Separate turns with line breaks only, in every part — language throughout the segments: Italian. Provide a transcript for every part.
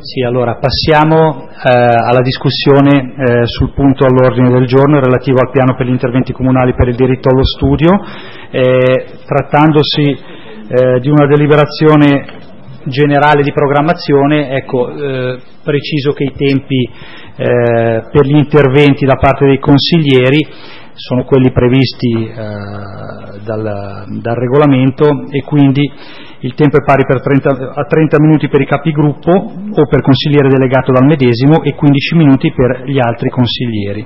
Sì, allora passiamo alla discussione sul punto all'ordine del giorno relativo al piano per gli interventi comunali per il diritto allo studio, trattandosi di una deliberazione generale di programmazione. Ecco, preciso che i tempi per gli interventi da parte dei consiglieri sono quelli previsti dal regolamento, e quindi il tempo è pari a 30 minuti per i capigruppo o per consigliere delegato dal medesimo e 15 minuti per gli altri consiglieri.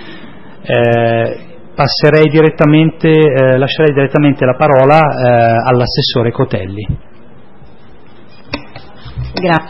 Lascerei direttamente la parola all'assessore Cotelli.
Grazie.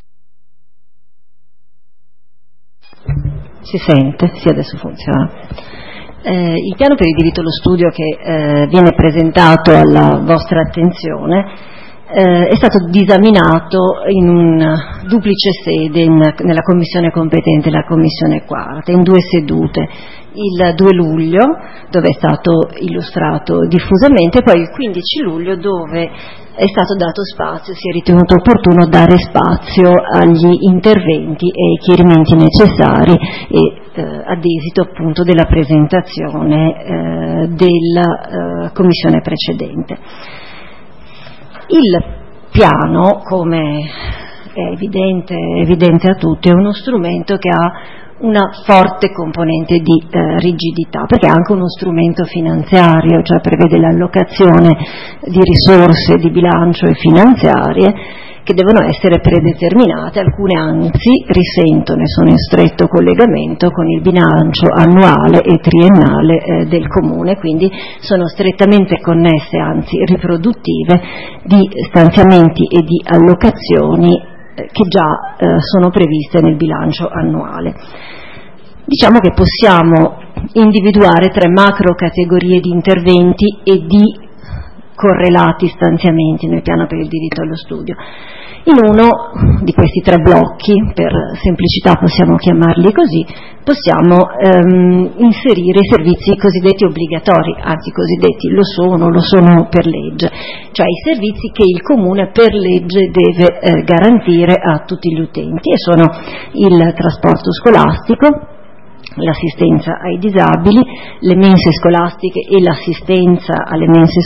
Si sente? Sì, adesso funziona. Il piano per il diritto allo studio che viene presentato alla vostra attenzione è stato disaminato in una duplice sede nella commissione competente, la commissione quarta, in 2 sedute, il 2 luglio dove è stato illustrato diffusamente e poi il 15 luglio dove è stato dato spazio, si è ritenuto opportuno dare spazio agli interventi e ai chiarimenti necessari e ad esito appunto della presentazione della commissione precedente. Il piano, come è evidente a tutti, è uno strumento che ha una forte componente di rigidità, perché è anche uno strumento finanziario, cioè prevede l'allocazione di risorse di bilancio e finanziarie che devono essere predeterminate, alcune anzi risentono e sono in stretto collegamento con il bilancio annuale e triennale del Comune, quindi sono strettamente connesse, anzi riproduttive, di stanziamenti e di allocazioni che già sono previste nel bilancio annuale. Diciamo che possiamo individuare 3 macro categorie di interventi e di correlati stanziamenti nel piano per il diritto allo studio. In uno di questi 3 blocchi, per semplicità possiamo chiamarli così, possiamo inserire i servizi cosiddetti obbligatori, anzi cosiddetti lo sono per legge, cioè i servizi che il Comune per legge deve garantire a tutti gli utenti, e sono il trasporto scolastico, l'assistenza ai disabili, le mense scolastiche e l'assistenza alle mense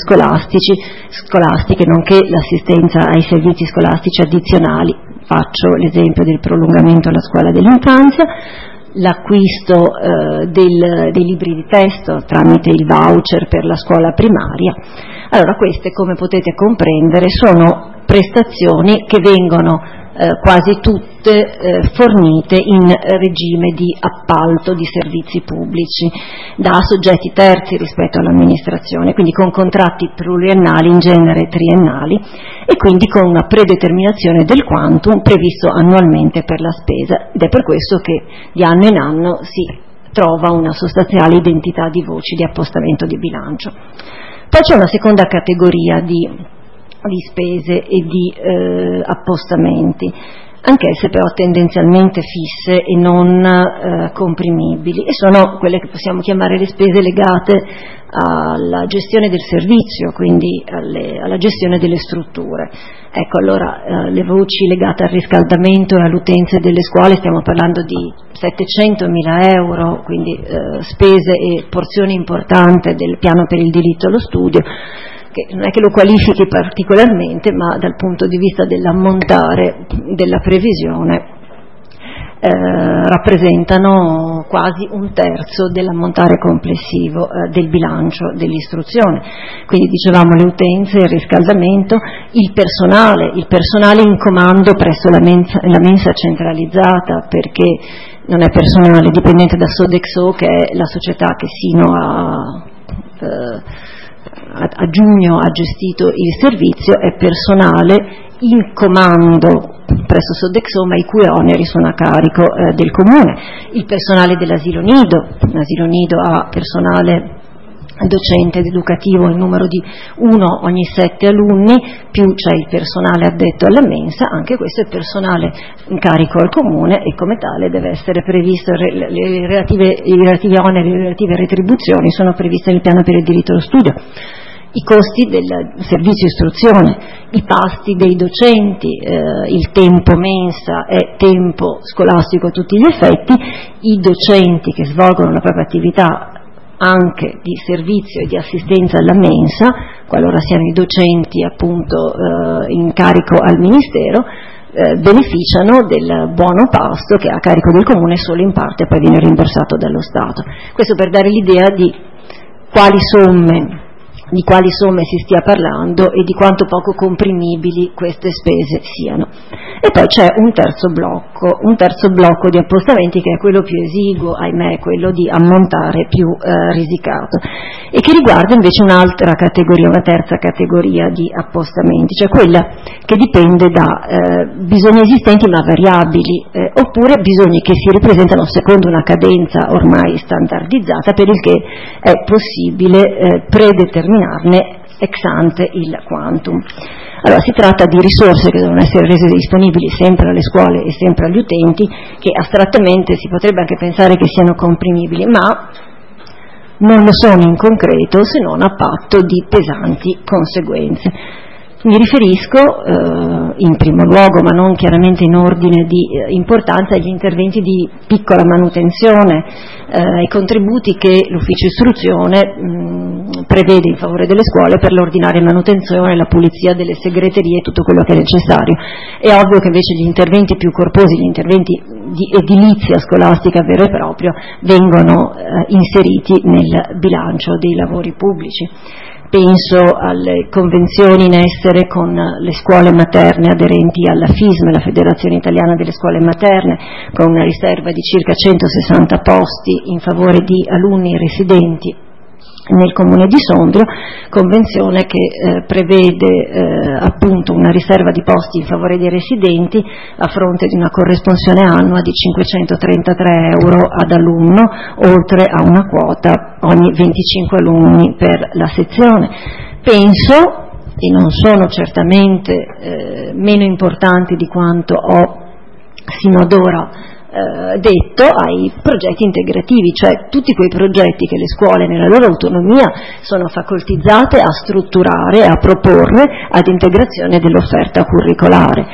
scolastiche, nonché l'assistenza ai servizi scolastici addizionali. Faccio l'esempio del prolungamento alla scuola dell'infanzia, l'acquisto dei libri di testo tramite il voucher per la scuola primaria. Allora, queste, come potete comprendere, sono prestazioni che vengono quasi tutte fornite in regime di appalto di servizi pubblici da soggetti terzi rispetto all'amministrazione, quindi con contratti pluriennali, in genere triennali, e quindi con una predeterminazione del quantum previsto annualmente per la spesa, ed è per questo che di anno in anno si trova una sostanziale identità di voci di appostamento di bilancio. Poi c'è una seconda categoria di spese e di appostamenti, anch'esse però tendenzialmente fisse e non comprimibili, e sono quelle che possiamo chiamare le spese legate alla gestione del servizio, quindi alla gestione delle strutture. Ecco, allora le voci legate al riscaldamento e all'utenza delle scuole, stiamo parlando di 700.000 euro, quindi spese e porzione importante del piano per il diritto allo studio, che non è che lo qualifichi particolarmente, ma dal punto di vista dell'ammontare della previsione rappresentano quasi 1/3 dell'ammontare complessivo del bilancio dell'istruzione. Quindi dicevamo le utenze, il riscaldamento, il personale in comando presso la mensa centralizzata, perché non è personale dipendente da Sodexo, che è la società che sino a giugno ha gestito il servizio, è personale in comando presso Sodexo, ma i cui oneri sono a carico del Comune. Il personale dell'asilo nido, l'asilo nido ha personale docente ed educativo in numero di 1 ogni 7 alunni, più c'è il personale addetto alla mensa, anche questo è personale in carico al Comune e come tale deve essere previsto, i relativi oneri, le relative retribuzioni sono previste nel piano per il diritto allo studio. i costi del servizio istruzione, i pasti dei docenti, il tempo mensa e tempo scolastico a tutti gli effetti, i docenti che svolgono la propria attività anche di servizio e di assistenza alla mensa, qualora siano i docenti appunto in carico al Ministero, beneficiano del buono pasto che è a carico del Comune solo in parte e poi viene rimborsato dallo Stato. Questo per dare l'idea di quali somme si stia parlando e di quanto poco comprimibili queste spese siano. E poi c'è un terzo blocco di appostamenti che è quello più esiguo, ahimè, quello di ammontare più risicato, e che riguarda invece un'altra categoria, una terza categoria di appostamenti, cioè quella che dipende da bisogni esistenti ma variabili, oppure bisogni che si ripresentano secondo una cadenza ormai standardizzata, per il che è possibile predeterminarne ex ante il quantum. Allora, si tratta di risorse che devono essere rese disponibili sempre alle scuole e sempre agli utenti, che astrattamente si potrebbe anche pensare che siano comprimibili, ma non lo sono in concreto se non a patto di pesanti conseguenze. Mi riferisco in primo luogo, ma non chiaramente in ordine di importanza, agli interventi di piccola manutenzione, ai contributi che l'ufficio istruzione prevede in favore delle scuole per l'ordinaria manutenzione, la pulizia delle segreterie e tutto quello che è necessario. È ovvio che invece gli interventi più corposi, gli interventi di edilizia scolastica vero e proprio, vengono inseriti nel bilancio dei lavori pubblici. Penso alle convenzioni in essere con le scuole materne aderenti alla FISM, la Federazione Italiana delle Scuole Materne, con una riserva di circa 160 posti in favore di alunni residenti nel comune di Sondrio, convenzione che prevede appunto una riserva di posti in favore dei residenti a fronte di una corresponsione annua di 533 euro ad alunno, oltre a una quota ogni 25 alunni per la sezione. Penso, e non sono certamente meno importanti di quanto ho sino ad ora detto, ai progetti integrativi, cioè tutti quei progetti che le scuole nella loro autonomia sono facoltizzate a strutturare, a proporre ad integrazione dell'offerta curricolare,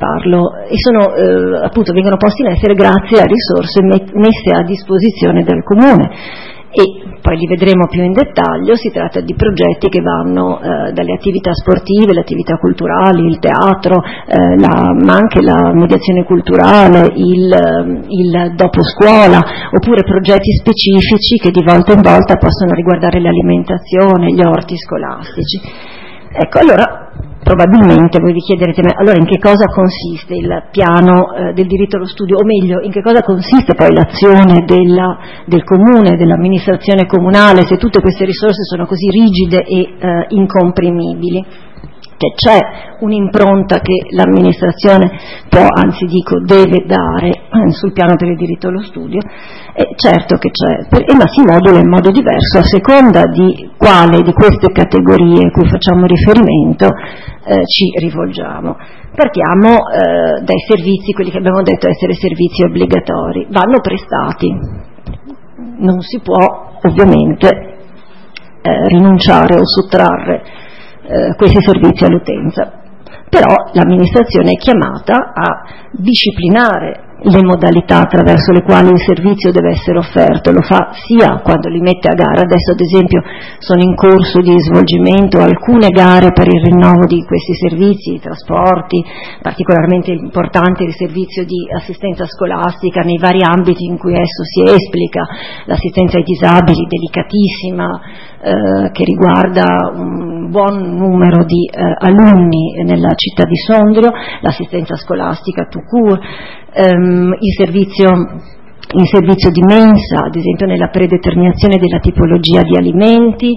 appunto vengono posti in essere grazie a risorse messe a disposizione del Comune. E poi li vedremo più in dettaglio. Si tratta di progetti che vanno dalle attività sportive, le attività culturali, il teatro, ma anche la mediazione culturale, il dopo scuola, oppure progetti specifici che di volta in volta possono riguardare l'alimentazione, gli orti scolastici. Ecco, allora probabilmente voi vi chiederete, ma allora in che cosa consiste il piano del diritto allo studio, o meglio, in che cosa consiste poi l'azione del comune, dell'amministrazione comunale, se tutte queste risorse sono così rigide e incomprimibili? Che c'è un'impronta che l'amministrazione può, anzi dico deve dare sul piano del diritto allo studio, certo che c'è, ma si modula in modo diverso a seconda di quale di queste categorie a cui facciamo riferimento ci rivolgiamo. Partiamo dai servizi, quelli che abbiamo detto essere servizi obbligatori, vanno prestati, non si può ovviamente rinunciare o sottrarre questi servizi all'utenza, però l'amministrazione è chiamata a disciplinare le modalità attraverso le quali il servizio deve essere offerto, lo fa sia quando li mette a gara. Adesso ad esempio sono in corso di svolgimento alcune gare per il rinnovo di questi servizi, i trasporti, particolarmente importante il servizio di assistenza scolastica nei vari ambiti in cui esso si esplica, l'assistenza ai disabili delicatissima, che riguarda un buon numero di alunni nella città di Sondrio, l'assistenza scolastica tout court, il servizio di mensa, ad esempio nella predeterminazione della tipologia di alimenti,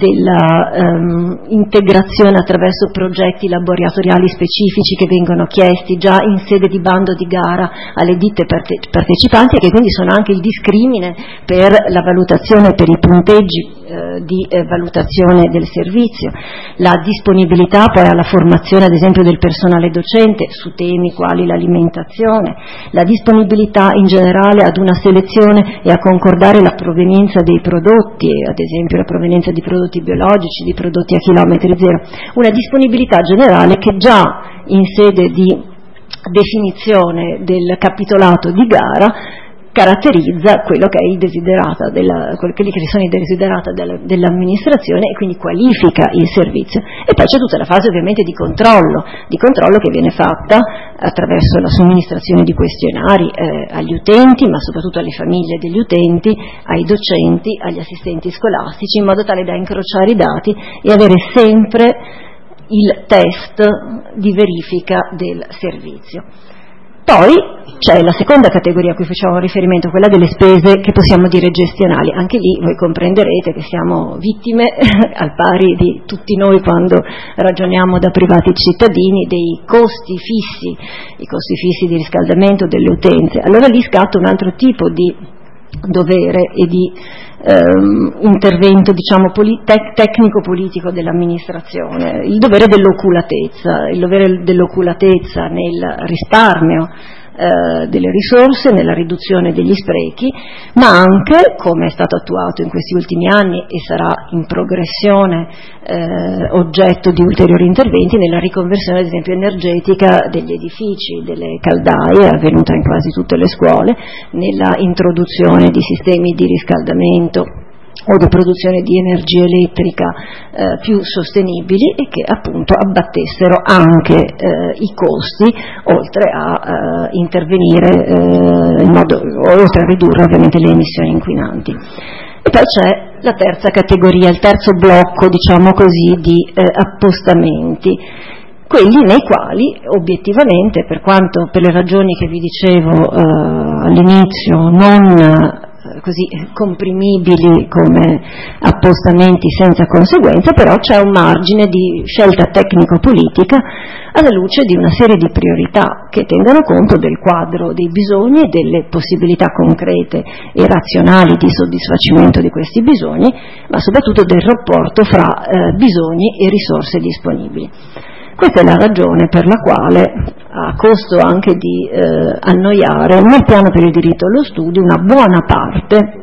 della integrazione attraverso progetti laboratoriali specifici che vengono chiesti già in sede di bando di gara alle ditte partecipanti, e che quindi sono anche il discrimine per la valutazione, per i punteggi di valutazione del servizio, la disponibilità poi alla formazione ad esempio del personale docente su temi quali l'alimentazione, la disponibilità in generale ad una selezione e a concordare la provenienza dei prodotti, ad esempio la provenienza di prodotti biologici, di prodotti a chilometri zero, una disponibilità generale che già in sede di definizione del capitolato di gara caratterizza quello che è il desiderata quelli che sono i desiderata dell'amministrazione e quindi qualifica il servizio. E poi c'è tutta la fase ovviamente di controllo che viene fatta attraverso la somministrazione di questionari agli utenti, ma soprattutto alle famiglie degli utenti, ai docenti, agli assistenti scolastici, in modo tale da incrociare i dati e avere sempre il test di verifica del servizio. Poi c'è la seconda categoria a cui facciamo riferimento, quella delle spese che possiamo dire gestionali. Anche lì voi comprenderete che siamo vittime, al pari di tutti noi quando ragioniamo da privati cittadini, dei costi fissi, i costi fissi di riscaldamento delle utenze. Allora lì scatta un altro tipo di dovere e di intervento, diciamo, tecnico-politico dell'amministrazione, il dovere dell'oculatezza nel risparmio delle risorse, nella riduzione degli sprechi, ma anche, come è stato attuato in questi ultimi anni e sarà in progressione oggetto di ulteriori interventi, nella riconversione ad esempio energetica degli edifici, delle caldaie, avvenuta in quasi tutte le scuole, nella introduzione di sistemi di riscaldamento o di produzione di energia elettrica più sostenibili e che appunto abbattessero anche i costi, oltre a intervenire oltre a ridurre ovviamente le emissioni inquinanti. E poi c'è la terza categoria, il terzo blocco, diciamo così, di appostamenti, quelli nei quali obiettivamente, per quanto per le ragioni che vi dicevo all'inizio non così comprimibili come appostamenti senza conseguenza, però c'è un margine di scelta tecnico-politica alla luce di una serie di priorità che tengano conto del quadro dei bisogni e delle possibilità concrete e razionali di soddisfacimento di questi bisogni, ma soprattutto del rapporto fra bisogni e risorse disponibili. Questa è la ragione per la quale, a costo anche di annoiare, nel piano per il diritto allo studio una buona parte,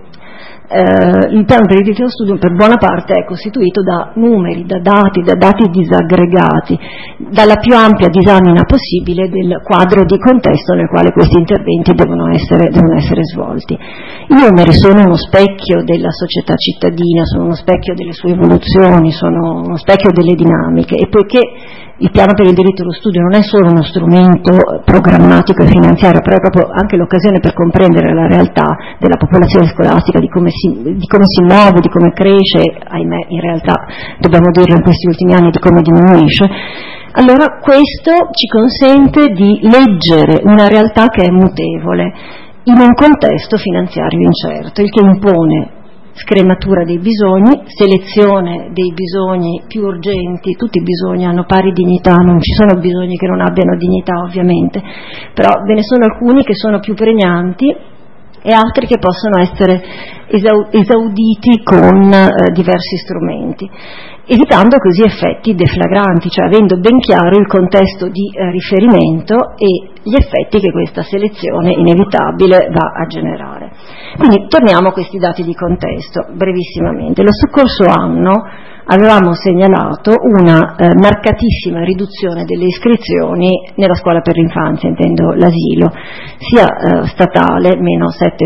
il piano per il diritto allo studio per buona parte è costituito da numeri, da dati disaggregati, dalla più ampia disamina possibile del quadro di contesto nel quale questi interventi devono essere svolti. I numeri sono uno specchio della società cittadina, sono uno specchio delle sue evoluzioni, sono uno specchio delle dinamiche, e poiché il piano per il diritto allo studio non è solo uno strumento programmatico e finanziario, però è proprio anche l'occasione per comprendere la realtà della popolazione scolastica, di come si muove, di come cresce, ahimè in realtà dobbiamo dirlo in questi ultimi anni, di come diminuisce. Allora questo ci consente di leggere una realtà che è mutevole in un contesto finanziario incerto, il che impone scrematura dei bisogni, selezione dei bisogni più urgenti. Tutti i bisogni hanno pari dignità, non ci sono bisogni che non abbiano dignità ovviamente, però ve ne sono alcuni che sono più pregnanti e altri che possono essere esauditi con diversi strumenti, evitando così effetti deflagranti, cioè avendo ben chiaro il contesto di riferimento e gli effetti che questa selezione inevitabile va a generare. Quindi torniamo a questi dati di contesto brevissimamente. Lo scorso anno avevamo segnalato una marcatissima riduzione delle iscrizioni nella scuola per l'infanzia, intendo l'asilo, sia statale, meno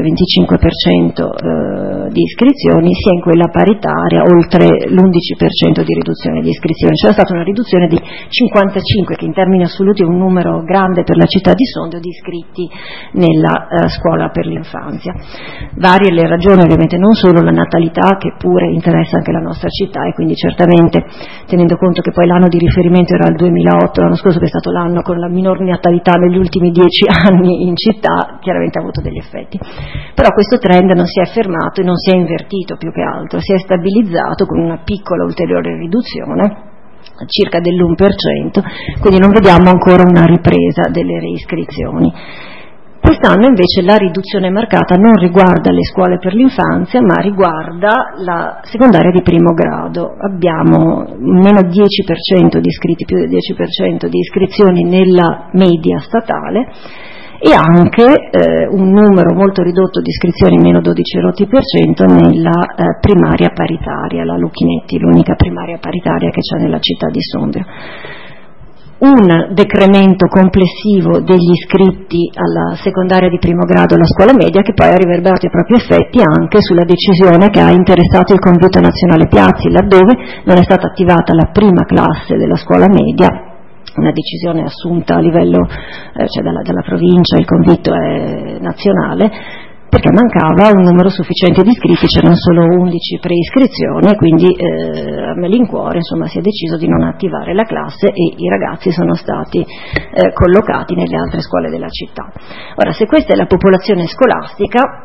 7,25% di iscrizioni, sia in quella paritaria, oltre l'11% di riduzione di iscrizioni. C'era stata una riduzione di 55, che in termini assoluti è un numero grande per la città di Sondrio, di iscritti nella scuola per l'infanzia. Varie le ragioni, ovviamente non solo la natalità, che pure interessa anche la nostra città, e quindi certamente, tenendo conto che poi l'anno di riferimento era il 2008, l'anno scorso, che è stato l'anno con la minor natalità negli ultimi 10 anni in città, chiaramente ha avuto degli effetti. Però questo trend non si è fermato e non si è invertito, più che altro, si è stabilizzato con una piccola ulteriore riduzione, circa dell'1%, quindi non vediamo ancora una ripresa delle reiscrizioni. Quest'anno invece la riduzione marcata non riguarda le scuole per l'infanzia, ma riguarda la secondaria di primo grado. Abbiamo meno 10% di iscritti, più del 10% di iscrizioni nella media statale, e anche un numero molto ridotto di iscrizioni, meno 12% nella primaria paritaria, la Lucchinetti, l'unica primaria paritaria che c'è nella città di Sondrio. Un decremento complessivo degli iscritti alla secondaria di primo grado alla scuola media, che poi ha riverberato i propri effetti anche sulla decisione che ha interessato il Convito Nazionale Piazzi, laddove non è stata attivata la prima classe della scuola media, una decisione assunta a livello dalla provincia, il convito è nazionale, perché mancava un numero sufficiente di iscritti, c'erano solo 11 preiscrizioni, quindi a malincuore si è deciso di non attivare la classe e i ragazzi sono stati collocati nelle altre scuole della città. Ora, se questa è la popolazione scolastica,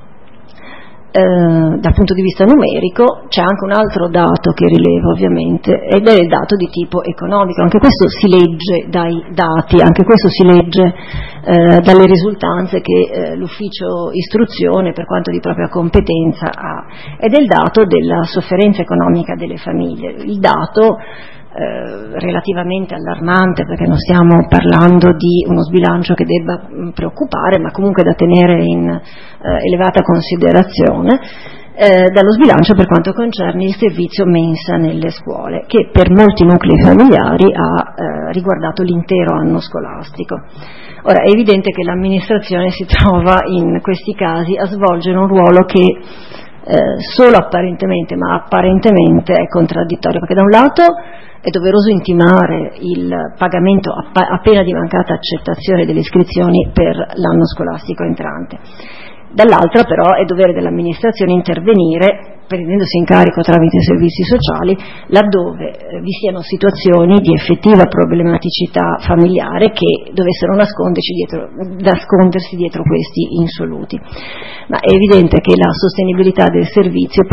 dal punto di vista numerico c'è anche un altro dato che rileva ovviamente, ed è il dato di tipo economico. Anche questo si legge dai dati, anche questo si legge dalle risultanze che l'ufficio istruzione, per quanto di propria competenza, ha, ed è il dato della sofferenza economica delle famiglie. Il dato relativamente allarmante, perché non stiamo parlando di uno sbilancio che debba preoccupare, ma comunque da tenere in elevata considerazione, dallo sbilancio per quanto concerne il servizio mensa nelle scuole, che per molti nuclei familiari ha riguardato l'intero anno scolastico. Ora, è evidente che l'amministrazione si trova in questi casi a svolgere un ruolo che solo apparentemente, ma apparentemente è contraddittorio, perché da un lato è doveroso intimare il pagamento a pena di mancata accettazione delle iscrizioni per l'anno scolastico entrante. Dall'altra però è dovere dell'amministrazione intervenire, prendendosi in carico tramite i servizi sociali, laddove vi siano situazioni di effettiva problematicità familiare che dovessero nascondersi dietro questi insoluti. Ma è evidente che la sostenibilità del servizio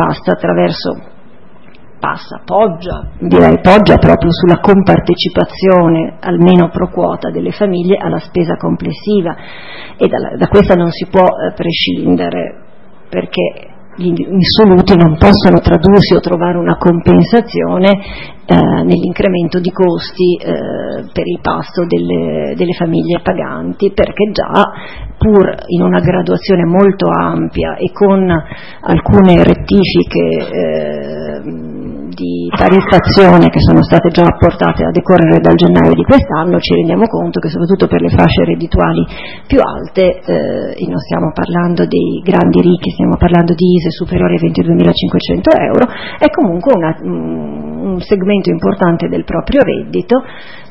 poggia proprio sulla compartecipazione, almeno pro quota, delle famiglie alla spesa complessiva, e da questa non si può prescindere, perché gli insoluti non possono tradursi o trovare una compensazione nell'incremento di costi per il pasto delle famiglie paganti, perché già, pur in una graduazione molto ampia e con alcune rettifiche di tariffazione che sono state già apportate a decorrere dal gennaio di quest'anno, ci rendiamo conto che soprattutto per le fasce reddituali più alte, e non stiamo parlando dei grandi ricchi, stiamo parlando di ISEE superiori ai 22.500 euro, è comunque un segmento importante del proprio reddito,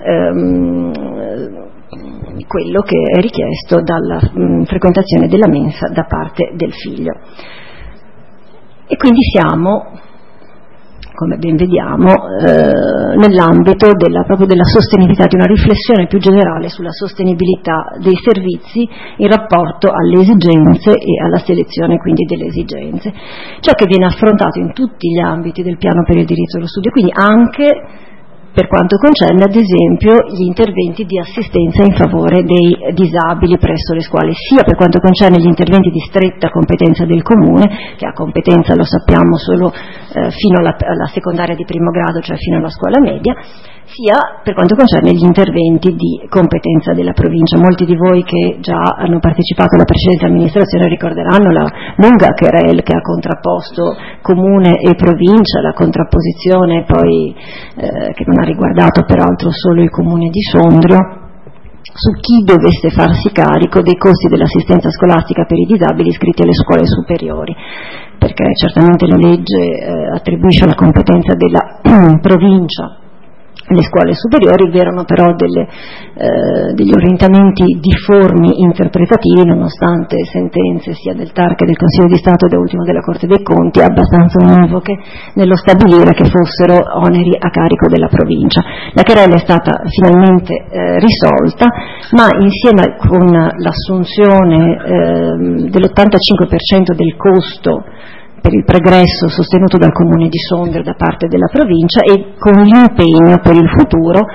quello che è richiesto dalla frequentazione della mensa da parte del figlio. E quindi siamo, come ben vediamo, nell'ambito proprio della sostenibilità, di una riflessione più generale sulla sostenibilità dei servizi in rapporto alle esigenze e alla selezione quindi delle esigenze. Ciò che viene affrontato in tutti gli ambiti del piano per il diritto allo studio, quindi anche per quanto concerne ad esempio gli interventi di assistenza in favore dei disabili presso le scuole, sia per quanto concerne gli interventi di stretta competenza del comune, che ha competenza, lo sappiamo, solo fino alla secondaria di primo grado, cioè fino alla scuola media, sia per quanto concerne gli interventi di competenza della provincia. Molti di voi che già hanno partecipato alla precedente amministrazione ricorderanno la lunga querel che ha contrapposto comune e provincia, la contrapposizione poi che non ha riguardato peraltro solo il comune di Sondrio, su chi dovesse farsi carico dei costi dell'assistenza scolastica per i disabili iscritti alle scuole superiori, perché certamente la legge attribuisce la competenza della provincia le scuole superiori, vi erano però degli orientamenti difformi interpretativi, nonostante sentenze sia del TAR che del Consiglio di Stato e da ultimo della Corte dei Conti abbastanza univoche nello stabilire che fossero oneri a carico della provincia. La querela è stata finalmente risolta, ma insieme con l'assunzione dell'85% del costo per il pregresso sostenuto dal Comune di Sondrio da parte della provincia, e con l'impegno per il futuro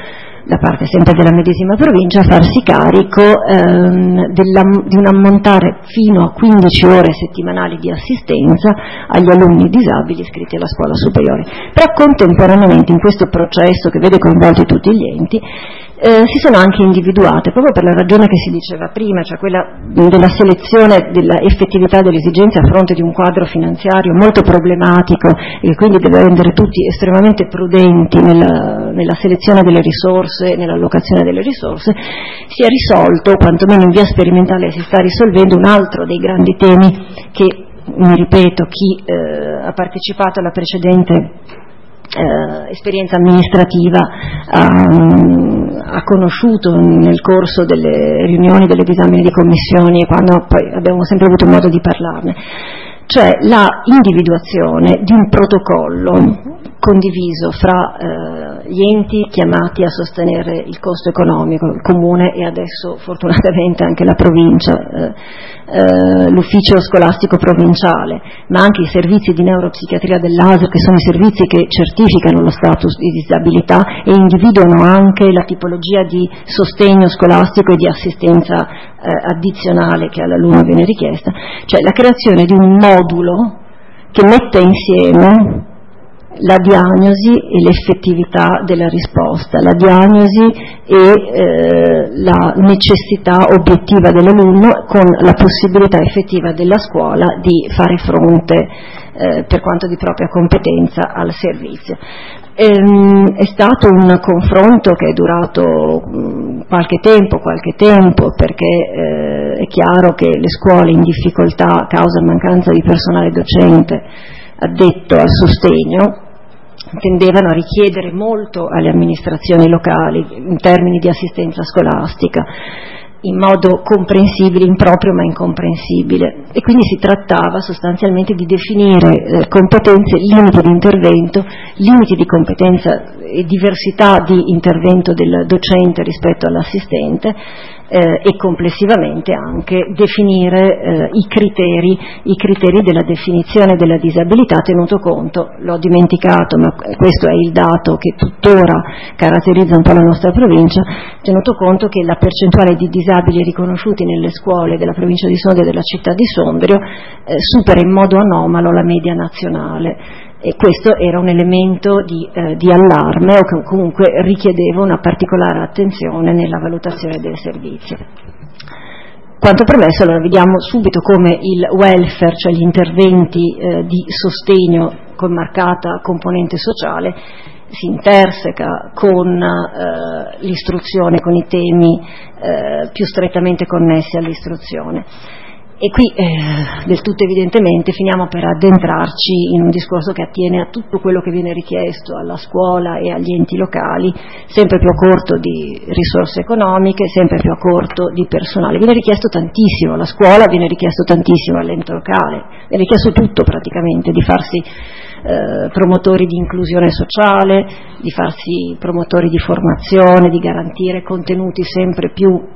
da parte sempre della medesima provincia, a farsi carico di un ammontare fino a 15 ore settimanali di assistenza agli alunni disabili iscritti alla scuola superiore. Però contemporaneamente in questo processo che vede coinvolti tutti gli enti si sono anche individuate, proprio per la ragione che si diceva prima, cioè quella della selezione della effettività delle esigenze a fronte di un quadro finanziario molto problematico e quindi deve rendere tutti estremamente prudenti nella selezione delle risorse, nell'allocazione delle risorse. Si è risolto, quantomeno in via sperimentale si sta risolvendo, un altro dei grandi temi che, mi ripeto, chi ha partecipato alla precedente esperienza amministrativa ha conosciuto nel corso delle riunioni, delle disamine di commissioni e quando poi abbiamo sempre avuto modo di parlarne, cioè la individuazione di un protocollo condiviso fra gli enti chiamati a sostenere il costo economico, il comune e adesso fortunatamente anche la provincia, l'ufficio scolastico provinciale, ma anche i servizi di neuropsichiatria dell'ASL, che sono i servizi che certificano lo status di disabilità e individuano anche la tipologia di sostegno scolastico e di assistenza addizionale che all'alunno viene richiesta, cioè la creazione di un modulo che metta insieme la diagnosi e l'effettività della risposta, la diagnosi e la necessità obiettiva dell'alunno con la possibilità effettiva della scuola di fare fronte, per quanto di propria competenza, al servizio. È stato un confronto che è durato qualche tempo, perché è chiaro che le scuole in difficoltà a causa mancanza di personale docente addetto al sostegno tendevano a richiedere molto alle amministrazioni locali in termini di assistenza scolastica, in modo comprensibile, improprio ma incomprensibile, e quindi si trattava sostanzialmente di definire competenze, limiti di intervento, limiti di competenza e diversità di intervento del docente rispetto all'assistente, e complessivamente anche definire i criteri della definizione della disabilità, tenuto conto, l'ho dimenticato ma questo è il dato che tuttora caratterizza un po' la nostra provincia, tenuto conto che la percentuale di disabili riconosciuti nelle scuole della provincia di Sondrio e della città di Sondrio supera in modo anomalo la media nazionale. E questo era un elemento di allarme o che comunque richiedeva una particolare attenzione nella valutazione del servizio. Quanto premesso, allora vediamo subito come il welfare, cioè gli interventi di sostegno con marcata componente sociale, si interseca con l'istruzione, con i temi più strettamente connessi all'istruzione. E qui del tutto evidentemente finiamo per addentrarci in un discorso che attiene a tutto quello che viene richiesto alla scuola e agli enti locali, sempre più a corto di risorse economiche, sempre più a corto di personale. Viene richiesto tantissimo alla scuola, viene richiesto tantissimo all'ente locale, viene richiesto tutto praticamente, di farsi promotori di inclusione sociale, di farsi promotori di formazione, di garantire contenuti sempre più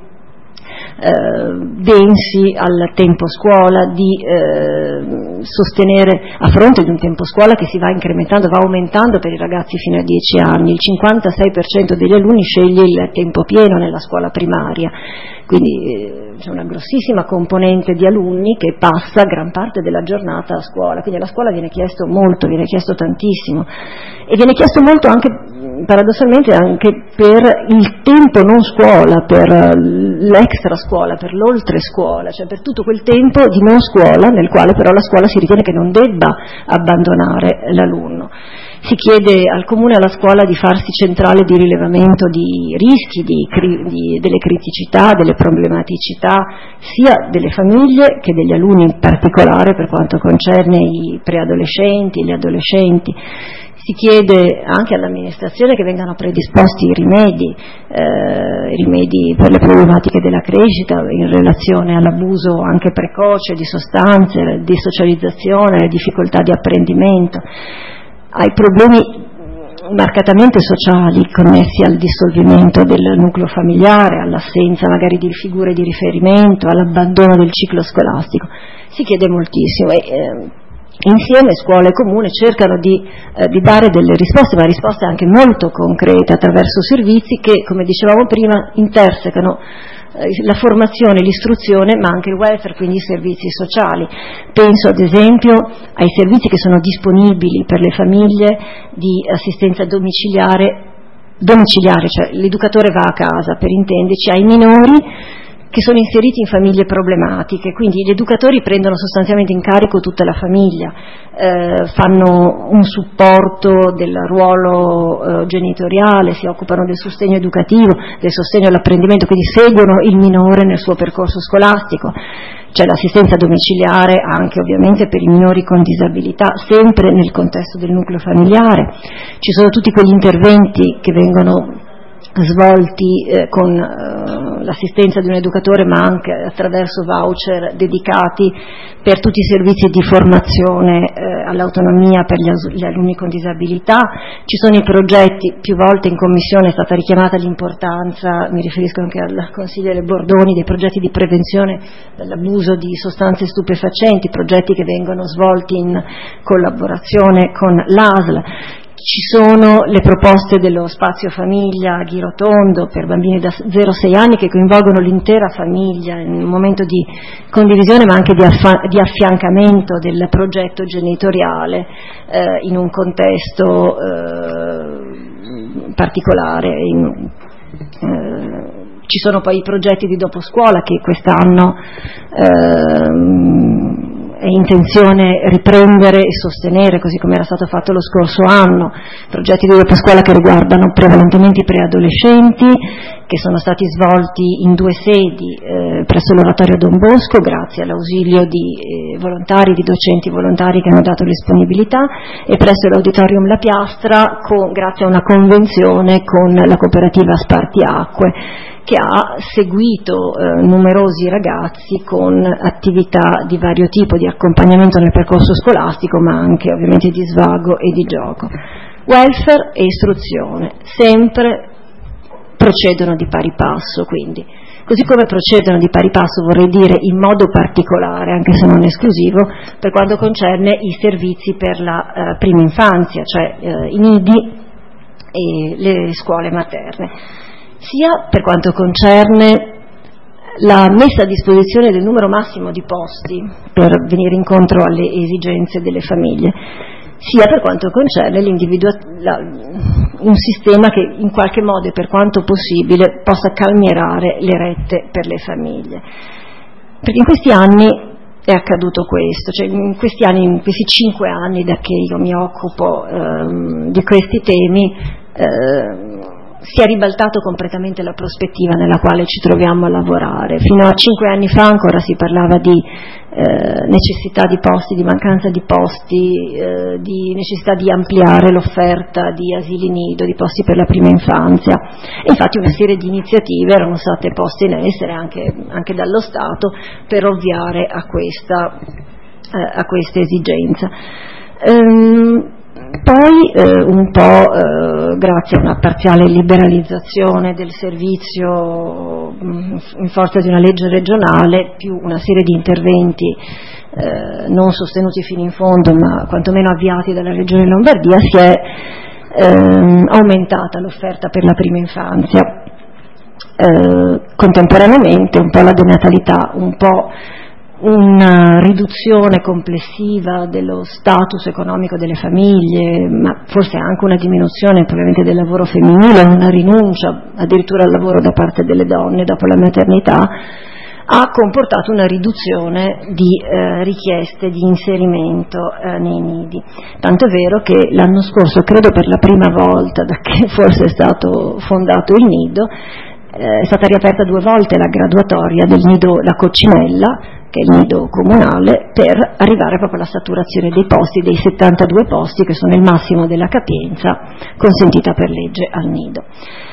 densi al tempo scuola, di sostenere a fronte di un tempo scuola che si va incrementando, va aumentando per i ragazzi fino a 10 anni, il 56% degli alunni sceglie il tempo pieno nella scuola primaria, quindi c'è una grossissima componente di alunni che passa gran parte della giornata a scuola, quindi alla scuola viene chiesto molto, viene chiesto tantissimo e viene chiesto molto anche paradossalmente anche per il tempo non scuola, per l'extra scuola, per l'oltre scuola, cioè per tutto quel tempo di non scuola nel quale però la scuola si ritiene che non debba abbandonare l'alunno. Si chiede al comune e alla scuola di farsi centrale di rilevamento di rischi, delle criticità, delle problematicità, sia delle famiglie che degli alunni in particolare per quanto concerne i preadolescenti, gli adolescenti. Si chiede anche all'amministrazione che vengano predisposti i rimedi per le problematiche della crescita in relazione all'abuso anche precoce di sostanze, di socializzazione, difficoltà di apprendimento, ai problemi marcatamente sociali connessi al dissolvimento del nucleo familiare, all'assenza magari di figure di riferimento, all'abbandono del ciclo scolastico. Si chiede moltissimo insieme scuola e comune cercano di dare delle risposte, ma risposte anche molto concrete attraverso servizi che, come dicevamo prima, intersecano la formazione, l'istruzione, ma anche il welfare, quindi i servizi sociali. Penso ad esempio ai servizi che sono disponibili per le famiglie di assistenza domiciliare, cioè l'educatore va a casa, per intenderci, ai minori che sono inseriti in famiglie problematiche, quindi gli educatori prendono sostanzialmente in carico tutta la famiglia, fanno un supporto del ruolo genitoriale, si occupano del sostegno educativo, del sostegno all'apprendimento, quindi seguono il minore nel suo percorso scolastico. C'è l'assistenza domiciliare anche ovviamente per i minori con disabilità, sempre nel contesto del nucleo familiare. Ci sono tutti quegli interventi che vengono svolti con l'assistenza di un educatore, ma anche attraverso voucher dedicati per tutti i servizi di formazione all'autonomia per gli alunni con disabilità. Ci sono i progetti, più volte in commissione è stata richiamata l'importanza, mi riferisco anche al consigliere Bordoni, dei progetti di prevenzione dell'abuso di sostanze stupefacenti, progetti che vengono svolti in collaborazione con l'ASL. Ci sono le proposte dello spazio famiglia a Ghirotondo per bambini da 0-6 anni che coinvolgono l'intera famiglia in un momento di condivisione ma anche di affiancamento del progetto genitoriale in un contesto particolare. Ci sono poi i progetti di dopo scuola che quest'anno è intenzione riprendere e sostenere, così come era stato fatto lo scorso anno, progetti di dopo scuola che riguardano prevalentemente i preadolescenti, che sono stati svolti in 2 sedi presso l'oratorio Don Bosco, grazie all'ausilio di volontari, di docenti volontari che hanno dato disponibilità, e presso l'auditorium La Piastra, grazie a una convenzione con la cooperativa Spartiacque, che ha seguito numerosi ragazzi con attività di vario tipo, di accompagnamento nel percorso scolastico, ma anche ovviamente di svago e di gioco. Welfare e istruzione sempre procedono di pari passo, quindi. Così come procedono di pari passo, vorrei dire in modo particolare, anche se non esclusivo, per quanto concerne i servizi per la prima infanzia, cioè i nidi e le scuole materne, sia per quanto concerne la messa a disposizione del numero massimo di posti per venire incontro alle esigenze delle famiglie, sia per quanto concerne un sistema che in qualche modo e per quanto possibile possa calmierare le rette per le famiglie. Perché in questi anni è accaduto questo, cioè in questi 5 anni da che io mi occupo di questi temi, si è ribaltato completamente la prospettiva nella quale ci troviamo a lavorare. Fino a 5 anni fa ancora si parlava di necessità di posti, di mancanza di posti, di necessità di ampliare l'offerta di asili nido, di posti per la prima infanzia, e infatti una serie di iniziative erano state poste in essere anche dallo Stato per ovviare a questa esigenza. Poi un po' grazie a una parziale liberalizzazione del servizio in forza di una legge regionale, più una serie di interventi non sostenuti fino in fondo ma quantomeno avviati dalla Regione Lombardia, si è aumentata l'offerta per la prima infanzia. Contemporaneamente un po' la denatalità, un po' una riduzione complessiva dello status economico delle famiglie, ma forse anche una diminuzione probabilmente del lavoro femminile, una rinuncia addirittura al lavoro da parte delle donne dopo la maternità, ha comportato una riduzione di richieste di inserimento nei nidi. Tanto è vero che l'anno scorso, credo per la prima volta da che forse è stato fondato il nido, è stata riaperta 2 volte la graduatoria del nido La Coccinella, che è il nido comunale, per arrivare proprio alla saturazione dei posti, dei 72 posti che sono il massimo della capienza consentita per legge al nido.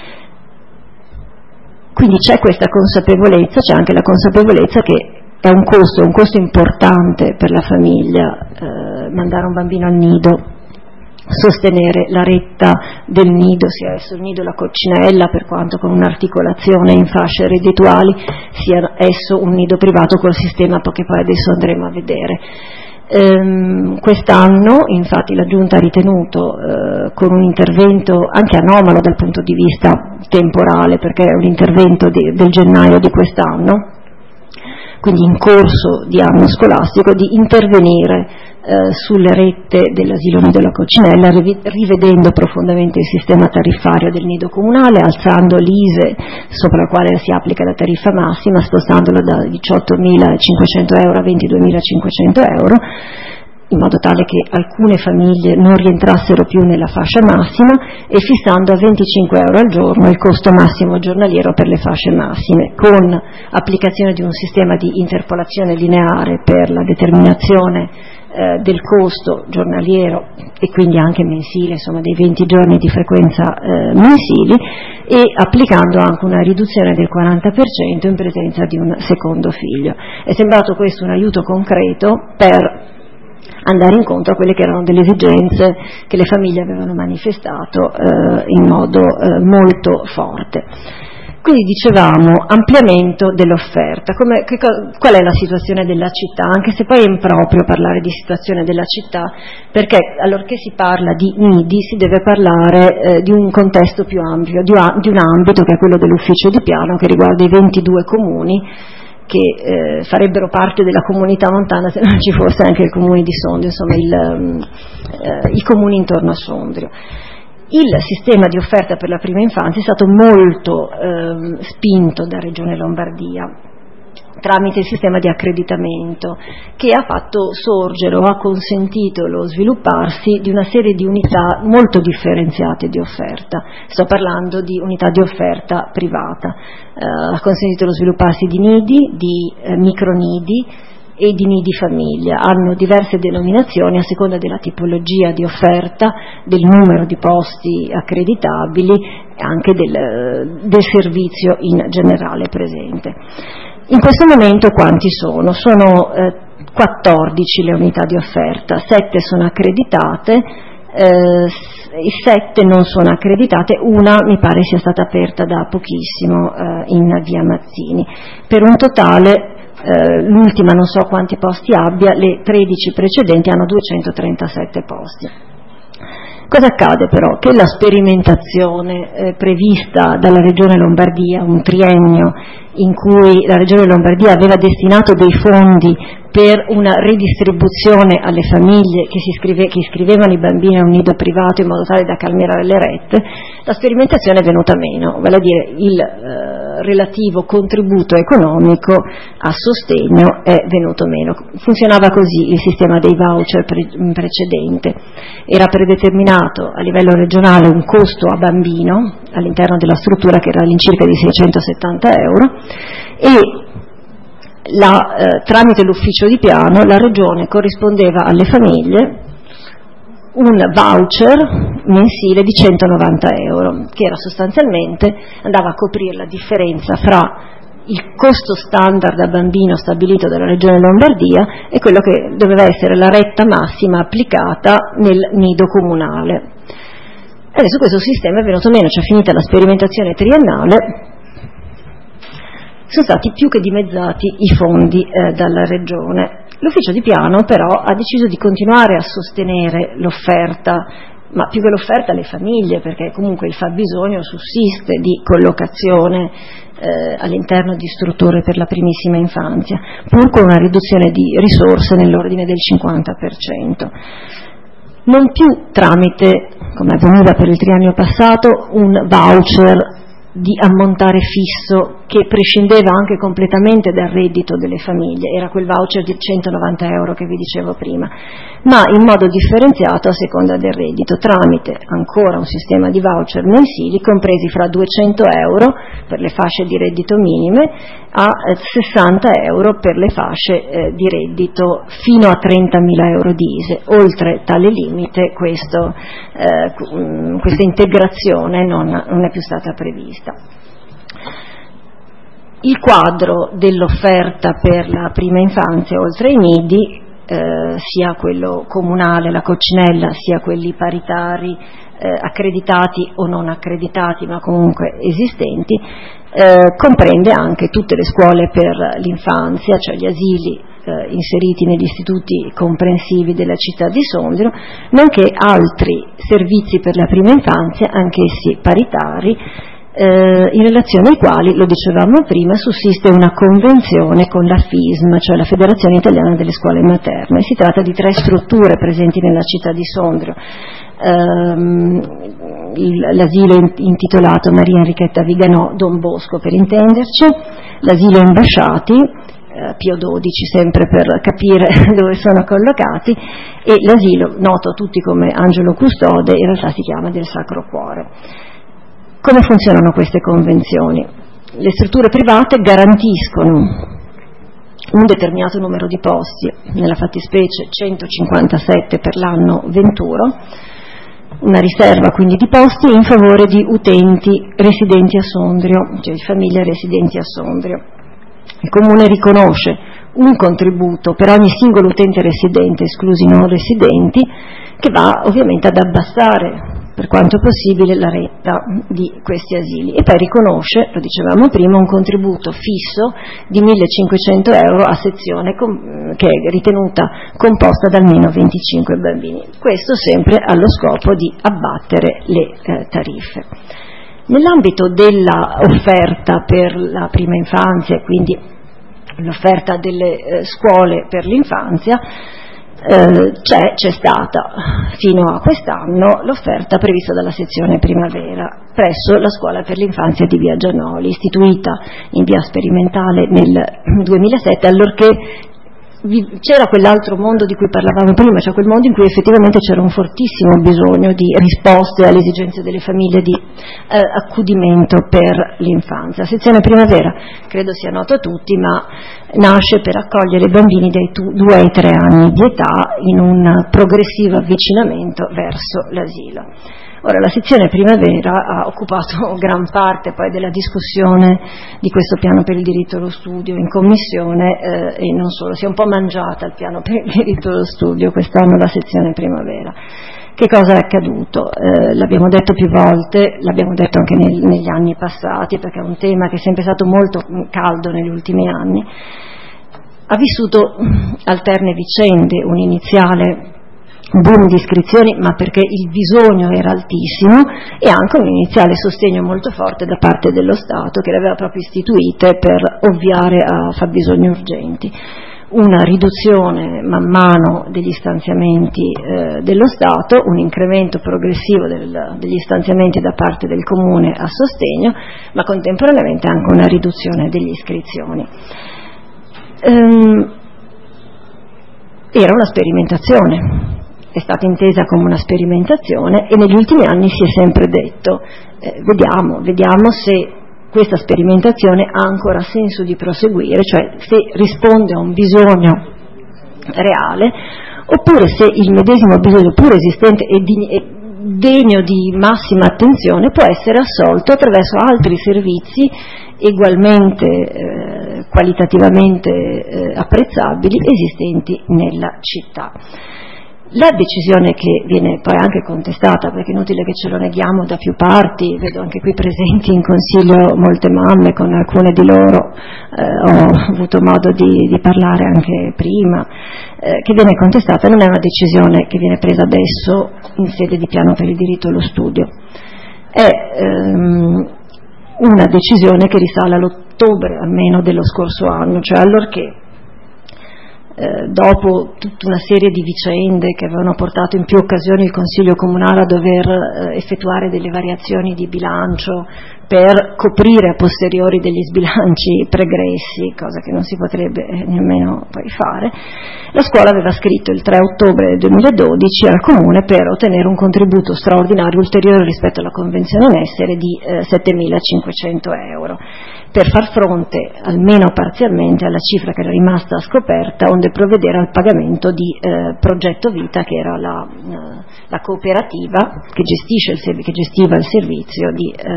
Quindi c'è questa consapevolezza, c'è anche la consapevolezza che è un costo importante per la famiglia mandare un bambino al nido, sostenere la retta del nido, sia esso il nido La Coccinella, per quanto con un'articolazione in fasce reddituali, sia esso un nido privato col sistema che poi adesso andremo a vedere. Quest'anno infatti la Giunta ha ritenuto, con un intervento anche anomalo dal punto di vista temporale, perché è un intervento del gennaio di quest'anno, quindi in corso di anno scolastico, di intervenire sulle rette dell'asilo nido della Coccinella, rivedendo profondamente il sistema tariffario del nido comunale, alzando l'ISE sopra la quale si applica la tariffa massima, spostandolo da 18.500 euro a 22.500 euro, in modo tale che alcune famiglie non rientrassero più nella fascia massima, e fissando a 25 euro al giorno il costo massimo giornaliero per le fasce massime, con applicazione di un sistema di interpolazione lineare per la determinazione del costo giornaliero e quindi anche mensile, insomma dei 20 giorni di frequenza mensili, e applicando anche una riduzione del 40% in presenza di un secondo figlio. È sembrato questo un aiuto concreto per andare incontro a quelle che erano delle esigenze che le famiglie avevano manifestato in modo molto forte. Quindi dicevamo ampliamento dell'offerta. Qual è la situazione della città? Anche se poi è improprio parlare di situazione della città, perché allorché si parla di nidi si deve parlare di un contesto più ampio, di un ambito che è quello dell'ufficio di piano, che riguarda i 22 comuni che farebbero parte della comunità montana se non ci fosse anche il comune di Sondrio, insomma i comuni intorno a Sondrio. Il sistema di offerta per la prima infanzia è stato molto spinto da Regione Lombardia tramite il sistema di accreditamento, che ha fatto sorgere o ha consentito lo svilupparsi di una serie di unità molto differenziate di offerta. Sto parlando di unità di offerta privata. Ha consentito lo svilupparsi di nidi, di micronidi e di nidi famiglia. Hanno diverse denominazioni a seconda della tipologia di offerta, del numero di posti accreditabili e anche del servizio in generale presente. In questo momento quanti sono? Sono 14 le unità di offerta, 7 sono accreditate, 7 non sono accreditate, una mi pare sia stata aperta da pochissimo in via Mazzini, per un totale, l'ultima non so quanti posti abbia, le 13 precedenti hanno 237 posti. Cosa accade però? Che la sperimentazione prevista dalla Regione Lombardia, un triennio in cui la Regione Lombardia aveva destinato dei fondi per una ridistribuzione alle famiglie che iscrivevano i bambini a un nido privato in modo tale da calmierare le rette, la sperimentazione è venuta meno, vale a dire il relativo contributo economico a sostegno è venuto meno. Funzionava così il sistema dei voucher precedente, era predeterminato a livello regionale un costo a bambino all'interno della struttura che era all'incirca di 670 euro e tramite l'ufficio di piano la Regione corrispondeva alle famiglie un voucher mensile di 190 euro, che era sostanzialmente, andava a coprire la differenza fra il costo standard a bambino stabilito dalla Regione Lombardia e quello che doveva essere la retta massima applicata nel nido comunale. Adesso questo sistema è venuto meno, cioè finita la sperimentazione triennale, sono stati più che dimezzati i fondi dalla Regione. L'ufficio di piano però ha deciso di continuare a sostenere l'offerta, ma più che l'offerta le famiglie, perché comunque il fabbisogno sussiste di collocazione all'interno di strutture per la primissima infanzia, pur con una riduzione di risorse nell'ordine del 50%. Non più tramite, come avveniva per il triennio passato, un voucher di ammontare fisso che prescindeva anche completamente dal reddito delle famiglie, era quel voucher di 190 euro che vi dicevo prima, ma in modo differenziato a seconda del reddito, tramite ancora un sistema di voucher mensili compresi fra 200 euro per le fasce di reddito minime a 60 euro per le fasce di reddito fino a 30.000 euro di ISE. Oltre tale limite questa integrazione non è più stata prevista. Il quadro dell'offerta per la prima infanzia, oltre ai nidi, sia quello comunale, la Coccinella, sia quelli paritari, accreditati o non accreditati, ma comunque esistenti, comprende anche tutte le scuole per l'infanzia, cioè gli asili inseriti negli istituti comprensivi della città di Sondrio, nonché altri servizi per la prima infanzia, anch'essi paritari, in relazione ai quali, lo dicevamo prima, sussiste una convenzione con la FISM, cioè la Federazione Italiana delle Scuole Materne. Si tratta di 3 strutture presenti nella città di Sondrio. L'asilo intitolato Maria Enrichetta Viganò Don Bosco, per intenderci, l'asilo Imbasciati, Pio XII, sempre per capire dove sono collocati, e l'asilo noto a tutti come Angelo Custode, in realtà si chiama del Sacro Cuore. Come funzionano queste convenzioni? Le strutture private garantiscono un determinato numero di posti, nella fattispecie 157 per l'anno venturo, una riserva quindi di posti in favore di utenti residenti a Sondrio, cioè di famiglie residenti a Sondrio. Il Comune riconosce un contributo per ogni singolo utente residente, esclusi i non residenti, che va ovviamente ad abbassare per quanto possibile la retta di questi asili, e poi riconosce, lo dicevamo prima, un contributo fisso di 1.500 euro a sezione che è ritenuta composta da almeno 25 bambini. Questo sempre allo scopo di abbattere le tariffe. Nell'ambito della offerta per la prima infanzia, quindi l'offerta delle scuole per l'infanzia, c'è stata fino a quest'anno l'offerta prevista dalla sezione primavera presso la scuola per l'infanzia di Via Gianoli, istituita in via sperimentale nel 2007, allorché c'era quell'altro mondo di cui parlavamo prima, cioè quel mondo in cui effettivamente c'era un fortissimo bisogno di risposte alle esigenze delle famiglie, di accudimento per l'infanzia. La sezione primavera credo sia noto a tutti, ma nasce per accogliere i bambini dai 2 ai 3 anni di età in un progressivo avvicinamento verso l'asilo. Ora, la sezione primavera ha occupato gran parte poi della discussione di questo piano per il diritto allo studio in commissione, e non solo, si è un po' mangiata il piano per il diritto allo studio quest'anno la sezione primavera. Che cosa è accaduto? L'abbiamo detto più volte, l'abbiamo detto anche negli anni passati, perché è un tema che è sempre stato molto caldo negli ultimi anni. Ha vissuto alterne vicende, un iniziale boom di iscrizioni, ma perché il bisogno era altissimo, e anche un iniziale sostegno molto forte da parte dello Stato, che le aveva proprio istituite per ovviare a fabbisogni urgenti. Una riduzione man mano degli stanziamenti dello Stato, un incremento progressivo degli stanziamenti da parte del Comune a sostegno, ma contemporaneamente anche una riduzione delle iscrizioni. Era una sperimentazione, è stata intesa come una sperimentazione, e negli ultimi anni si è sempre detto vediamo se questa sperimentazione ha ancora senso di proseguire, cioè se risponde a un bisogno reale, oppure se il medesimo bisogno pur esistente e degno di massima attenzione può essere assolto attraverso altri servizi ugualmente qualitativamente apprezzabili esistenti nella città. La decisione che viene poi anche contestata, perché è inutile che ce lo neghiamo da più parti, vedo anche qui presenti in consiglio molte mamme, con alcune di loro ho avuto modo di parlare anche prima, che viene contestata non è una decisione che viene presa adesso in sede di piano per il diritto allo studio, è una decisione che risale all'ottobre almeno dello scorso anno, cioè allorché dopo tutta una serie di vicende che avevano portato in più occasioni il Consiglio Comunale a dover effettuare delle variazioni di bilancio per coprire a posteriori degli sbilanci pregressi, cosa che non si potrebbe nemmeno poi fare, la scuola aveva scritto il 3 ottobre 2012 al Comune per ottenere un contributo straordinario ulteriore rispetto alla convenzione in essere di 7.500 euro, per far fronte almeno parzialmente alla cifra che era rimasta scoperta, onde provvedere al pagamento di Progetto Vita, che era la cooperativa che gestiva il servizio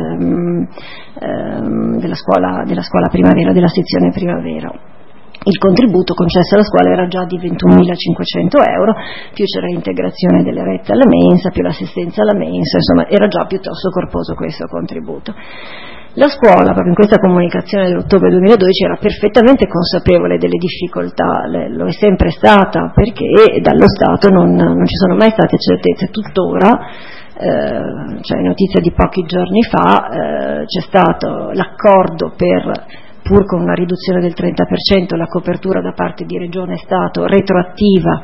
della scuola primavera, della sezione primavera. Il contributo concesso alla scuola era già di 21.500 euro, più c'era l'integrazione delle rette alla mensa, più l'assistenza alla mensa, insomma era già piuttosto corposo questo contributo. La scuola, proprio in questa comunicazione dell'ottobre 2012, era perfettamente consapevole delle difficoltà, lo è sempre stata, perché dallo Stato non ci sono mai state certezze. Tuttora, cioè notizia di pochi giorni fa, c'è stato l'accordo pur con una riduzione del 30%, la copertura da parte di Regione e Stato retroattiva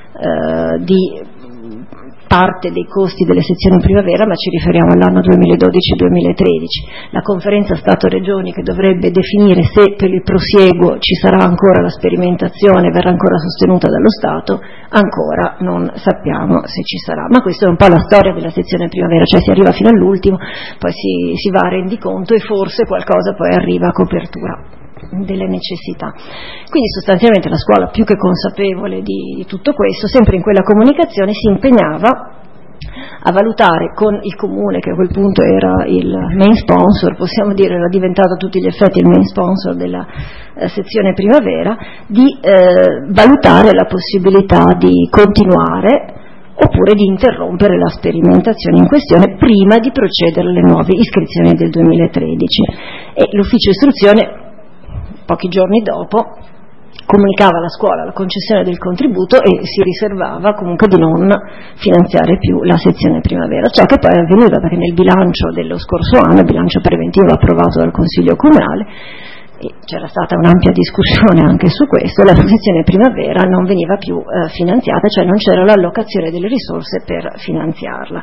di parte dei costi delle sezioni primavera, ma ci riferiamo all'anno 2012-2013. La conferenza Stato-Regioni, che dovrebbe definire se per il prosieguo ci sarà ancora la sperimentazione, verrà ancora sostenuta dallo Stato, ancora non sappiamo se ci sarà. Ma questa è un po' la storia della sezione primavera, cioè si arriva fino all'ultimo, poi si va a rendiconto e forse qualcosa poi arriva a copertura delle necessità. Quindi sostanzialmente la scuola, più che consapevole di tutto questo, sempre in quella comunicazione si impegnava a valutare con il comune, che a quel punto era il main sponsor, possiamo dire era diventato a tutti gli effetti il main sponsor della sezione primavera, di valutare la possibilità di continuare oppure di interrompere la sperimentazione in questione prima di procedere alle nuove iscrizioni del 2013. E l'ufficio istruzione pochi giorni dopo comunicava alla scuola la concessione del contributo e si riservava comunque di non finanziare più la sezione primavera, ciò che poi è avvenuto perché nel bilancio dello scorso anno, il bilancio preventivo approvato dal Consiglio Comunale, e c'era stata un'ampia discussione anche su questo, la sezione primavera non veniva più finanziata, cioè non c'era l'allocazione delle risorse per finanziarla.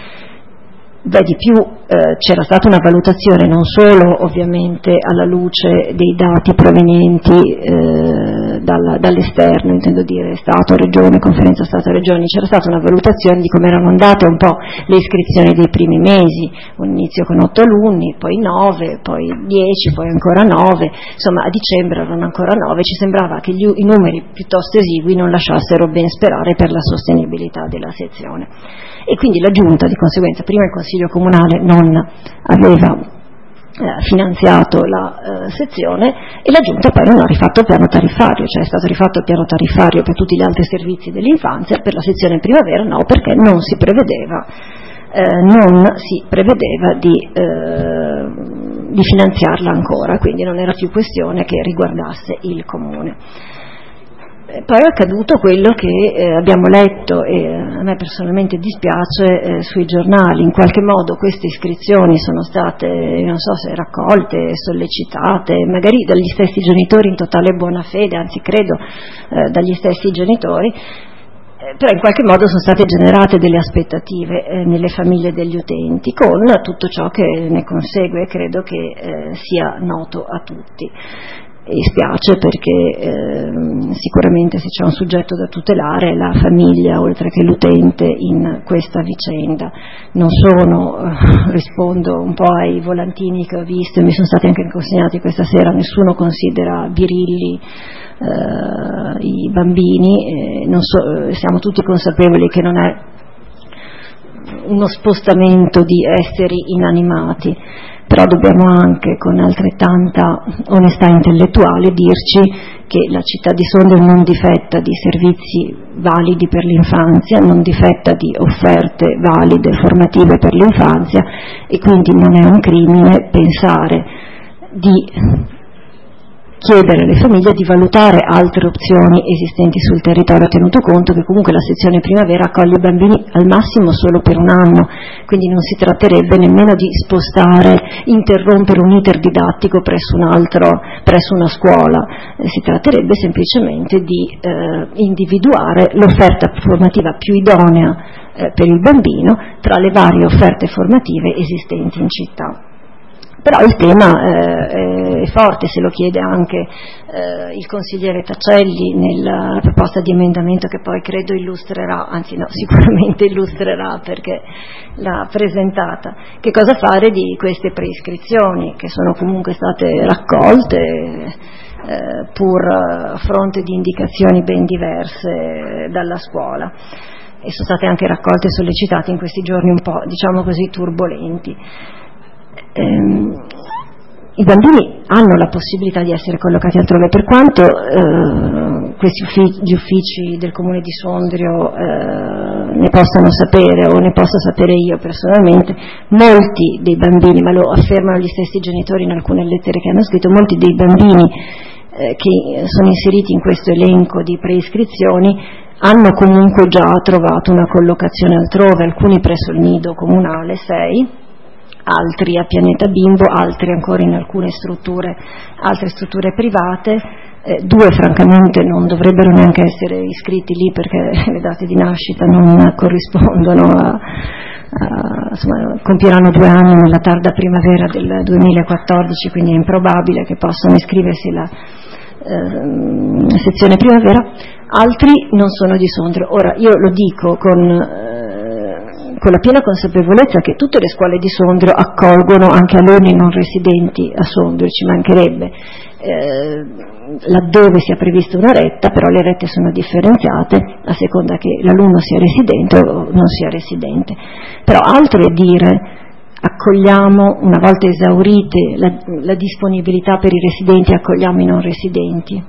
Di più, c'era stata una valutazione non solo ovviamente alla luce dei dati provenienti dall'esterno, intendo dire Stato, Regione, Conferenza Stato-Regioni, c'era stata una valutazione di come erano andate un po' le iscrizioni dei primi mesi, un inizio con 8 alunni, poi 9, poi 10, poi ancora 9, insomma a dicembre erano ancora 9, ci sembrava che i numeri piuttosto esigui non lasciassero ben sperare per la sostenibilità della sezione. E quindi la Giunta, di conseguenza, prima il Consiglio Comunale non aveva finanziato la sezione e la Giunta poi non ha rifatto il piano tariffario, cioè è stato rifatto il piano tariffario per tutti gli altri servizi dell'infanzia, per la sezione primavera no, perché non si prevedeva di finanziarla ancora, quindi non era più questione che riguardasse il Comune. Poi è accaduto quello che abbiamo letto e a me personalmente dispiace sui giornali, in qualche modo queste iscrizioni sono state, non so se raccolte, sollecitate, magari dagli stessi genitori in totale buona fede, anzi credo dagli stessi genitori, però in qualche modo sono state generate delle aspettative nelle famiglie degli utenti, con tutto ciò che ne consegue, credo che sia noto a tutti. E spiace perché sicuramente se c'è un soggetto da tutelare è la famiglia oltre che l'utente in questa vicenda. Non rispondo un po' ai volantini che ho visto e mi sono stati anche consegnati questa sera, nessuno considera virilli i bambini, siamo tutti consapevoli che non è uno spostamento di esseri inanimati, però dobbiamo anche con altrettanta onestà intellettuale dirci che la città di Sondrio non difetta di servizi validi per l'infanzia, non difetta di offerte valide formative per l'infanzia e quindi non è un crimine pensare di chiedere alle famiglie di valutare altre opzioni esistenti sul territorio, tenuto conto che comunque la sezione primavera accoglie i bambini al massimo solo per un anno, quindi non si tratterebbe nemmeno di interrompere un iter didattico presso una scuola, si tratterebbe semplicemente di individuare l'offerta formativa più idonea per il bambino tra le varie offerte formative esistenti in città. Però il tema è forte, se lo chiede anche il consigliere Tacelli nella proposta di emendamento che poi credo illustrerà, anzi no, sicuramente illustrerà perché l'ha presentata. Che cosa fare di queste preiscrizioni che sono comunque state raccolte pur a fronte di indicazioni ben diverse dalla scuola e sono state anche raccolte e sollecitate in questi giorni un po', diciamo così, turbolenti. I bambini hanno la possibilità di essere collocati altrove, per quanto gli uffici del Comune di Sondrio ne possano sapere o ne possa sapere io personalmente, molti dei bambini, ma lo affermano gli stessi genitori in alcune lettere che hanno scritto, molti dei bambini che sono inseriti in questo elenco di preiscrizioni hanno comunque già trovato una collocazione altrove, alcuni presso il nido comunale 6, altri a Pianeta Bimbo, altri ancora in altre strutture private. 2 francamente non dovrebbero neanche essere iscritti lì perché le date di nascita non corrispondono insomma, compiranno 2 anni nella tarda primavera del 2014, quindi è improbabile che possano iscriversi alla sezione primavera. Altri non sono di Sondrio. Ora io lo dico con la piena consapevolezza che tutte le scuole di Sondrio accolgono anche alunni non residenti a Sondrio, ci mancherebbe, laddove sia prevista una retta, però le rette sono differenziate a seconda che l'alunno sia residente o non sia residente. Però altro è dire accogliamo, una volta esaurite la disponibilità per i residenti, accogliamo i non residenti,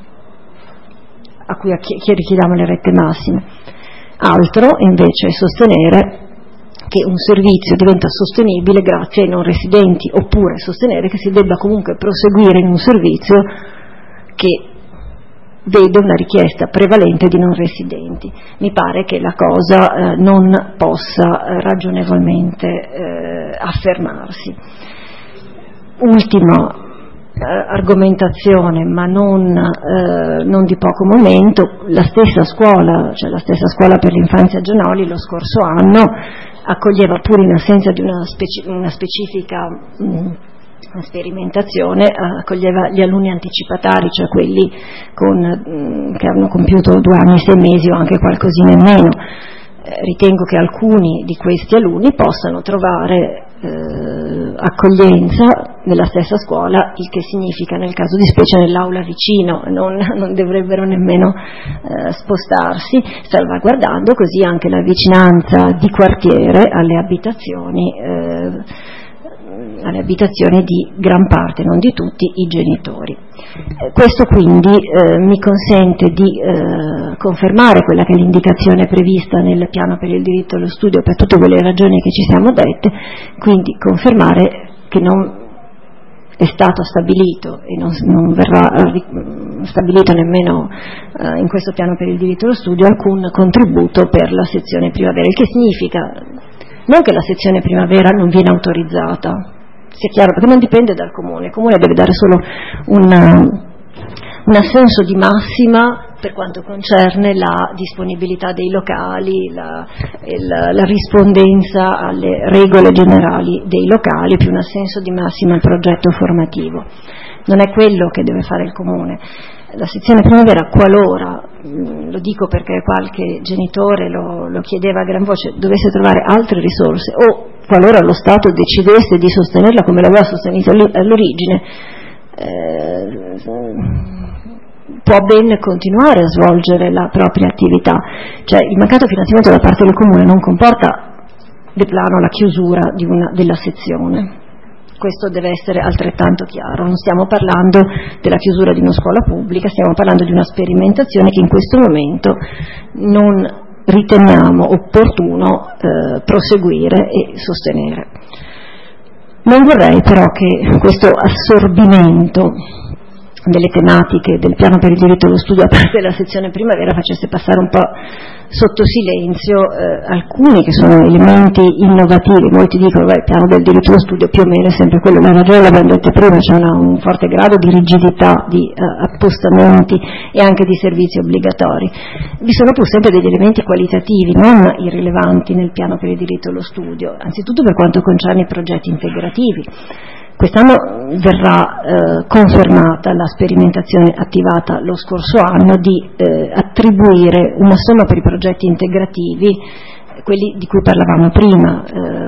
a cui richiediamo le rette massime. Altro invece è sostenere che un servizio diventa sostenibile grazie ai non residenti, oppure sostenere che si debba comunque proseguire in un servizio che vede una richiesta prevalente di non residenti. Mi pare che la cosa non possa ragionevolmente affermarsi. Ultima argomentazione, ma non di poco momento, la stessa scuola per l'infanzia Gianoli lo scorso anno accoglieva, pur in assenza di una specifica sperimentazione, accoglieva gli alunni anticipatari, cioè quelli che hanno compiuto 2 anni e 6 mesi o anche qualcosina in meno. Ritengo che alcuni di questi alunni possano trovare accoglienza nella stessa scuola, il che significa nel caso di specie nell'aula vicino, non dovrebbero nemmeno spostarsi, salvaguardando così anche la vicinanza di quartiere alle abitazioni di gran parte, non di tutti, i genitori. Questo quindi mi consente di confermare quella che è l'indicazione prevista nel piano per il diritto allo studio per tutte quelle ragioni che ci siamo dette, quindi confermare che non è stato stabilito e non verrà stabilito nemmeno in questo piano per il diritto allo studio alcun contributo per la sezione primavera, il che significa non che la sezione primavera non viene autorizzata, sia chiaro, perché non dipende dal Comune, il Comune deve dare solo un assenso di massima per quanto concerne la disponibilità dei locali, la rispondenza alle regole generali dei locali, più un assenso di massima al progetto formativo. Non è quello che deve fare il Comune. La sezione primavera, qualora, lo dico perché qualche genitore lo chiedeva a gran voce, dovesse trovare altre risorse o qualora lo Stato decidesse di sostenerla come l'aveva sostenuta all'origine, può ben continuare a svolgere la propria attività. Cioè il mancato finanziamento da parte del Comune non comporta di plano la chiusura della sezione. Questo deve essere altrettanto chiaro, non stiamo parlando della chiusura di una scuola pubblica, stiamo parlando di una sperimentazione che in questo momento non riteniamo opportuno proseguire e sostenere. Non vorrei però che questo assorbimento delle tematiche del piano per il diritto allo studio a parte della sezione primavera facesse passare un po' sotto silenzio alcuni che sono elementi innovativi. Molti dicono che il piano del diritto allo studio più o meno è sempre quello, la ragione l'abbiamo detto prima, c'è un forte grado di rigidità, di appostamenti e anche di servizi obbligatori. Vi sono pur sempre degli elementi qualitativi non irrilevanti nel piano per il diritto allo studio, anzitutto per quanto concerne i progetti integrativi. Quest'anno verrà confermata la sperimentazione attivata lo scorso anno di attribuire una somma per i progetti integrativi, quelli di cui parlavamo prima,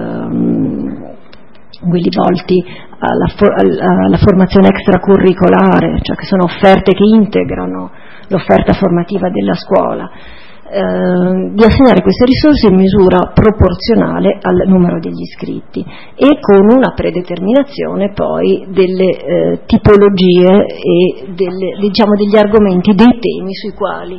quelli volti alla formazione extracurricolare, cioè che sono offerte che integrano l'offerta formativa della scuola. di assegnare queste risorse in misura proporzionale al numero degli iscritti e con una predeterminazione poi delle tipologie e degli argomenti, dei temi sui quali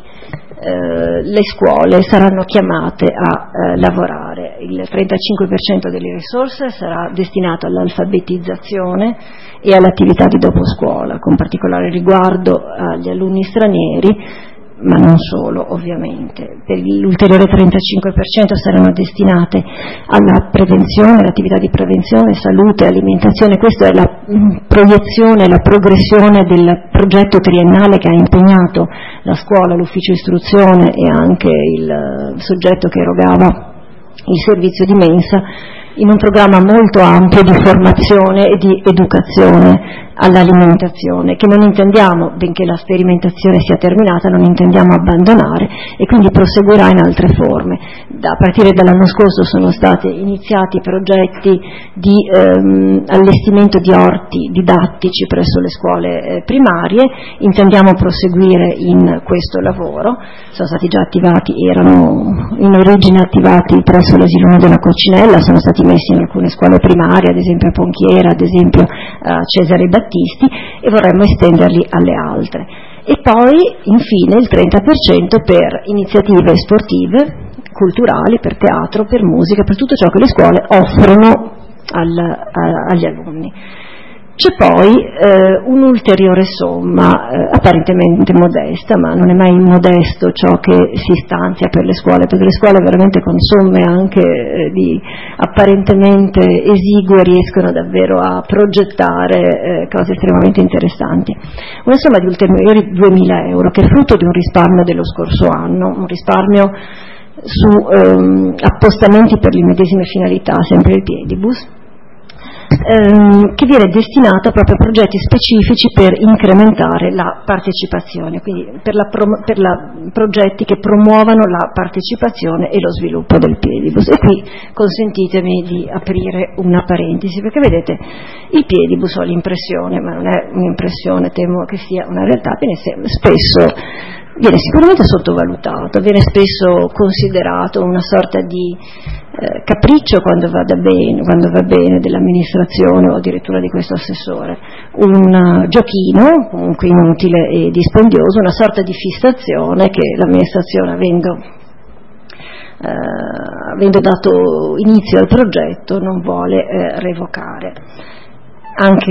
le scuole saranno chiamate a lavorare. Il 35% delle risorse sarà destinato all'alfabetizzazione e all'attività di doposcuola, con particolare riguardo agli alunni stranieri, ma non solo ovviamente. Per l'ulteriore 35% saranno destinate alla prevenzione, all'attività di prevenzione, salute, alimentazione. Questa è la proiezione, la progressione del progetto triennale che ha impegnato la scuola, l'ufficio istruzione e anche il soggetto che erogava il servizio di mensa, in un programma molto ampio di formazione e di educazione all'alimentazione, che non intendiamo, benché la sperimentazione sia terminata, non intendiamo abbandonare e quindi proseguirà in altre forme. A partire dall'anno scorso sono stati iniziati progetti di allestimento di orti didattici presso le scuole primarie, intendiamo proseguire in questo lavoro, sono stati già attivati, erano in origine attivati presso l'asilo della Coccinella, sono stati messi in alcune scuole primarie, ad esempio a Ponchiera, ad esempio a Cesare Battisti, e vorremmo estenderli alle altre. E poi infine il 30% per iniziative sportive, culturali, per teatro, per musica, per tutto ciò che le scuole offrono agli alunni. C'è poi un'ulteriore somma apparentemente modesta, ma non è mai modesto ciò che si stanzia per le scuole, perché le scuole veramente con somme anche apparentemente esigue riescono davvero a progettare cose estremamente interessanti. Una somma di ulteriori 2.000 euro, che è frutto di un risparmio dello scorso anno, un risparmio su appostamenti per le medesime finalità, sempre il Piedibus, che viene destinato proprio a progetti specifici per incrementare la partecipazione, quindi per progetti che promuovano la partecipazione e lo sviluppo del Piedibus. E qui consentitemi di aprire una parentesi, perché vedete, il Piedibus, ho l'impressione, ma non è un'impressione, temo che sia una realtà, viene sicuramente sottovalutato, viene spesso considerato una sorta di capriccio quando va bene dell'amministrazione o addirittura di questo assessore, un giochino comunque inutile e dispendioso, una sorta di fissazione che l'amministrazione avendo dato inizio al progetto non vuole revocare. Anche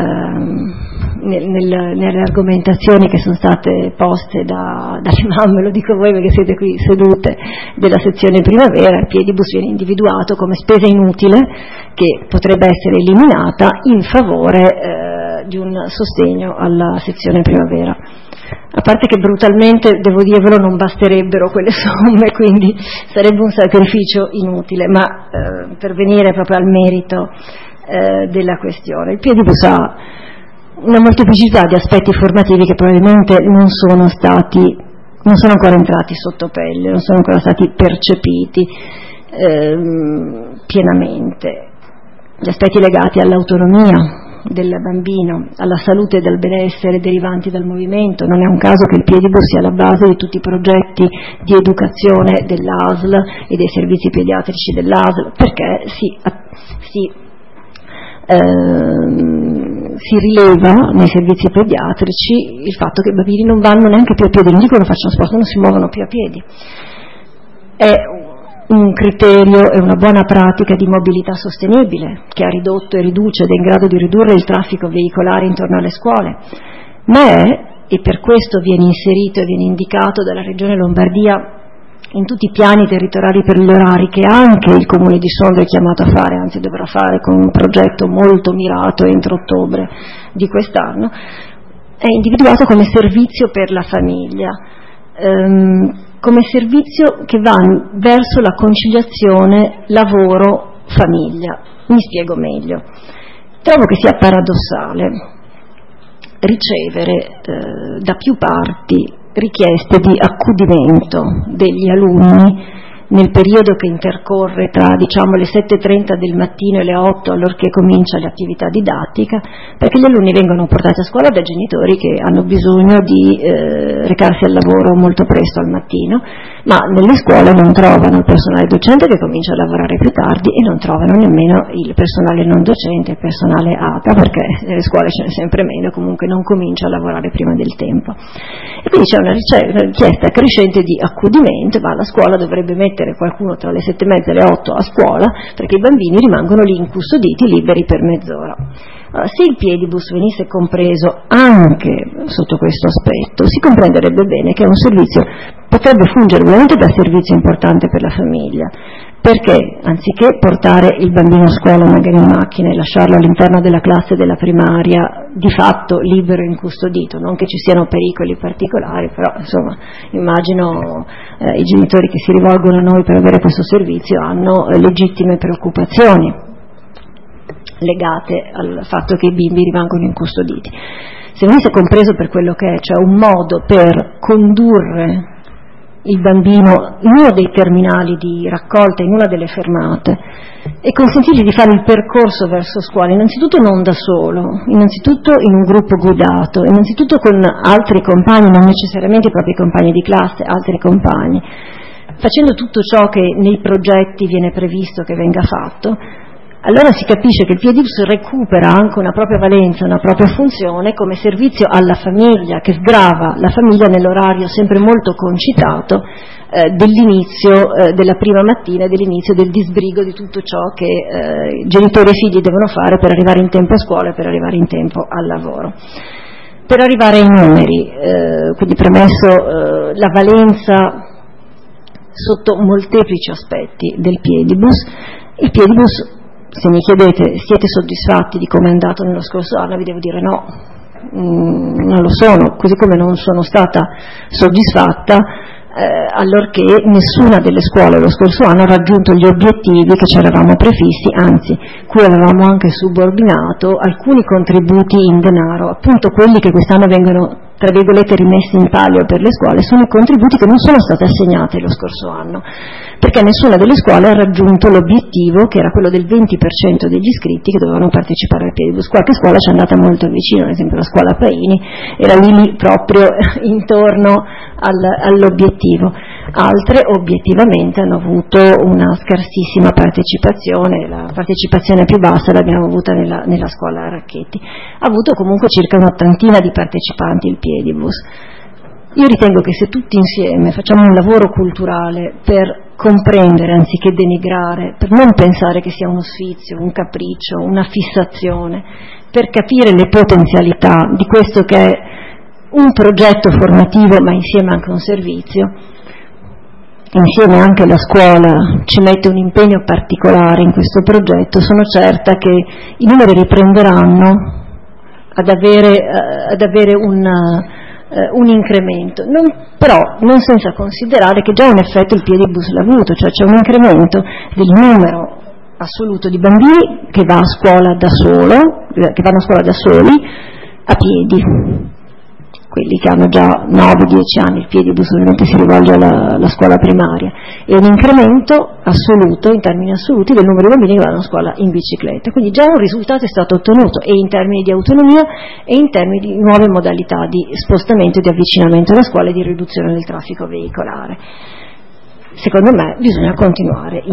nelle argomentazioni che sono state poste dalle mamme, lo dico a voi perché siete qui sedute, della sezione primavera, il Piedibus viene individuato come spesa inutile che potrebbe essere eliminata in favore di un sostegno alla sezione primavera. A parte che brutalmente, devo dirvelo, non basterebbero quelle somme, quindi sarebbe un sacrificio inutile, ma per venire proprio al merito della questione, il Piedibus ha una molteplicità di aspetti formativi che probabilmente non sono ancora entrati sotto pelle, non sono ancora stati percepiti pienamente. Gli aspetti legati all'autonomia del bambino, alla salute e al benessere derivanti dal movimento. Non è un caso che il Piedibus sia alla base di tutti i progetti di educazione dell'ASL e dei servizi pediatrici dell'ASL, perché si rileva nei servizi pediatrici il fatto che i bambini non vanno neanche più a piedi, non dico che non facciano sport, non si muovono più a piedi. È un criterio e una buona pratica di mobilità sostenibile che ha ridotto e riduce ed è in grado di ridurre il traffico veicolare intorno alle scuole, ma e per questo viene inserito e viene indicato dalla Regione Lombardia in tutti i piani territoriali per gli orari che anche il Comune di Sondrio è chiamato a fare, anzi dovrà fare con un progetto molto mirato entro ottobre di quest'anno, è individuato come servizio per la famiglia, come servizio che va verso la conciliazione lavoro-famiglia. Mi spiego meglio. Trovo che sia paradossale ricevere da più parti richieste di accudimento degli alunni nel periodo che intercorre tra le 7:30 del mattino e le 8 allorché comincia l'attività didattica, perché gli alunni vengono portati a scuola da genitori che hanno bisogno di recarsi al lavoro molto presto al mattino ma nelle scuole non trovano il personale docente che comincia a lavorare più tardi e non trovano nemmeno il personale non docente, il personale ATA, perché nelle scuole ce n'è sempre meno e comunque non comincia a lavorare prima del tempo. E quindi c'è una richiesta crescente di accudimento, ma la scuola dovrebbe mettere qualcuno tra le 7:30 e le 8 a scuola, perché i bambini rimangono lì incustoditi, liberi per mezz'ora. Allora, se il piedibus venisse compreso anche sotto questo aspetto, si comprenderebbe bene che è un servizio, potrebbe fungere veramente da servizio importante per la famiglia, perché anziché portare il bambino a scuola magari in macchina e lasciarlo all'interno della classe della primaria di fatto libero e incustodito, non che ci siano pericoli particolari, però insomma immagino i genitori che si rivolgono a noi per avere questo servizio hanno legittime preoccupazioni legate al fatto che i bimbi rimangono incustoditi. Se venisse compreso per quello che è, cioè un modo per condurre il bambino in uno dei terminali di raccolta, in una delle fermate, e consentirgli di fare il percorso verso scuola, innanzitutto non da solo, innanzitutto in un gruppo guidato, innanzitutto con altri compagni, non necessariamente i propri compagni di classe, altri compagni, facendo tutto ciò che nei progetti viene previsto che venga fatto, allora si capisce che il piedibus recupera anche una propria valenza, una propria funzione come servizio alla famiglia, che sgrava la famiglia nell'orario sempre molto concitato dell'inizio della prima mattina e dell'inizio del disbrigo di tutto ciò che genitori e figli devono fare per arrivare in tempo a scuola e per arrivare in tempo al lavoro. Per arrivare ai numeri, quindi premesso la valenza sotto molteplici aspetti del piedibus, il piedibus, se mi chiedete siete soddisfatti di come è andato nello scorso anno, vi devo dire no, non lo sono, così come non sono stata soddisfatta allorché nessuna delle scuole lo scorso anno ha raggiunto gli obiettivi che ci eravamo prefissi, anzi cui avevamo anche subordinato alcuni contributi in denaro, appunto quelli che quest'anno vengono tra virgolette rimessi in palio per le scuole, sono i contributi che non sono stati assegnati lo scorso anno, perché nessuna delle scuole ha raggiunto l'obiettivo che era quello del 20% degli iscritti che dovevano partecipare al piedibus. Qualche scuola ci è andata molto vicino, ad esempio la scuola Paini era lì proprio intorno all'obiettivo. Altre obiettivamente hanno avuto una scarsissima partecipazione, la partecipazione più bassa l'abbiamo avuta nella scuola Racchetti. Ha avuto comunque circa un'ottantina di partecipanti il piedibus. Io ritengo che se tutti insieme facciamo un lavoro culturale per comprendere anziché denigrare, per non pensare che sia uno sfizio, un capriccio, una fissazione, per capire le potenzialità di questo che è un progetto formativo ma insieme anche un servizio, insieme anche la scuola ci mette un impegno particolare in questo progetto, sono certa che i numeri riprenderanno ad avere un incremento, però non senza considerare che già un effetto il piedibus l'ha avuto, cioè c'è un incremento del numero assoluto di bambini che va a scuola da solo, che vanno a scuola da soli a piedi. Quelli che hanno già 9-10 anni, il piedibus ovviamente si rivolge alla scuola primaria, e un incremento assoluto, in termini assoluti, del numero di bambini che vanno a scuola in bicicletta. Quindi già un risultato è stato ottenuto, e in termini di autonomia e in termini di nuove modalità di spostamento e di avvicinamento alla scuola e di riduzione del traffico veicolare. Secondo me bisogna continuare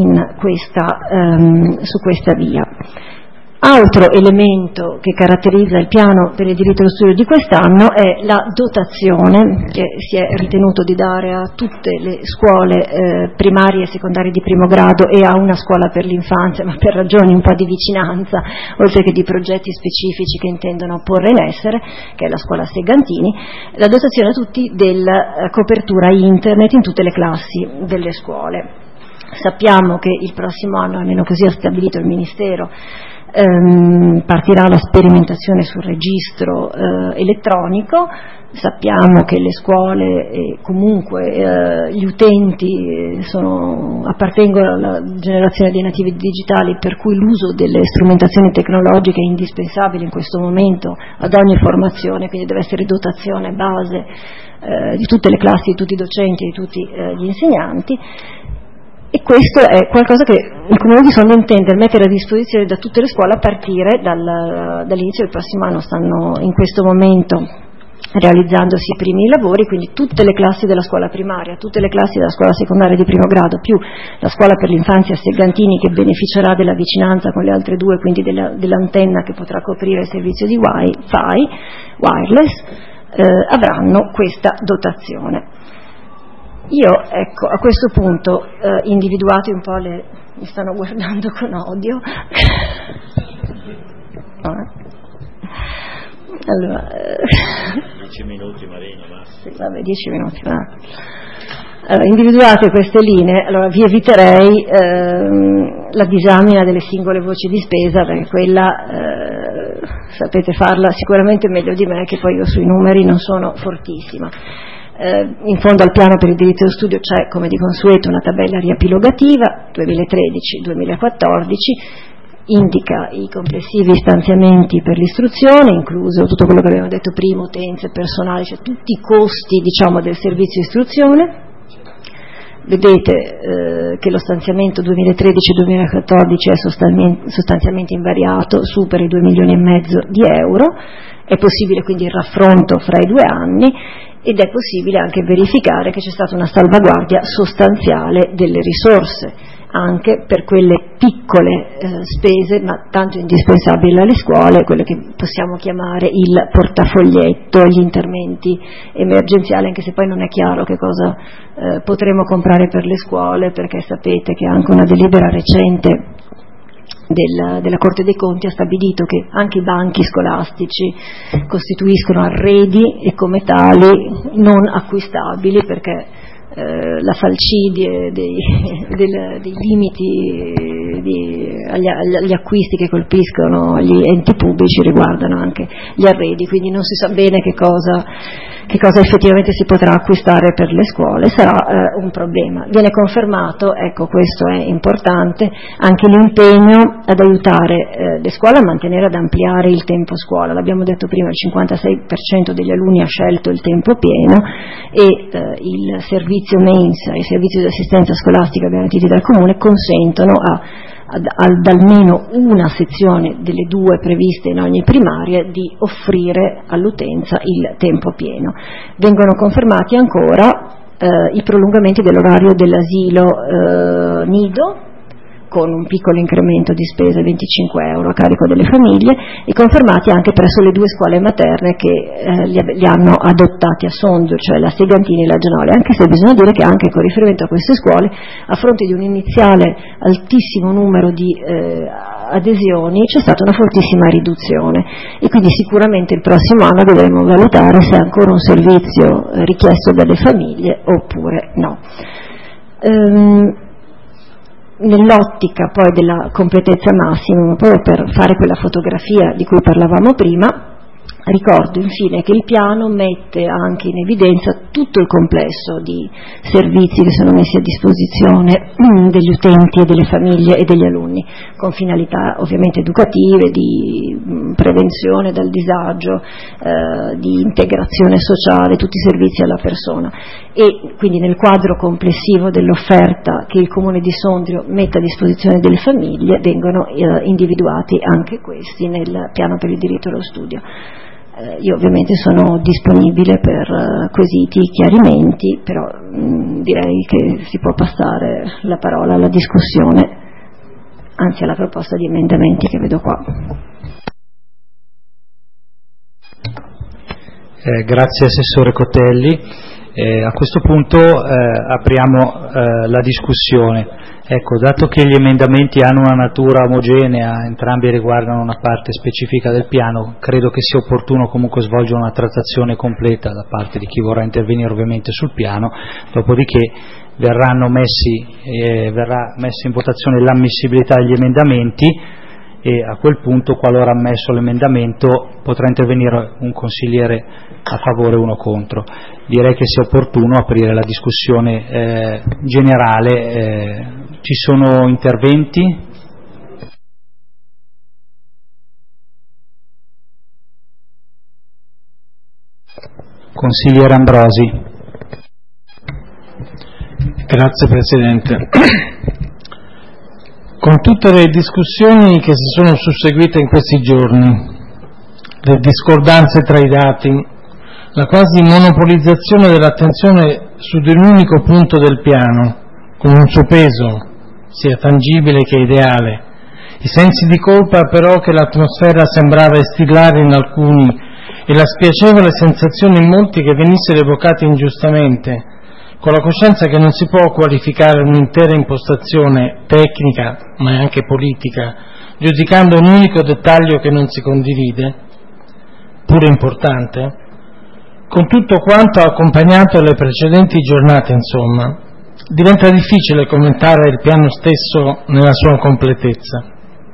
su questa via. Altro elemento che caratterizza il piano per il diritto allo studio di quest'anno è la dotazione che si è ritenuto di dare a tutte le scuole primarie e secondarie di primo grado e a una scuola per l'infanzia, ma per ragioni un po' di vicinanza, oltre che di progetti specifici che intendono porre in essere, che è la scuola Segantini, la dotazione a tutti della copertura internet in tutte le classi delle scuole. Sappiamo che il prossimo anno, almeno così ha stabilito il Ministero, partirà la sperimentazione sul registro elettronico. Sappiamo che le scuole e comunque gli utenti appartengono alla generazione dei nativi digitali, per cui l'uso delle strumentazioni tecnologiche è indispensabile in questo momento ad ogni formazione, quindi deve essere dotazione base di tutte le classi, di tutti i docenti, di tutti gli insegnanti. E questo è qualcosa che il Comune di Sondrio intende mettere a disposizione da tutte le scuole a partire dall'inizio del prossimo anno. Stanno in questo momento realizzandosi i primi lavori, quindi tutte le classi della scuola primaria, tutte le classi della scuola secondaria di primo grado, più la scuola per l'infanzia Segantini, che beneficerà della vicinanza con le altre due, quindi dell'antenna che potrà coprire il servizio di Wi-Fi, wireless, avranno questa dotazione. Io, ecco, a questo punto, individuati un po' mi stanno guardando con odio. Allora,
10 minuti Marina, basta.
Sì, vabbè, 10 minuti, va. Allora, individuate queste linee, allora vi eviterei la disamina delle singole voci di spesa, perché quella sapete farla sicuramente meglio di me, che poi io sui numeri non sono fortissima. In fondo al piano per il diritto allo studio c'è, come di consueto, una tabella riepilogativa 2013-2014, indica i complessivi stanziamenti per l'istruzione, incluso tutto quello che abbiamo detto prima, utenze, personale, cioè tutti i costi, diciamo, del servizio istruzione. Vedete che lo stanziamento 2013-2014 è sostanzialmente invariato, supera i 2,5 milioni di euro, è possibile quindi il raffronto fra i 2 anni ed è possibile anche verificare che c'è stata una salvaguardia sostanziale delle risorse, anche per quelle piccole spese ma tanto indispensabili alle scuole, quelle che possiamo chiamare il portafoglietto, gli interventi emergenziali, anche se poi non è chiaro che cosa potremo comprare per le scuole, perché sapete che anche una delibera recente della Corte dei Conti ha stabilito che anche i banchi scolastici costituiscono arredi e come tali non acquistabili, perché la falcidie dei limiti agli acquisti che colpiscono gli enti pubblici riguardano anche gli arredi, quindi non si sa bene che cosa effettivamente si potrà acquistare per le scuole, sarà un problema. Viene confermato, ecco, questo è importante, anche l'impegno ad aiutare le scuole a mantenere, ad ampliare il tempo scuola. L'abbiamo detto prima, il 56% degli alunni ha scelto il tempo pieno e il servizio mensa e i servizi di assistenza scolastica garantiti dal Comune consentono ad almeno una sezione delle 2 previste in ogni primaria di offrire all'utenza il tempo pieno. Vengono confermati ancora i prolungamenti dell'orario dell'asilo nido, con un piccolo incremento di spese, 25 euro a carico delle famiglie, e confermati anche presso le 2 scuole materne che li hanno adottati a Sondrio, cioè la Segantini e la Gianolia, anche se bisogna dire che anche con riferimento a queste scuole, a fronte di un iniziale altissimo numero di adesioni, c'è stata una fortissima riduzione, e quindi sicuramente il prossimo anno dovremo valutare se è ancora un servizio richiesto dalle famiglie oppure no. Nell'ottica poi della completezza massima, proprio per fare quella fotografia di cui parlavamo prima, ricordo infine che il piano mette anche in evidenza tutto il complesso di servizi che sono messi a disposizione degli utenti e delle famiglie e degli alunni, con finalità ovviamente educative, di prevenzione dal disagio, di integrazione sociale, tutti i servizi alla persona. E quindi nel quadro complessivo dell'offerta che il Comune di Sondrio mette a disposizione delle famiglie vengono individuati anche questi nel piano per il diritto allo studio. Io ovviamente sono disponibile per quesiti, chiarimenti, però direi che si può passare la parola alla discussione, anzi alla proposta di emendamenti che vedo qua.
Grazie Assessore Cotelli. A questo punto apriamo la discussione. Ecco, dato che gli emendamenti hanno una natura omogenea, entrambi riguardano una parte specifica del piano, credo che sia opportuno comunque svolgere una trattazione completa da parte di chi vorrà intervenire ovviamente sul piano, dopodiché verrà messa in votazione l'ammissibilità degli emendamenti e a quel punto, qualora ammesso l'emendamento, potrà intervenire un consigliere a favore e uno contro. Direi che sia opportuno aprire la discussione generale. Ci sono interventi? Consigliere Ambrosi.
Grazie Presidente. Con tutte le discussioni che si sono susseguite in questi giorni, le discordanze tra i dati, la quasi monopolizzazione dell'attenzione su di un unico punto del piano, con un suo peso, sia tangibile che ideale, i sensi di colpa però che l'atmosfera sembrava instillare in alcuni e la spiacevole sensazione in molti che venissero evocati ingiustamente, con la coscienza che non si può qualificare un'intera impostazione tecnica, ma anche politica, giudicando un unico dettaglio che non si condivide, pure importante, con tutto quanto ha accompagnato le precedenti giornate, insomma, diventa difficile commentare il piano stesso nella sua completezza.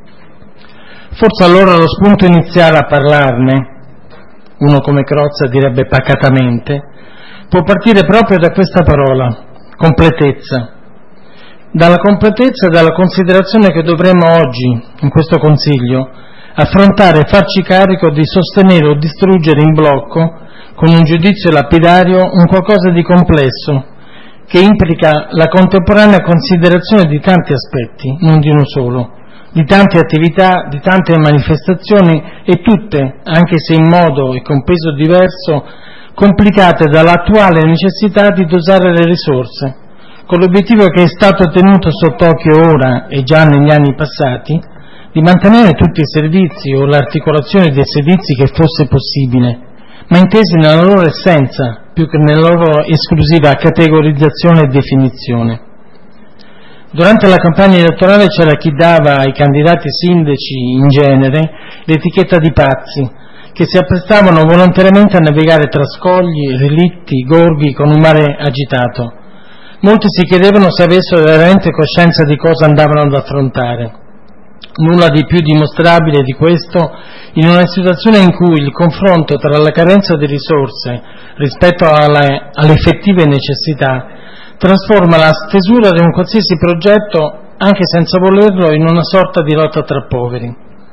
Forse allora lo spunto iniziale a parlarne, uno come Crozza direbbe pacatamente, può partire proprio da questa parola, completezza. Dalla completezza e dalla considerazione che dovremmo oggi, in questo Consiglio, affrontare e farci carico di sostenere o distruggere in blocco, con un giudizio lapidario, un qualcosa di complesso, che implica la contemporanea considerazione di tanti aspetti, non di uno solo, di tante attività, di tante manifestazioni e tutte, anche se in modo e con peso diverso, complicate dall'attuale necessità di dosare le risorse, con l'obiettivo che è stato tenuto sott'occhio ora e già negli anni passati, di mantenere tutti i servizi o l'articolazione dei servizi che fosse possibile, ma intesi nella loro essenza, più che nella loro esclusiva categorizzazione e definizione. Durante la campagna elettorale c'era chi dava ai candidati sindaci in genere l'etichetta di pazzi, che si apprestavano volontariamente a navigare tra scogli, relitti, gorghi con un mare agitato. Molti si chiedevano se avessero veramente coscienza di cosa andavano ad affrontare. Nulla di più dimostrabile di questo in una situazione in cui il confronto tra la carenza di risorse rispetto alle effettive necessità trasforma la stesura di un qualsiasi progetto, anche senza volerlo, in una sorta di lotta tra poveri.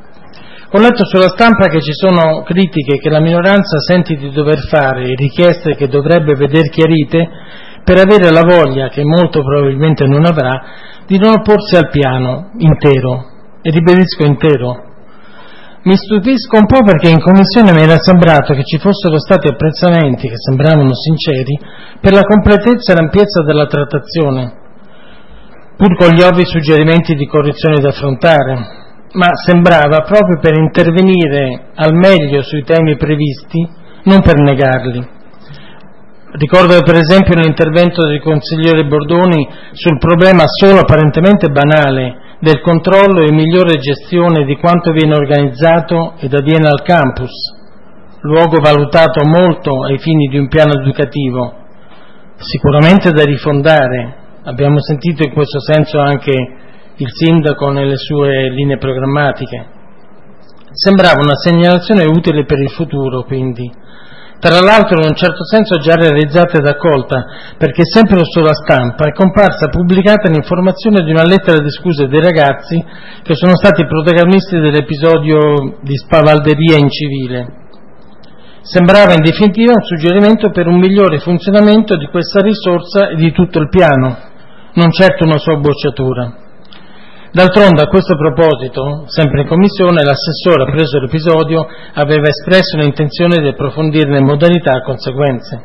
Ho letto sulla stampa che ci sono critiche che la minoranza sente di dover fare e richieste che dovrebbe veder chiarite per avere la voglia, che molto probabilmente non avrà, di non opporsi al piano intero, e ribadisco intero. Mi stupisco un po' perché in commissione mi era sembrato che ci fossero stati apprezzamenti che sembravano sinceri per la completezza e l'ampiezza della trattazione, pur con gli ovvi suggerimenti di correzioni da affrontare, ma sembrava proprio per intervenire al meglio sui temi previsti, non per negarli. Ricordo per esempio l'intervento del consigliere Bordoni sul problema solo apparentemente banale del controllo e migliore gestione di quanto viene organizzato ed avviene al campus, luogo valutato molto ai fini di un piano educativo, sicuramente da rifondare. Abbiamo sentito in questo senso anche il sindaco nelle sue linee programmatiche. Sembrava una segnalazione utile per il futuro, quindi. Tra l'altro in un certo senso già realizzata ed accolta, perché sempre sulla stampa è comparsa pubblicata l'informazione di una lettera di scuse dei ragazzi che sono stati protagonisti dell'episodio di spavalderia in civile. Sembrava in definitiva un suggerimento per un migliore funzionamento di questa risorsa e di tutto il piano, non certo una sua bocciatura. D'altronde a questo proposito, sempre in commissione, l'assessore, preso l'episodio, aveva espresso l'intenzione di approfondirne modalità e conseguenze.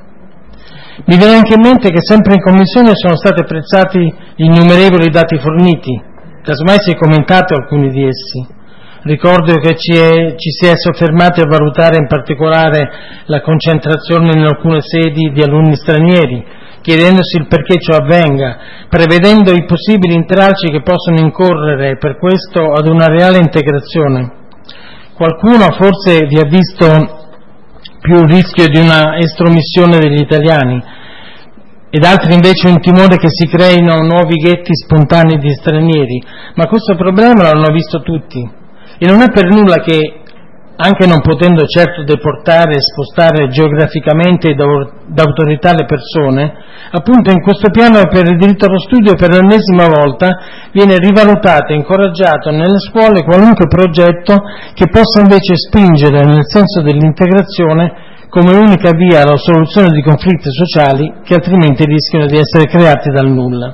Mi viene anche in mente che sempre in commissione sono stati apprezzati gli innumerevoli dati forniti, casomai si è commentato alcuni di essi. Ricordo che ci si è soffermati a valutare in particolare la concentrazione in alcune sedi di alunni stranieri, chiedendosi il perché ciò avvenga, prevedendo i possibili intralci che possono incorrere per questo ad una reale integrazione. Qualcuno forse vi ha visto più il rischio di una estromissione degli italiani, ed altri invece un timore che si creino nuovi ghetti spontanei di stranieri, ma questo problema l'hanno visto tutti, e non è per nulla che, anche non potendo certo deportare e spostare geograficamente da autorità le persone, appunto in questo piano per il diritto allo studio per l'ennesima volta viene rivalutato e incoraggiato nelle scuole qualunque progetto che possa invece spingere nel senso dell'integrazione come unica via alla soluzione di conflitti sociali che altrimenti rischiano di essere creati dal nulla.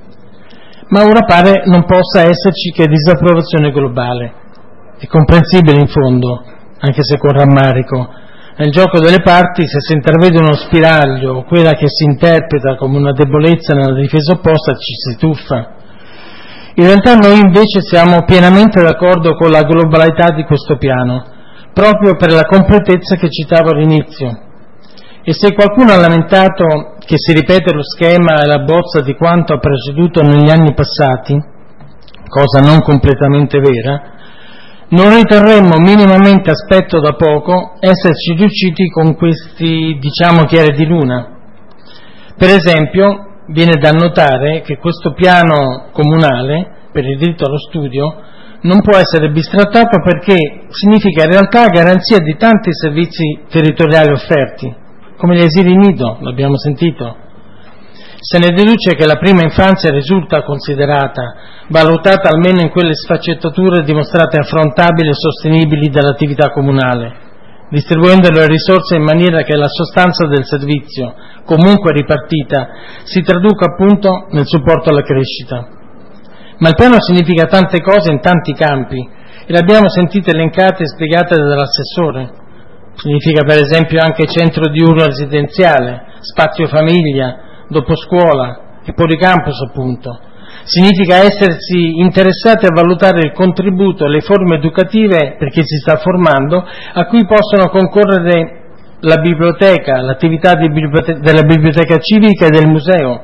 Ma ora pare non possa esserci che disapprovazione globale. È comprensibile in fondo, anche se con rammarico, nel gioco delle parti, se si intravede uno spiraglio, quella che si interpreta come una debolezza nella difesa opposta, ci si tuffa. In realtà noi invece siamo pienamente d'accordo con la globalità di questo piano, proprio per la completezza che citavo all'inizio. E se qualcuno ha lamentato che si ripete lo schema e la bozza di quanto ha preceduto negli anni passati, cosa non completamente vera, non riterremmo minimamente aspetto da poco esserci riusciti con questi, diciamo, chiari di luna. Per esempio, viene da notare che questo piano comunale per il diritto allo studio non può essere bistrattato perché significa in realtà garanzia di tanti servizi territoriali offerti, come gli asili nido, l'abbiamo sentito. Se ne deduce che la prima infanzia risulta considerata, valutata almeno in quelle sfaccettature dimostrate affrontabili e sostenibili dall'attività comunale, distribuendo le risorse in maniera che la sostanza del servizio, comunque ripartita, si traduca appunto nel supporto alla crescita. Ma il piano significa tante cose in tanti campi e le abbiamo sentite elencate e spiegate dall'assessore. Significa per esempio anche centro diurno residenziale, spazio famiglia, dopo scuola e policampus appunto. Significa essersi interessati a valutare il contributo e le forme educative per chi si sta formando a cui possono concorrere la biblioteca, l'attività della biblioteca civica e del museo.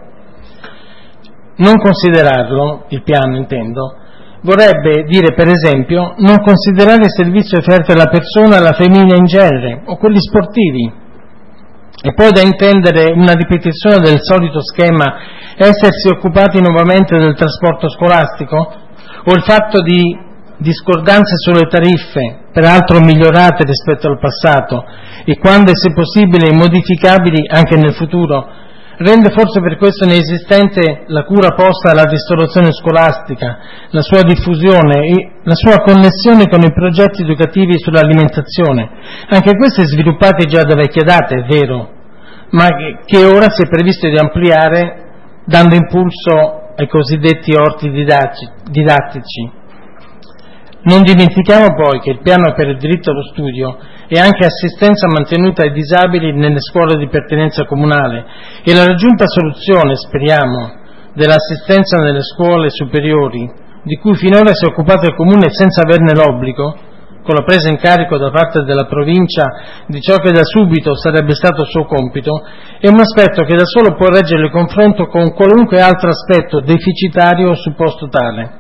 Non considerarlo, il piano intendo, vorrebbe dire per esempio non considerare i servizi offerti alla persona e alla famiglia in genere o quelli sportivi. E poi da intendere una ripetizione del solito schema essersi occupati nuovamente del trasporto scolastico o il fatto di discordanze sulle tariffe, peraltro migliorate rispetto al passato e quando è se possibile modificabili anche nel futuro, rende forse per questo inesistente la cura posta alla ristorazione scolastica, la sua diffusione e la sua connessione con i progetti educativi sull'alimentazione, anche questi sviluppati già da vecchie date, è vero, ma che ora si è previsto di ampliare dando impulso ai cosiddetti orti didattici. Non dimentichiamo poi che il piano per il diritto allo studio è anche assistenza mantenuta ai disabili nelle scuole di pertinenza comunale e la raggiunta soluzione, speriamo, dell'assistenza nelle scuole superiori, di cui finora si è occupato il Comune senza averne l'obbligo, con la presa in carico da parte della provincia di ciò che da subito sarebbe stato suo compito, è un aspetto che da solo può reggere il confronto con qualunque altro aspetto deficitario o supposto tale.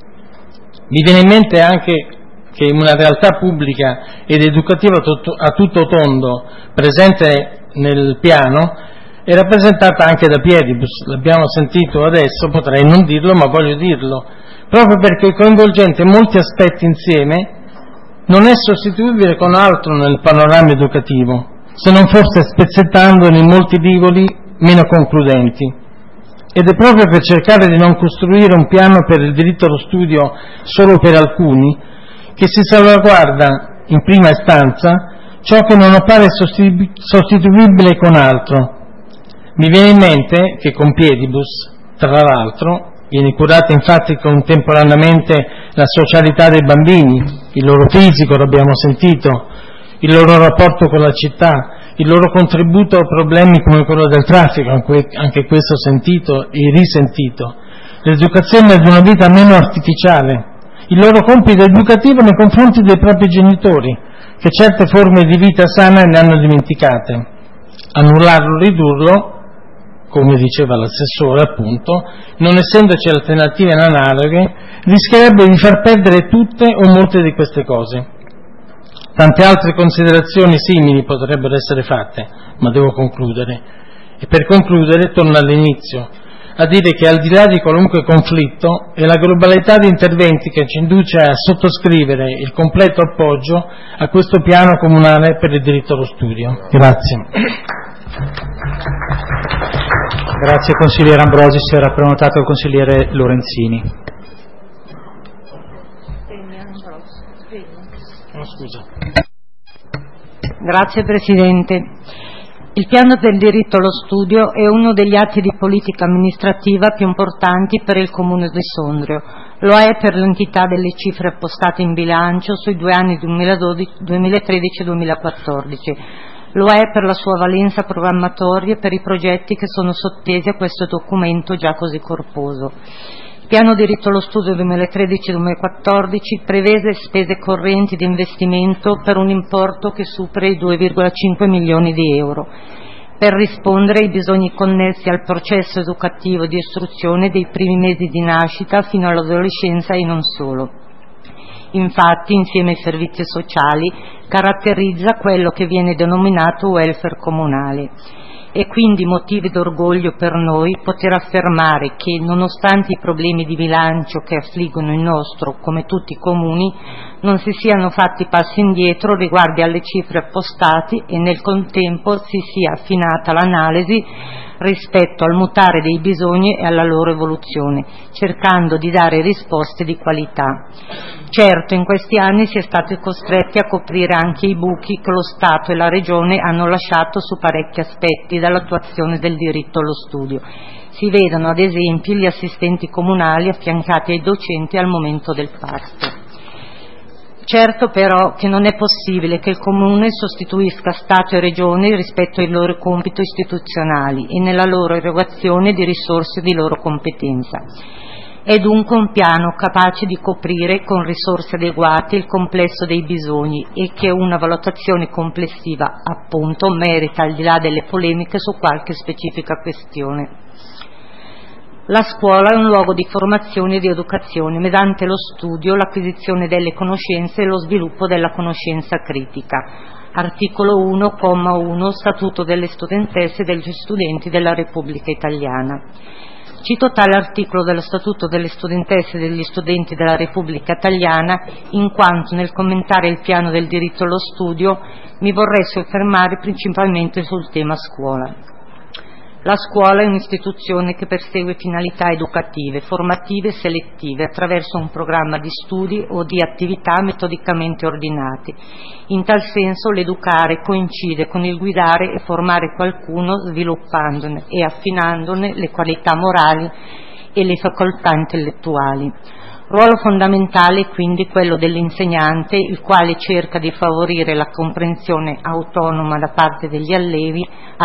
Mi viene in mente anche che una realtà pubblica ed educativa a tutto tondo presente nel piano è rappresentata anche da Piedibus, l'abbiamo sentito adesso, potrei non dirlo ma voglio dirlo, proprio perché coinvolgente molti aspetti insieme non è sostituibile con altro nel panorama educativo, se non forse spezzettandolo in molti rivoli meno concludenti. Ed è proprio per cercare di non costruire un piano per il diritto allo studio solo per alcuni che si salvaguarda in prima istanza ciò che non appare sostituibile con altro. Mi viene in mente che con Piedibus, tra l'altro, viene curata infatti contemporaneamente la socialità dei bambini, il loro fisico, l'abbiamo sentito, il loro rapporto con la città, il loro contributo a problemi come quello del traffico, anche questo sentito e risentito, l'educazione ad una vita meno artificiale, il loro compito educativo nei confronti dei propri genitori, che certe forme di vita sana ne hanno dimenticate. Annullarlo, ridurlo, come diceva l'assessore appunto, non essendoci alternative analoghe, rischierebbe di far perdere tutte o molte di queste cose. Tante altre considerazioni simili potrebbero essere fatte, ma devo concludere. E per concludere torno all'inizio, a dire che al di là di qualunque conflitto è la globalità di interventi che ci induce a sottoscrivere il completo appoggio a questo piano comunale per il diritto allo studio. Grazie.
Grazie consigliere Ambrosi, si era prenotato il consigliere Lorenzini.
Grazie Presidente. Il piano del diritto allo studio è uno degli atti di politica amministrativa più importanti per il Comune di Sondrio, Lo è per l'entità delle cifre appostate in bilancio sui 2 anni 2013 e 2014. Lo è per la sua valenza programmatoria e per i progetti che sono sottesi a questo documento già così corposo. Il Piano Diritto allo Studio 2013-2014 prevede spese correnti di investimento per un importo che supera i 2,5 milioni di euro, per rispondere ai bisogni connessi al processo educativo di istruzione dei primi mesi di nascita fino all'adolescenza e non solo. Infatti, insieme ai servizi sociali, caratterizza quello che viene denominato welfare comunale. È quindi motivo d'orgoglio per noi poter affermare che, nonostante i problemi di bilancio che affliggono il nostro, come tutti i comuni, non si siano fatti passi indietro riguardo alle cifre appostate e nel contempo si sia affinata l'analisi rispetto al mutare dei bisogni e alla loro evoluzione, cercando di dare risposte di qualità. Certo, in questi anni si è stati costretti a coprire anche i buchi che lo Stato e la Regione hanno lasciato su parecchi aspetti dall'attuazione del diritto allo studio. Si vedono ad esempio gli assistenti comunali affiancati ai docenti al momento del parto. Certo però che non è possibile che il Comune sostituisca Stato e Regione rispetto ai loro compiti istituzionali e nella loro erogazione di risorse di loro competenza. È dunque un piano capace di coprire con risorse adeguate il complesso dei bisogni e che una valutazione complessiva, appunto, merita al di là delle polemiche su qualche specifica questione. La scuola è un luogo di formazione e di educazione mediante lo studio, l'acquisizione delle conoscenze e lo sviluppo della conoscenza critica. Articolo 1, comma 1, Statuto delle studentesse e degli studenti della Repubblica Italiana. Cito tale articolo dello Statuto delle studentesse e degli studenti della Repubblica Italiana in quanto nel commentare il piano del diritto allo studio mi vorrei soffermare principalmente sul tema scuola. La scuola è un'istituzione che persegue finalità educative, formative e selettive attraverso un programma di studi o di attività metodicamente ordinati. In tal senso l'educare coincide con il guidare e formare qualcuno sviluppandone e affinandone le qualità morali e le facoltà intellettuali. Ruolo fondamentale è quindi quello dell'insegnante, il quale cerca di favorire la comprensione autonoma da parte degli allievi,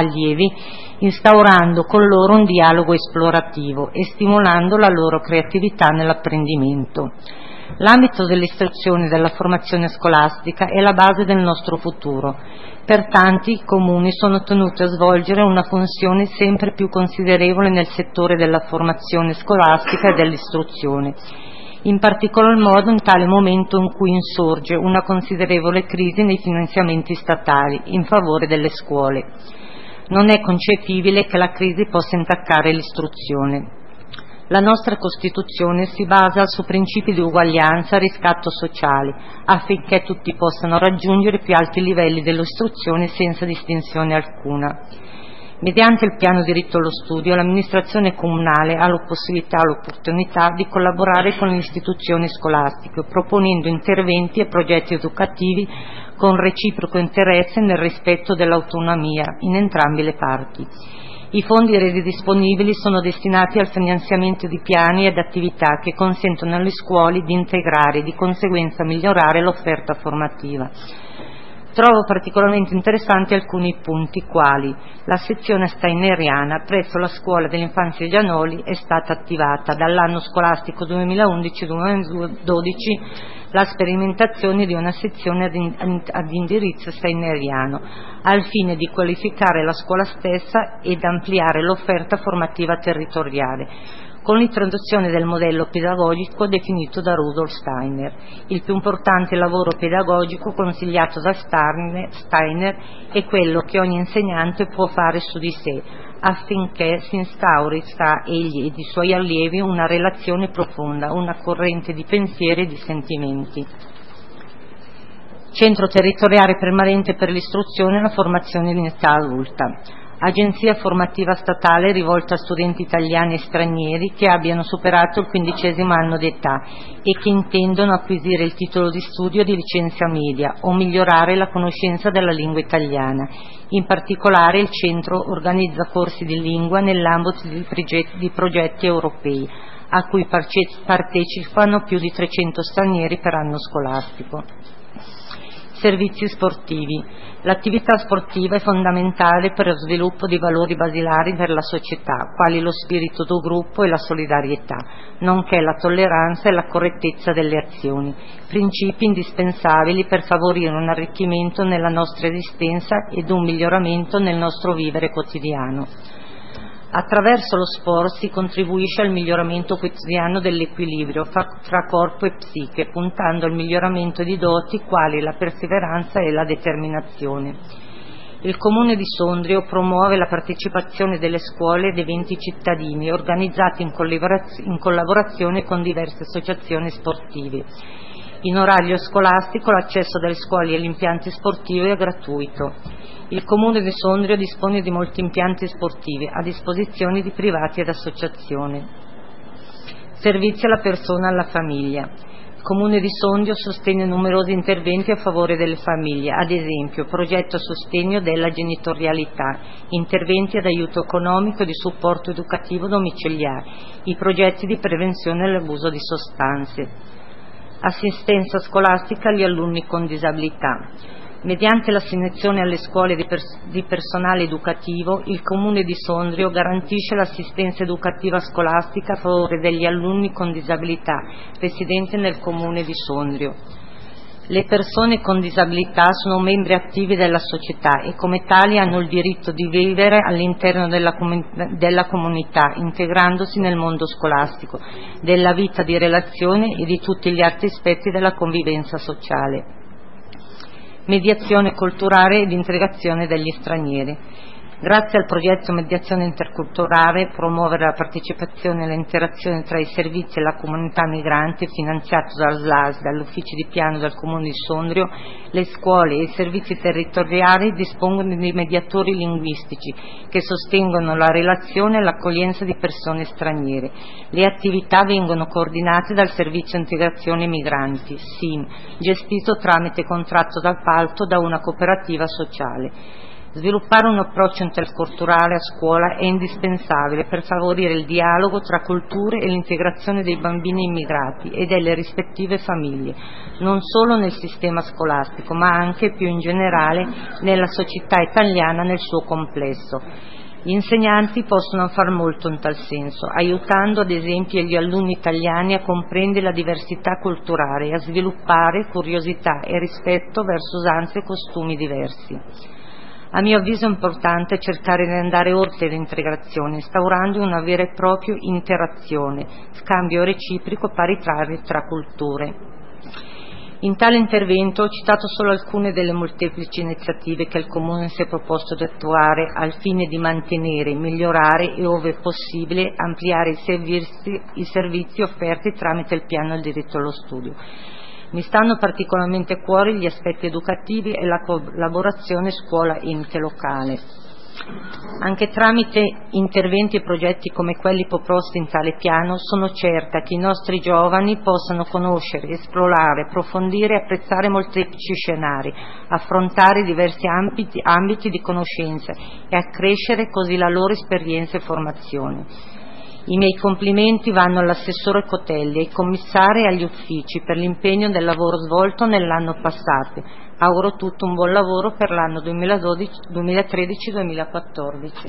instaurando con loro un dialogo esplorativo e stimolando la loro creatività nell'apprendimento. L'ambito dell'istruzione e della formazione scolastica è la base del nostro futuro. Pertanto i comuni sono tenuti a svolgere una funzione sempre più considerevole nel settore della formazione scolastica e dell'istruzione. In particolar modo in tale momento in cui insorge una considerevole crisi nei finanziamenti statali in favore delle scuole. Non è concepibile che la crisi possa intaccare l'istruzione. La nostra Costituzione si basa su principi di uguaglianza e riscatto sociale, affinché tutti possano raggiungere più alti livelli dell'istruzione senza distinzione alcuna. Mediante il piano diritto allo studio, l'amministrazione comunale ha la possibilità e l'opportunità di collaborare con le istituzioni scolastiche, proponendo interventi e progetti educativi con reciproco interesse nel rispetto dell'autonomia in entrambe le parti. I fondi resi disponibili sono destinati al finanziamento di piani ed attività che consentono alle scuole di integrare e di conseguenza migliorare l'offerta formativa. Trovo particolarmente interessanti alcuni punti quali la sezione steineriana presso la scuola dell'infanzia Gianoli è stata attivata dall'anno scolastico 2011-2012 la sperimentazione di una sezione ad indirizzo steineriano al fine di qualificare la scuola stessa ed ampliare l'offerta formativa territoriale con l'introduzione del modello pedagogico definito da Rudolf Steiner. Il più importante lavoro pedagogico consigliato da Steiner è quello che ogni insegnante può fare su di sé, affinché si instauri tra egli ed i suoi allievi una relazione profonda, una corrente di pensieri e di sentimenti. Centro territoriale permanente per l'istruzione e la formazione in età adulta. agenzia formativa statale rivolta a studenti italiani e stranieri che abbiano superato il 15° anno d'età e che intendono acquisire il titolo di studio di licenza media o migliorare la conoscenza della lingua italiana. In particolare il centro organizza corsi di lingua nell'ambito di progetti europei a cui partecipano più di 300 stranieri per anno scolastico. Servizi sportivi. L'attività sportiva è fondamentale per lo sviluppo di valori basilari per la società, quali lo spirito do gruppo e la solidarietà, nonché la tolleranza e la correttezza delle azioni, principi indispensabili per favorire un arricchimento nella nostra esistenza ed un miglioramento nel nostro vivere quotidiano. Attraverso lo sport si contribuisce al miglioramento quotidiano dell'equilibrio fra corpo e psiche, puntando al miglioramento di doti quali la perseveranza e la determinazione. Il Comune di Sondrio promuove la partecipazione delle scuole ed eventi cittadini organizzati in collaborazione con diverse associazioni sportive. In orario scolastico l'accesso delle scuole agli impianti sportivi è gratuito. Il Comune di Sondrio dispone di molti impianti sportivi a disposizione di privati ed associazioni. Servizi alla persona e alla famiglia. Il Comune di Sondrio sostiene numerosi interventi a favore delle famiglie, ad esempio progetto a sostegno della genitorialità, interventi ad aiuto economico e di supporto educativo domiciliare, i progetti di prevenzione dell'abuso di sostanze. Assistenza scolastica agli alunni con disabilità. Mediante l'assegnazione alle scuole di personale educativo, il Comune di Sondrio garantisce l'assistenza educativa scolastica a favore degli alunni con disabilità residenti nel Comune di Sondrio. Le persone con disabilità sono membri attivi della società e come tali hanno il diritto di vivere all'interno della comunità, integrandosi nel mondo scolastico, della vita di relazione e di tutti gli altri aspetti della convivenza sociale. Mediazione culturale ed integrazione degli stranieri. Grazie al progetto Mediazione interculturale, promuovere la partecipazione e l'interazione tra i servizi e la comunità migrante, finanziato dal SLAS, dall'Ufficio di Piano del Comune di Sondrio, le scuole e i servizi territoriali dispongono di mediatori linguistici che sostengono la relazione e l'accoglienza di persone straniere. Le attività vengono coordinate dal Servizio Integrazione Migranti, SIM, gestito tramite contratto d'appalto da una cooperativa sociale. Sviluppare un approccio interculturale a scuola è indispensabile per favorire il dialogo tra culture e l'integrazione dei bambini immigrati e delle rispettive famiglie, non solo nel sistema scolastico, ma anche più in generale nella società italiana nel suo complesso. Gli insegnanti possono far molto in tal senso, aiutando ad esempio gli alunni italiani a comprendere la diversità culturale e a sviluppare curiosità e rispetto verso usanze e costumi diversi. A mio avviso è importante cercare di andare oltre l'integrazione, instaurando una vera e propria interazione, scambio reciproco paritario tra culture. In tale intervento ho citato solo alcune delle molteplici iniziative che il Comune si è proposto di attuare al fine di mantenere, migliorare e, ove possibile, ampliare i servizi offerti tramite il piano del diritto allo studio. Mi stanno particolarmente a cuore gli aspetti educativi e la collaborazione scuola-ente locale. Anche tramite interventi e progetti come quelli proposti in tale piano sono certa che i nostri giovani possano conoscere, esplorare, approfondire e apprezzare molteplici scenari, affrontare diversi ambiti di conoscenza e accrescere così la loro esperienza e formazione. I miei complimenti vanno all'assessore Cotelli, ai commissari e agli uffici per l'impegno del lavoro svolto nell'anno passato. Auguro tutto un buon lavoro per l'anno 2013-2014.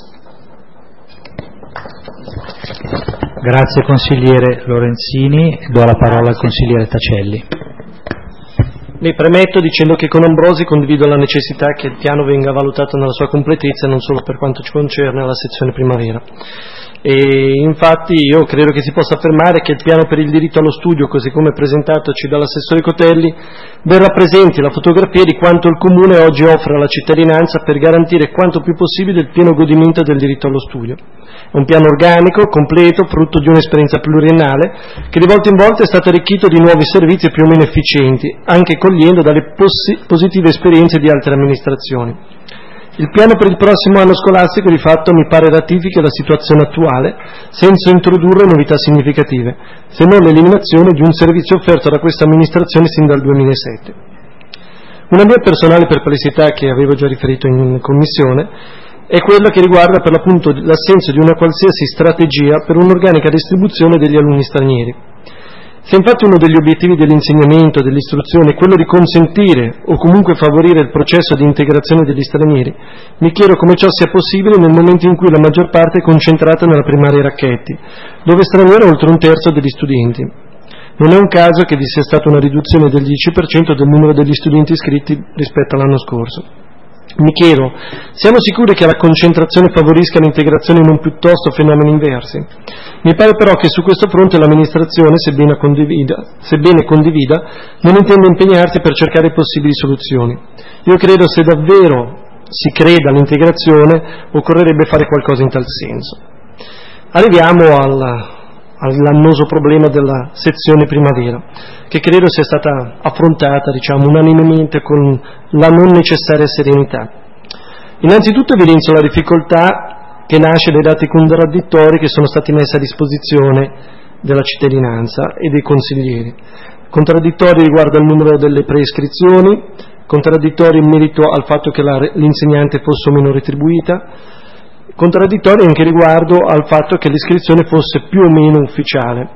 Grazie consigliere Lorenzini, do la parola al consigliere Tacelli.
Mi premetto dicendo che con Ambrosi condivido la necessità che il piano venga valutato nella sua completezza non solo per quanto ci concerne la sezione primavera. E infatti io credo che si possa affermare che il piano per il diritto allo studio, così come presentatoci dall'assessore Cotelli, ben rappresenti la fotografia di quanto il Comune oggi offre alla cittadinanza per garantire quanto più possibile il pieno godimento del diritto allo studio. È un piano organico, completo, frutto di un'esperienza pluriennale che di volta in volta è stato arricchito di nuovi servizi più o meno efficienti, anche cogliendo dalle positive esperienze di altre amministrazioni. Il piano per il prossimo anno scolastico di fatto mi pare ratifichi la situazione attuale senza introdurre novità significative, se non l'eliminazione di un servizio offerto da questa amministrazione sin dal 2007. Una mia personale perplessità, che avevo già riferito in commissione, è quella che riguarda per l'appunto l'assenza di una qualsiasi strategia per un'organica distribuzione degli alunni stranieri. Se infatti uno degli obiettivi dell'insegnamento e dell'istruzione è quello di consentire o comunque favorire il processo di integrazione degli stranieri, mi chiedo come ciò sia possibile nel momento in cui la maggior parte è concentrata nella primaria Racchetti, dove straniero è oltre un terzo degli studenti. Non è un caso che vi sia stata una riduzione del 10% del numero degli studenti iscritti rispetto all'anno scorso. Mi chiedo, siamo sicuri che la concentrazione favorisca l'integrazione e non piuttosto fenomeni inversi? Mi pare però che su questo fronte l'amministrazione, sebbene condivida, non intende impegnarsi per cercare possibili soluzioni. Io credo, se davvero si creda all'integrazione, occorrerebbe fare qualcosa in tal senso. Arriviamo all'annoso problema della sezione primavera, che credo sia stata affrontata, unanimemente con la non necessaria serenità. Innanzitutto evidenzio la difficoltà che nasce dai dati contraddittori che sono stati messi a disposizione della cittadinanza e dei consiglieri. Contraddittori riguardo al numero delle preiscrizioni, contraddittori in merito al fatto che l'insegnante fosse o meno retribuita, contraddittori anche riguardo al fatto che l'iscrizione fosse più o meno ufficiale.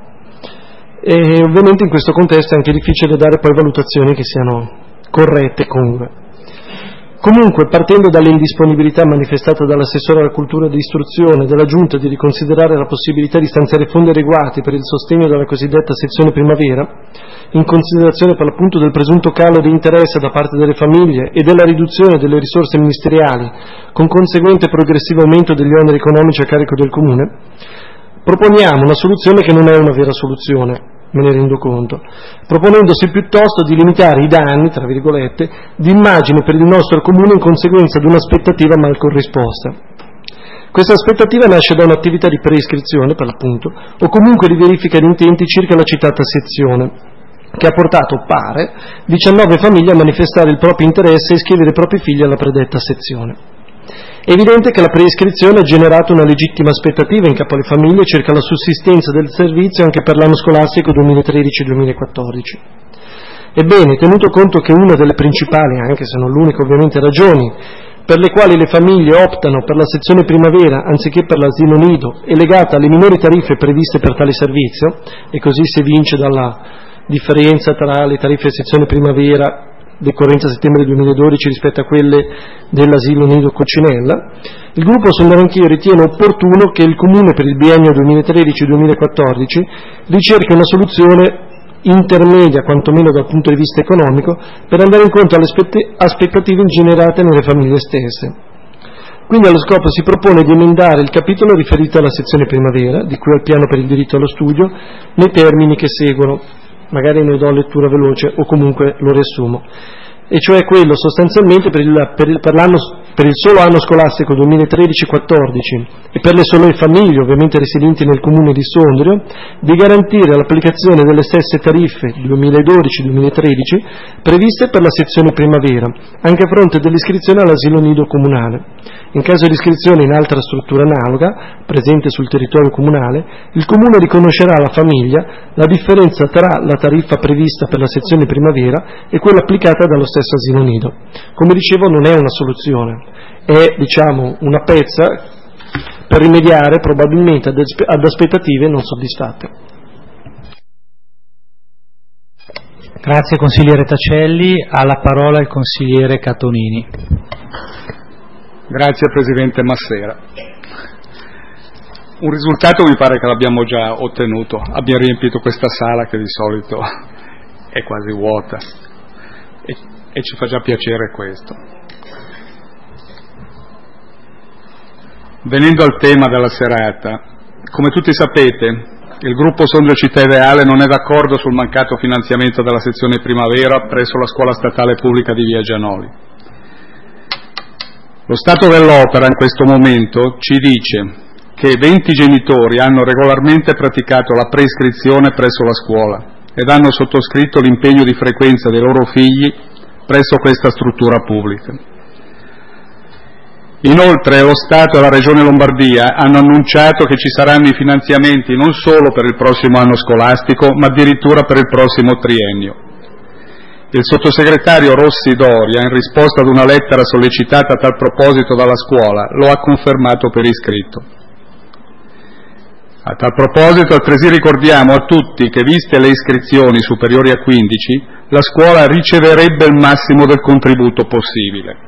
E ovviamente in questo contesto è anche difficile dare poi valutazioni che siano corrette e congrue. Comunque, partendo dall'indisponibilità manifestata dall'assessore alla cultura e d'istruzione della Giunta di riconsiderare la possibilità di stanziare fondi adeguati per il sostegno della cosiddetta sezione primavera, in considerazione per l'appunto del presunto calo di interesse da parte delle famiglie e della riduzione delle risorse ministeriali, con conseguente progressivo aumento degli oneri economici a carico del Comune, proponiamo una soluzione che non è una vera soluzione, me ne rendo conto, proponendosi piuttosto di limitare i danni, tra virgolette, di immagine per il nostro Comune in conseguenza di un'aspettativa mal corrisposta. Questa aspettativa nasce da un'attività di preiscrizione, per l'appunto, o comunque di verifica di intenti circa la citata sezione, che ha portato, pare, 19 famiglie a manifestare il proprio interesse e iscrivere i propri figli alla predetta sezione. È evidente che la preiscrizione ha generato una legittima aspettativa in capo alle famiglie circa la sussistenza del servizio anche per l'anno scolastico 2013-2014. Ebbene, tenuto conto che una delle principali, anche se non l'unica ovviamente, ragioni per le quali le famiglie optano per la sezione primavera anziché per l'asilo nido è legata alle minori tariffe previste per tale servizio, e così si evince dalla differenza tra le tariffe sezione primavera decorrenza settembre 2012 rispetto a quelle dell'asilo nido Coccinella, il gruppo Sondaranchio ritiene opportuno che il Comune per il biennio 2013-2014 ricerchi una soluzione intermedia, quantomeno dal punto di vista economico, per andare incontro alle aspettative ingenerate nelle famiglie stesse. Quindi allo scopo si propone di emendare il capitolo riferito alla sezione primavera, di cui al piano per il diritto allo studio, nei termini che seguono. Magari ne do lettura veloce o comunque lo riassumo, e cioè quello sostanzialmente per il solo anno scolastico 2013-14 e per le sole famiglie ovviamente residenti nel comune di Sondrio di garantire l'applicazione delle stesse tariffe 2012-2013 previste per la sezione primavera, anche a fronte dell'iscrizione all'asilo nido comunale. In caso di iscrizione in altra struttura analoga, presente sul territorio comunale, il Comune riconoscerà alla famiglia la differenza tra la tariffa prevista per la sezione primavera e quella applicata dallo stesso asilo nido. Come dicevo, non è una soluzione, è una pezza per rimediare probabilmente ad aspettative non soddisfatte.
Grazie consigliere Tacelli, ha la parola il consigliere Catonini.
Grazie Presidente Massera. Un risultato mi pare che l'abbiamo già ottenuto, abbiamo riempito questa sala che di solito è quasi vuota e ci fa già piacere questo. Venendo al tema della serata, come tutti sapete, il gruppo Sondrio Città Ideale non è d'accordo sul mancato finanziamento della sezione primavera presso la scuola statale pubblica di Via Gianoli. Lo stato dell'opera in questo momento ci dice che 20 genitori hanno regolarmente praticato la preiscrizione presso la scuola ed hanno sottoscritto l'impegno di frequenza dei loro figli presso questa struttura pubblica. Inoltre lo Stato e la Regione Lombardia hanno annunciato che ci saranno i finanziamenti non solo per il prossimo anno scolastico, ma addirittura per il prossimo triennio. Il sottosegretario Rossi Doria, in risposta ad una lettera sollecitata a tal proposito dalla scuola, lo ha confermato per iscritto. A tal proposito, altresì ricordiamo a tutti che, viste le iscrizioni superiori a 15, la scuola riceverebbe il massimo del contributo possibile.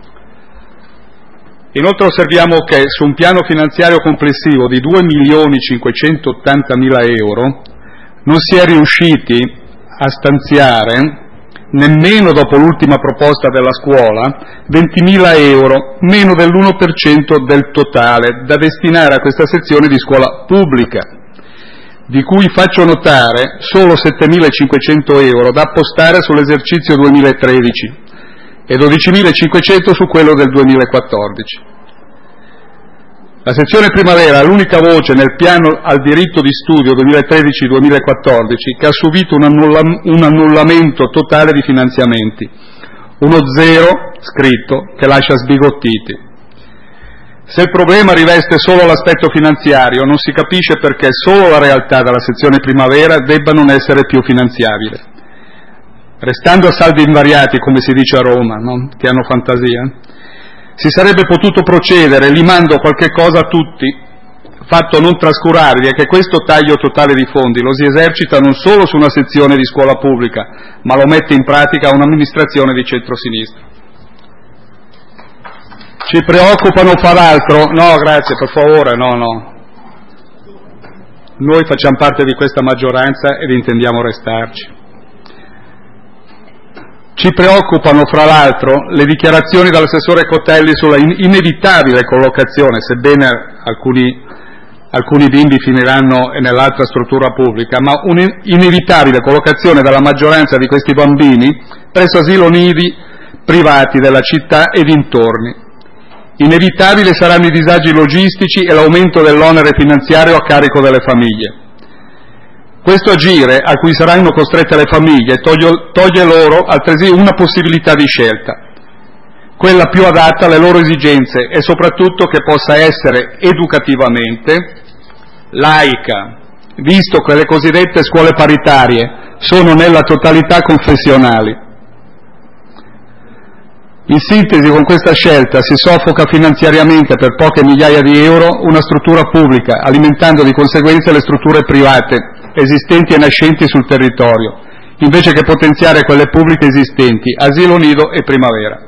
Inoltre osserviamo che su un piano finanziario complessivo di 2.580.000 euro non si è riusciti a stanziare, nemmeno dopo l'ultima proposta della scuola, 20.000 euro, meno dell'1% del totale, da destinare a questa sezione di scuola pubblica, di cui faccio notare solo 7.500 euro da appostare sull'esercizio 2013 e 12.500 su quello del 2014. La sezione primavera è l'unica voce nel piano al diritto di studio 2013-2014 che ha subito un annullamento totale di finanziamenti, uno zero scritto che lascia sbigottiti. Se il problema riveste solo l'aspetto finanziario, non si capisce perché solo la realtà della sezione primavera debba non essere più finanziabile. Restando a saldi invariati, come si dice a Roma, no? Che hanno fantasia, si sarebbe potuto procedere limando qualche cosa a tutti, fatto non trascurabile che questo taglio totale di fondi lo si esercita non solo su una sezione di scuola pubblica, ma lo mette in pratica un'amministrazione di centrosinistra. Ci preoccupano fra l'altro, no grazie per favore, no, noi facciamo parte di questa maggioranza ed intendiamo restarci. Ci preoccupano fra l'altro le dichiarazioni dall'assessore Cotelli sulla inevitabile collocazione, sebbene alcuni bimbi finiranno nell'altra struttura pubblica, ma un'inevitabile collocazione dalla maggioranza di questi bambini presso asilo nidi privati della città e dintorni. Inevitabile saranno i disagi logistici e l'aumento dell'onere finanziario a carico delle famiglie. Questo agire, a cui saranno costrette le famiglie, toglie loro altresì una possibilità di scelta, quella più adatta alle loro esigenze e soprattutto che possa essere educativamente laica, visto che le cosiddette scuole paritarie sono nella totalità confessionali. In sintesi, con questa scelta si soffoca finanziariamente per poche migliaia di euro una struttura pubblica, alimentando di conseguenza le strutture private esistenti e nascenti sul territorio, invece che potenziare quelle pubbliche esistenti, asilo nido e primavera.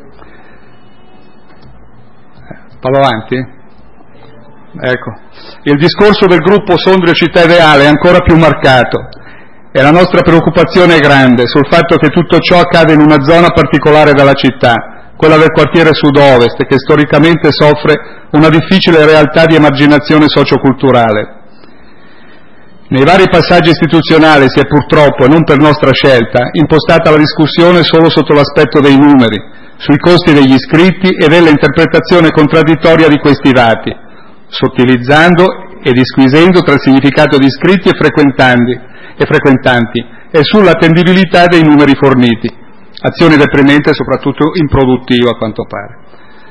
Vado avanti? Ecco. Il discorso del gruppo Sondrio Città Ideale è ancora più marcato e la nostra preoccupazione è grande sul fatto che tutto ciò accade in una zona particolare della città, quella del quartiere sud-ovest, che storicamente soffre una difficile realtà di emarginazione socioculturale. Nei vari passaggi istituzionali si è purtroppo, e non per nostra scelta, impostata la discussione solo sotto l'aspetto dei numeri, sui costi degli iscritti e della interpretazione contraddittoria di questi dati, sottilizzando e disquisendo tra il significato di iscritti e frequentanti e sull'attendibilità dei numeri forniti, azione deprimente e soprattutto improduttiva a quanto pare.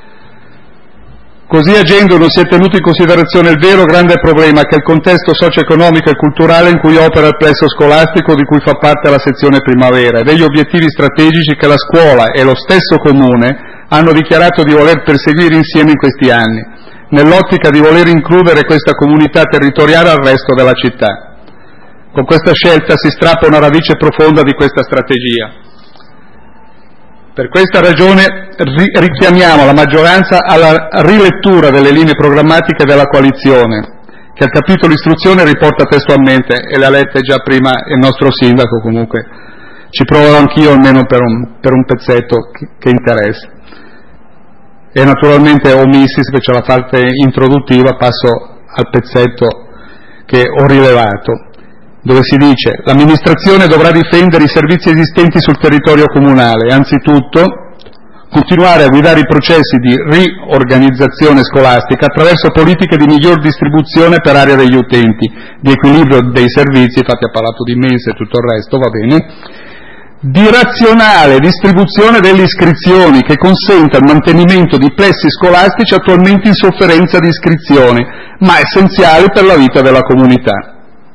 Così agendo non si è tenuto in considerazione il vero grande problema che è il contesto socio-economico e culturale in cui opera il plesso scolastico di cui fa parte la sezione primavera e degli obiettivi strategici che la scuola e lo stesso comune hanno dichiarato di voler perseguire insieme in questi anni, nell'ottica di voler includere questa comunità territoriale al resto della città. Con questa scelta si strappa una radice profonda di questa strategia. Per questa ragione richiamiamo la maggioranza alla rilettura delle linee programmatiche della coalizione, che al capitolo istruzione riporta testualmente, e le ha lette già prima il nostro sindaco, comunque ci proverò anch'io almeno per un pezzetto che interessa. E naturalmente omissis, perché c'è la parte introduttiva, passo al pezzetto che ho rilevato, dove si dice: l'amministrazione dovrà difendere i servizi esistenti sul territorio comunale, anzitutto continuare a guidare i processi di riorganizzazione scolastica attraverso politiche di miglior distribuzione per area degli utenti, di equilibrio dei servizi, infatti ha parlato di mense e tutto il resto, va bene, di razionale distribuzione delle iscrizioni che consenta il mantenimento di plessi scolastici attualmente in sofferenza di iscrizioni, ma essenziali per la vita della comunità.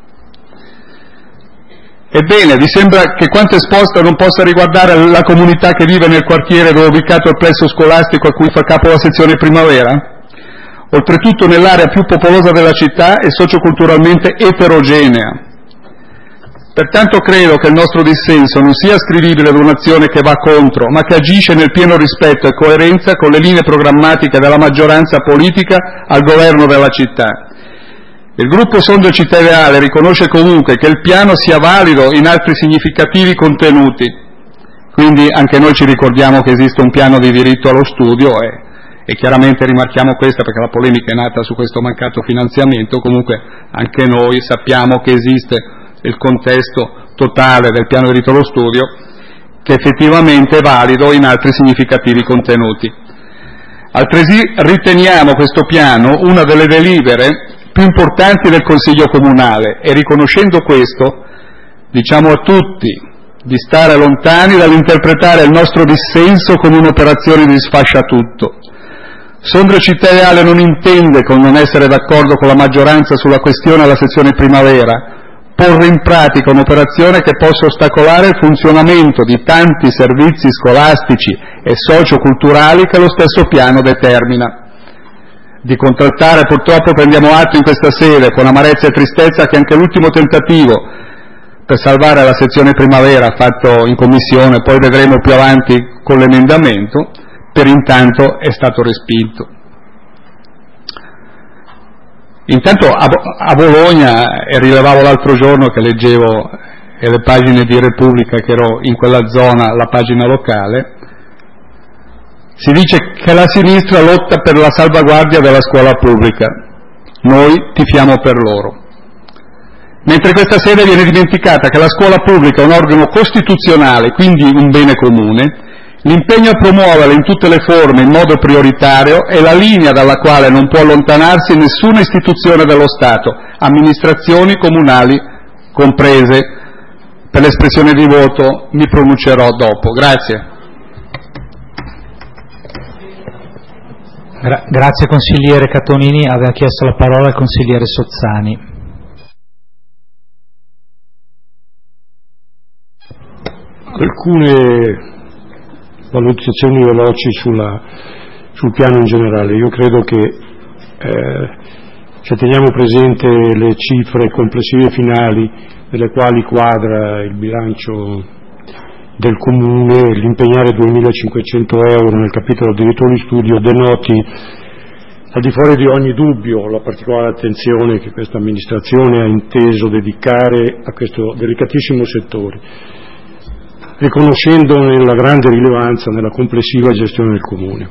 Ebbene, vi sembra che quanto esposto non possa riguardare la comunità che vive nel quartiere dove è ubicato il plesso scolastico a cui fa capo la sezione primavera? Oltretutto nell'area più popolosa della città e socioculturalmente eterogenea. Pertanto credo che il nostro dissenso non sia ascrivibile ad un'azione che va contro, ma che agisce nel pieno rispetto e coerenza con le linee programmatiche della maggioranza politica al governo della città. Il gruppo Sondrio Città Ideale riconosce comunque che il piano sia valido in altri significativi contenuti, quindi anche noi ci ricordiamo che esiste un piano di diritto allo studio e chiaramente rimarchiamo questa perché la polemica è nata su questo mancato finanziamento. Comunque anche noi sappiamo che esiste il contesto totale del piano di diritto allo studio, che effettivamente è valido in altri significativi contenuti. Altresì riteniamo questo piano una delle delibere più importanti del Consiglio Comunale e riconoscendo questo diciamo a tutti di stare lontani dall'interpretare il nostro dissenso come un'operazione di sfasciatutto. Sondrio Città Ideale non intende, con non essere d'accordo con la maggioranza sulla questione alla sezione primavera, porre in pratica un'operazione che possa ostacolare il funzionamento di tanti servizi scolastici e socioculturali che lo stesso piano determina. Di contraltare purtroppo prendiamo atto in questa sede con amarezza e tristezza che anche l'ultimo tentativo per salvare la sezione primavera fatto in commissione, poi vedremo più avanti con l'emendamento, per intanto è stato respinto. Intanto a Bologna, e rilevavo l'altro giorno che leggevo le pagine di Repubblica, che ero in quella zona, la pagina locale, si dice che la sinistra lotta per la salvaguardia della scuola pubblica, noi tifiamo per loro. Mentre questa sede viene dimenticata che la scuola pubblica è un organo costituzionale, quindi un bene comune, l'impegno a promuoverla in tutte le forme in modo prioritario è la linea dalla quale non può allontanarsi nessuna istituzione dello Stato, amministrazioni comunali comprese. Per l'espressione di voto mi pronuncerò dopo. Grazie.
Grazie consigliere Catonini. Aveva chiesto la parola il consigliere Sozzani.
Alcune valutazioni veloci sul piano in generale. Io credo che se teniamo presente le cifre complessive finali nelle quali quadra il bilancio del Comune, l'impegnare 2.500 euro nel capitolo diritto allo studio denoti al di fuori di ogni dubbio la particolare attenzione che questa amministrazione ha inteso dedicare a questo delicatissimo settore, riconoscendone la grande rilevanza nella complessiva gestione del Comune.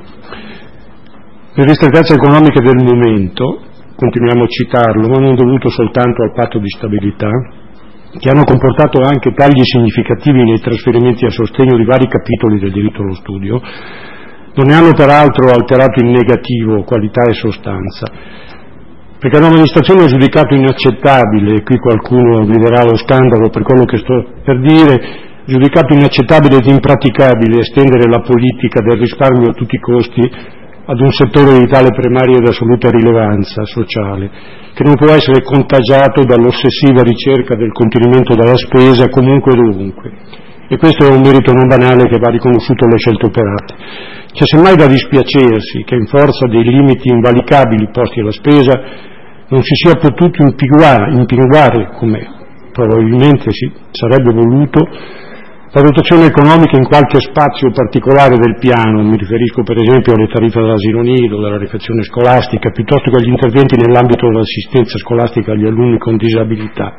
Le ristrettezze economiche del momento, continuiamo a citarlo, ma non dovuto soltanto al patto di stabilità, che hanno comportato anche tagli significativi nei trasferimenti a sostegno di vari capitoli del diritto allo studio, non ne hanno peraltro alterato in negativo qualità e sostanza, perché l'amministrazione ha giudicato inaccettabile, e qui qualcuno griderà lo scandalo per quello che sto per dire, giudicato inaccettabile ed impraticabile estendere la politica del risparmio a tutti i costi ad un settore di tale primaria ed assoluta rilevanza sociale, che non può essere contagiato dall'ossessiva ricerca del contenimento della spesa comunque e dovunque. E questo è un merito non banale che va riconosciuto alle scelte operate. C'è semmai da dispiacersi che in forza dei limiti invalicabili posti alla spesa non si sia potuto impinguare, come probabilmente si sarebbe voluto, la dotazione economica in qualche spazio particolare del piano, mi riferisco per esempio alle tariffe dell'asilo nido, della riflessione scolastica, piuttosto che agli interventi nell'ambito dell'assistenza scolastica agli alunni con disabilità.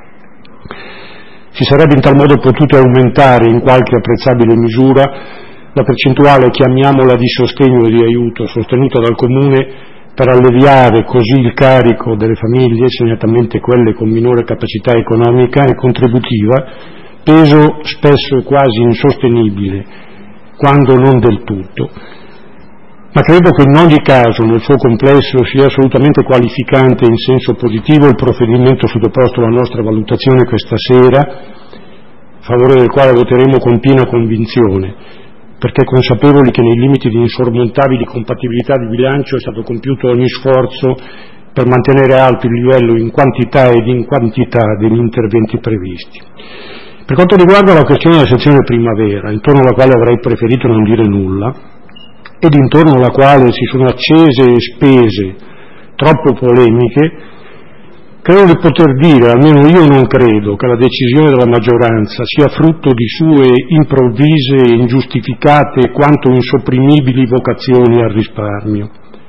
Si sarebbe in tal modo potuto aumentare in qualche apprezzabile misura la percentuale, chiamiamola di sostegno e di aiuto, sostenuta dal Comune per alleviare così il carico delle famiglie, segnatamente quelle con minore capacità economica e contributiva, peso spesso quasi insostenibile, quando non del tutto. Ma credo che in ogni caso, nel suo complesso, sia assolutamente qualificante in senso positivo il provvedimento sottoposto alla nostra valutazione questa sera, favore del quale voteremo con piena convinzione, perché consapevoli che nei limiti di insormontabili compatibilità di bilancio è stato compiuto ogni sforzo per mantenere alto il livello in quantità ed in quantità degli interventi previsti. Per quanto riguarda la questione della sezione primavera, intorno alla quale avrei preferito non dire nulla, ed intorno alla quale si sono accese e spese troppo polemiche, credo di poter dire, almeno io non credo, che la decisione della maggioranza sia frutto di sue improvvise e ingiustificate quanto insopprimibili vocazioni al risparmio,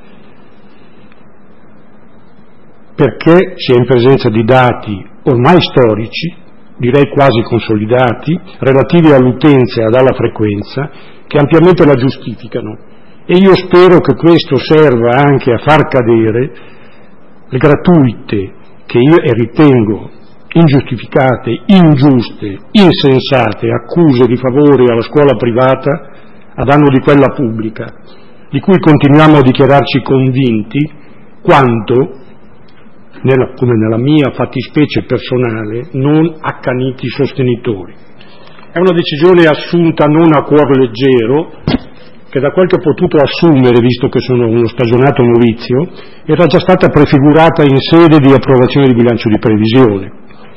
perché si è in presenza di dati ormai storici, direi quasi consolidati, relativi all'utenza e alla frequenza, che ampiamente la giustificano, e io spero che questo serva anche a far cadere le gratuite, che io ritengo ingiustificate, ingiuste, insensate accuse di favore alla scuola privata a danno di quella pubblica, di cui continuiamo a dichiararci convinti quanto, come nella mia fattispecie personale, non accaniti sostenitori. È una decisione assunta non a cuor leggero, che da quel che ho potuto assumere, visto che sono uno stagionato novizio, era già stata prefigurata in sede di approvazione di bilancio di previsione.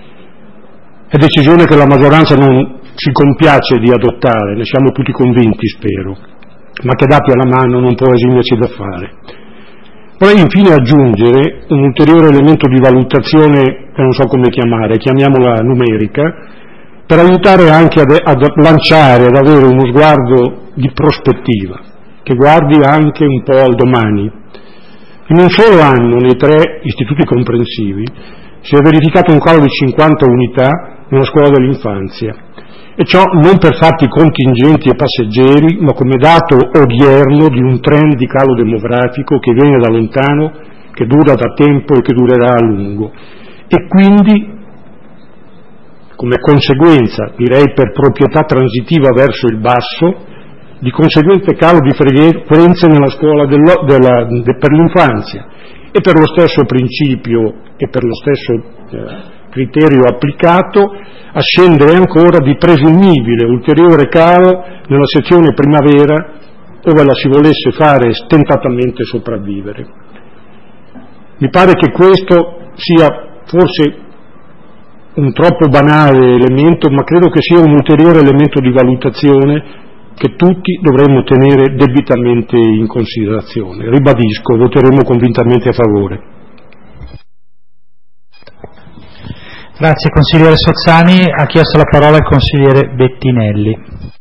È decisione che la maggioranza non si compiace di adottare, ne siamo tutti convinti, spero, ma che dati alla mano non può esimersi da fare. Vorrei infine aggiungere un ulteriore elemento di valutazione che non so come chiamare, chiamiamola numerica, per aiutare anche ad lanciare, ad avere uno sguardo di prospettiva, che guardi anche un po' al domani. In un solo anno, nei 3 istituti comprensivi, si è verificato un calo di 50 unità nella scuola dell'infanzia, e ciò non per fatti contingenti e passeggeri, ma come dato odierno di un trend di calo demografico che viene da lontano, che dura da tempo e che durerà a lungo, e quindi come conseguenza, direi per proprietà transitiva verso il basso, di conseguente calo di frequenze nella scuola per l'infanzia, e per lo stesso principio e per lo stesso criterio applicato a scendere ancora di presumibile ulteriore calo nella sezione primavera, ove la si volesse fare stentatamente sopravvivere. Mi pare che questo sia forse un troppo banale elemento, ma credo che sia un ulteriore elemento di valutazione che tutti dovremmo tenere debitamente in considerazione. Ribadisco, voteremo convintamente a favore.
Grazie consigliere Sozzani. Ha chiesto la parola il consigliere Bettinelli.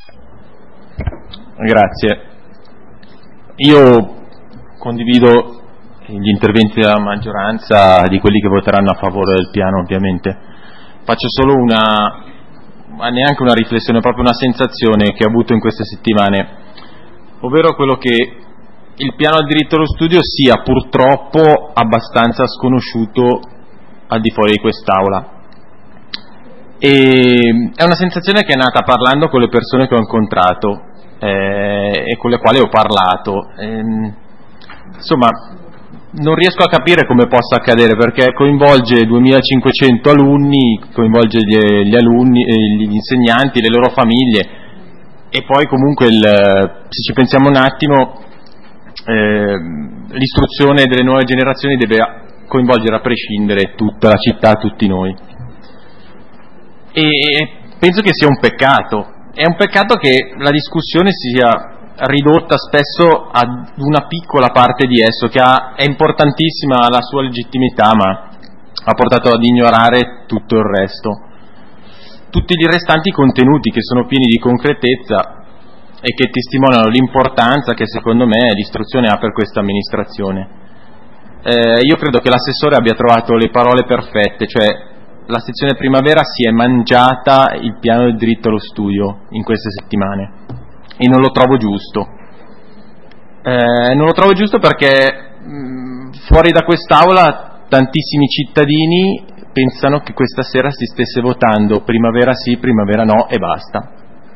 Grazie. Io condivido gli interventi della maggioranza, di quelli che voteranno a favore del piano, ovviamente. Faccio solo neanche una riflessione, proprio una sensazione che ho avuto in queste settimane, ovvero quello che il piano del diritto allo studio sia purtroppo abbastanza sconosciuto al di fuori di quest'Aula. E è una sensazione che è nata parlando con le persone che ho incontrato e con le quali ho parlato. Insomma, non riesco a capire come possa accadere, perché coinvolge 2500 alunni, coinvolge gli alunni, gli insegnanti, le loro famiglie, e poi comunque se ci pensiamo un attimo, l'istruzione delle nuove generazioni deve coinvolgere a prescindere tutta la città, tutti noi, e penso che sia un peccato. È un peccato che la discussione sia ridotta spesso ad una piccola parte di esso, che è importantissima, la sua legittimità, ma ha portato ad ignorare tutto il resto, tutti gli restanti contenuti che sono pieni di concretezza e che testimoniano l'importanza che secondo me l'istruzione ha per questa amministrazione. Io credo che l'assessore abbia trovato le parole perfette, cioè la sezione primavera si è mangiata il piano del diritto allo studio in queste settimane, e non lo trovo giusto. Non lo trovo giusto perché fuori da quest'Aula tantissimi cittadini pensano che questa sera si stesse votando primavera sì, primavera no e basta.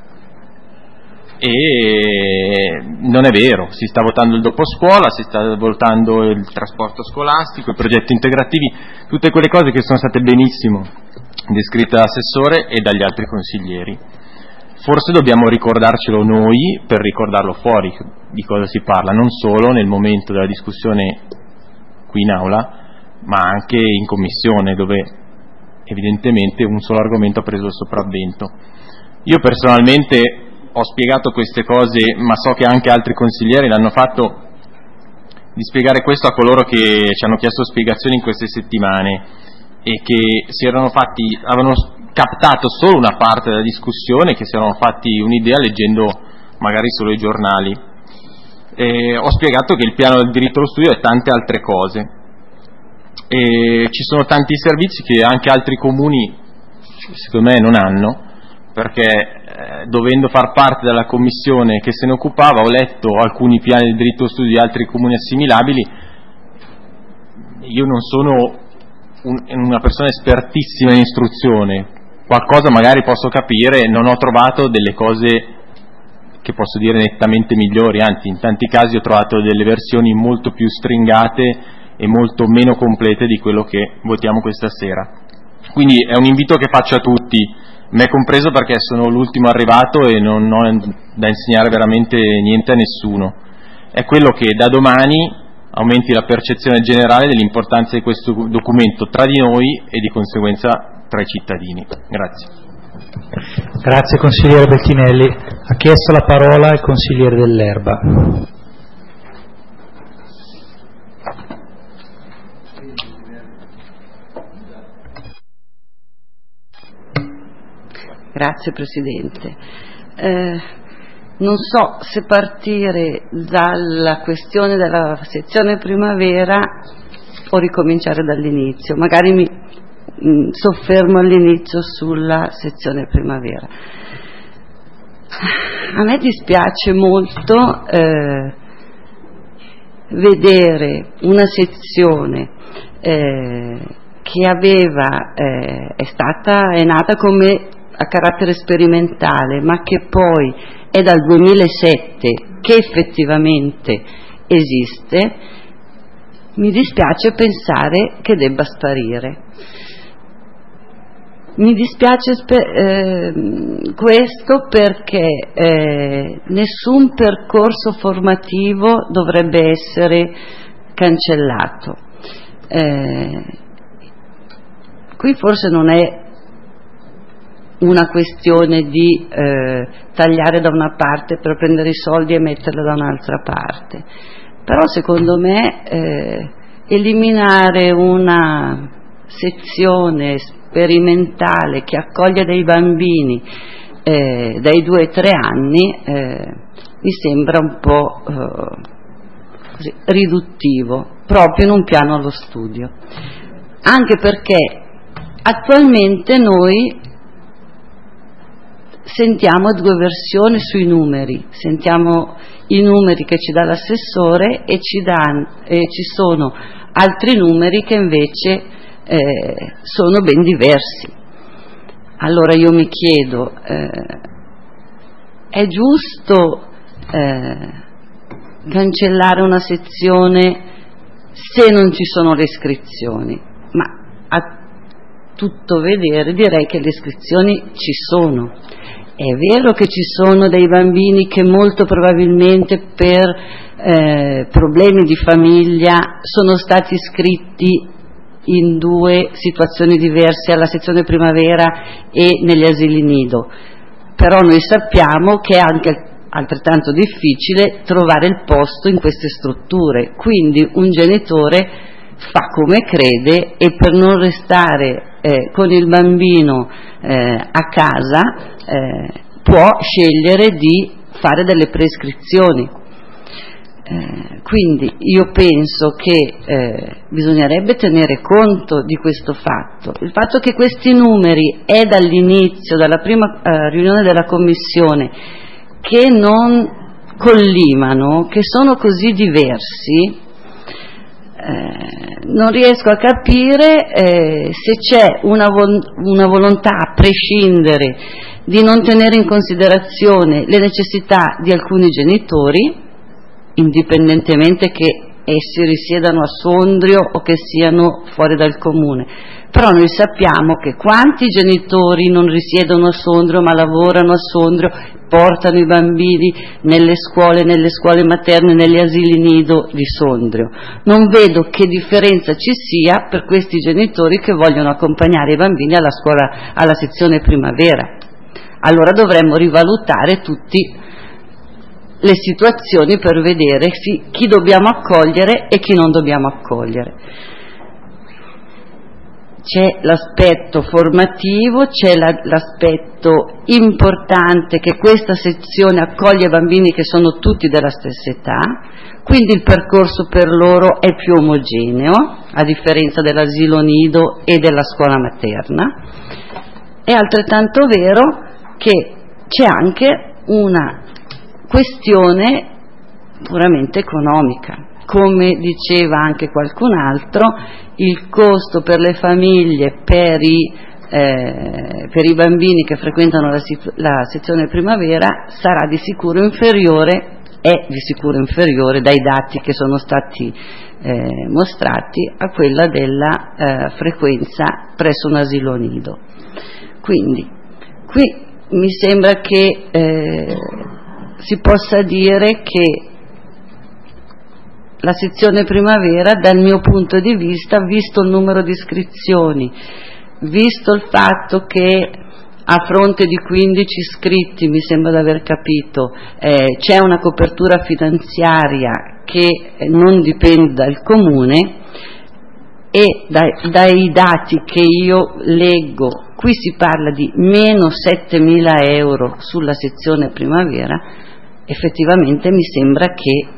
E non è vero, si sta votando il doposcuola, si sta votando il trasporto scolastico, i progetti integrativi, tutte quelle cose che sono state benissimo descritte dall'assessore e dagli altri consiglieri. Forse dobbiamo ricordarcelo noi per ricordarlo fuori di cosa si parla, non solo nel momento della discussione qui in aula, ma anche in commissione, dove evidentemente un solo argomento ha preso il sopravvento. Io personalmente ho spiegato queste cose, ma so che anche altri consiglieri l'hanno fatto, di spiegare questo a coloro che ci hanno chiesto spiegazioni in queste settimane e che avevano captato solo una parte della discussione, che si erano fatti un'idea leggendo magari solo i giornali. Ho spiegato che il piano del diritto allo studio è tante altre cose e ci sono tanti servizi che anche altri comuni secondo me non hanno, perché dovendo far parte della commissione che se ne occupava ho letto alcuni piani del diritto allo studio di altri comuni assimilabili. Io non sono una persona espertissima in istruzione, qualcosa magari posso capire, non ho trovato delle cose che posso dire nettamente migliori, anzi in tanti casi ho trovato delle versioni molto più stringate e molto meno complete di quello che votiamo questa sera. Quindi è un invito che faccio a tutti, me compreso, perché sono l'ultimo arrivato e non ho da insegnare veramente niente a nessuno. È quello che da domani aumenti la percezione generale dell'importanza di questo documento tra di noi e di conseguenza tra i cittadini. Grazie.
Grazie consigliere Bettinelli. Ha chiesto la parola il consigliere Dell'Erba.
Grazie Presidente. Non so se partire dalla questione della sezione primavera o ricominciare dall'inizio. Magari mi soffermo all'inizio sulla sezione primavera. A me dispiace molto vedere una sezione che è nata come a carattere sperimentale, ma che poi è dal 2007 che effettivamente esiste. Mi dispiace pensare che debba sparire. Mi dispiace questo perché nessun percorso formativo dovrebbe essere cancellato. Qui forse non è una questione di tagliare da una parte per prendere i soldi e metterli da un'altra parte, però secondo me eliminare una sezione sperimentale che accoglie dei bambini dai 2 ai 3 anni mi sembra un po' così, riduttivo proprio in un piano allo studio, anche perché attualmente noi sentiamo 2 versioni sui numeri, sentiamo i numeri che ci dà l'assessore e ci sono altri numeri che invece sono ben diversi. Allora io mi chiedo, è giusto cancellare una sezione se non ci sono le iscrizioni? Ma a tutto vedere direi che le iscrizioni ci sono. È vero che ci sono dei bambini che molto probabilmente per problemi di famiglia sono stati iscritti in 2 situazioni diverse, alla sezione primavera e negli asili nido, però noi sappiamo che è anche altrettanto difficile trovare il posto in queste strutture, quindi un genitore fa come crede e per non restare con il bambino a casa può scegliere di fare delle prescrizioni. Quindi io penso che bisognerebbe tenere conto di questo fatto, il fatto che questi numeri è dall'inizio, dalla prima riunione della Commissione, che non collimano, che sono così diversi. Non riesco a capire se c'è una volontà, a prescindere, di non tenere in considerazione le necessità di alcuni genitori, indipendentemente che essi risiedano a Sondrio o che siano fuori dal comune, però noi sappiamo che quanti genitori non risiedono a Sondrio ma lavorano a Sondrio, portano i bambini nelle scuole materne, negli asili nido di Sondrio. Non vedo che differenza ci sia per questi genitori che vogliono accompagnare i bambini alla scuola, alla sezione primavera. Allora dovremmo rivalutare tutte le situazioni per vedere chi dobbiamo accogliere e chi non dobbiamo accogliere. C'è l'aspetto formativo, c'è l'aspetto importante che questa sezione accoglie bambini che sono tutti della stessa età, quindi il percorso per loro è più omogeneo, a differenza dell'asilo nido e della scuola materna. È altrettanto vero che c'è anche una questione puramente economica. Come diceva anche qualcun altro, il costo per le famiglie, per i bambini che frequentano la sezione primavera sarà di sicuro inferiore, è di sicuro inferiore dai dati che sono stati mostrati a quella della frequenza presso un asilo nido. Quindi qui mi sembra che si possa dire che la sezione primavera, dal mio punto di vista, visto il numero di iscrizioni, visto il fatto che a fronte di 15 iscritti, mi sembra di aver capito, c'è una copertura finanziaria che non dipende dal comune, e dai dati che io leggo, qui si parla di meno 7.000 euro sulla sezione primavera, effettivamente mi sembra che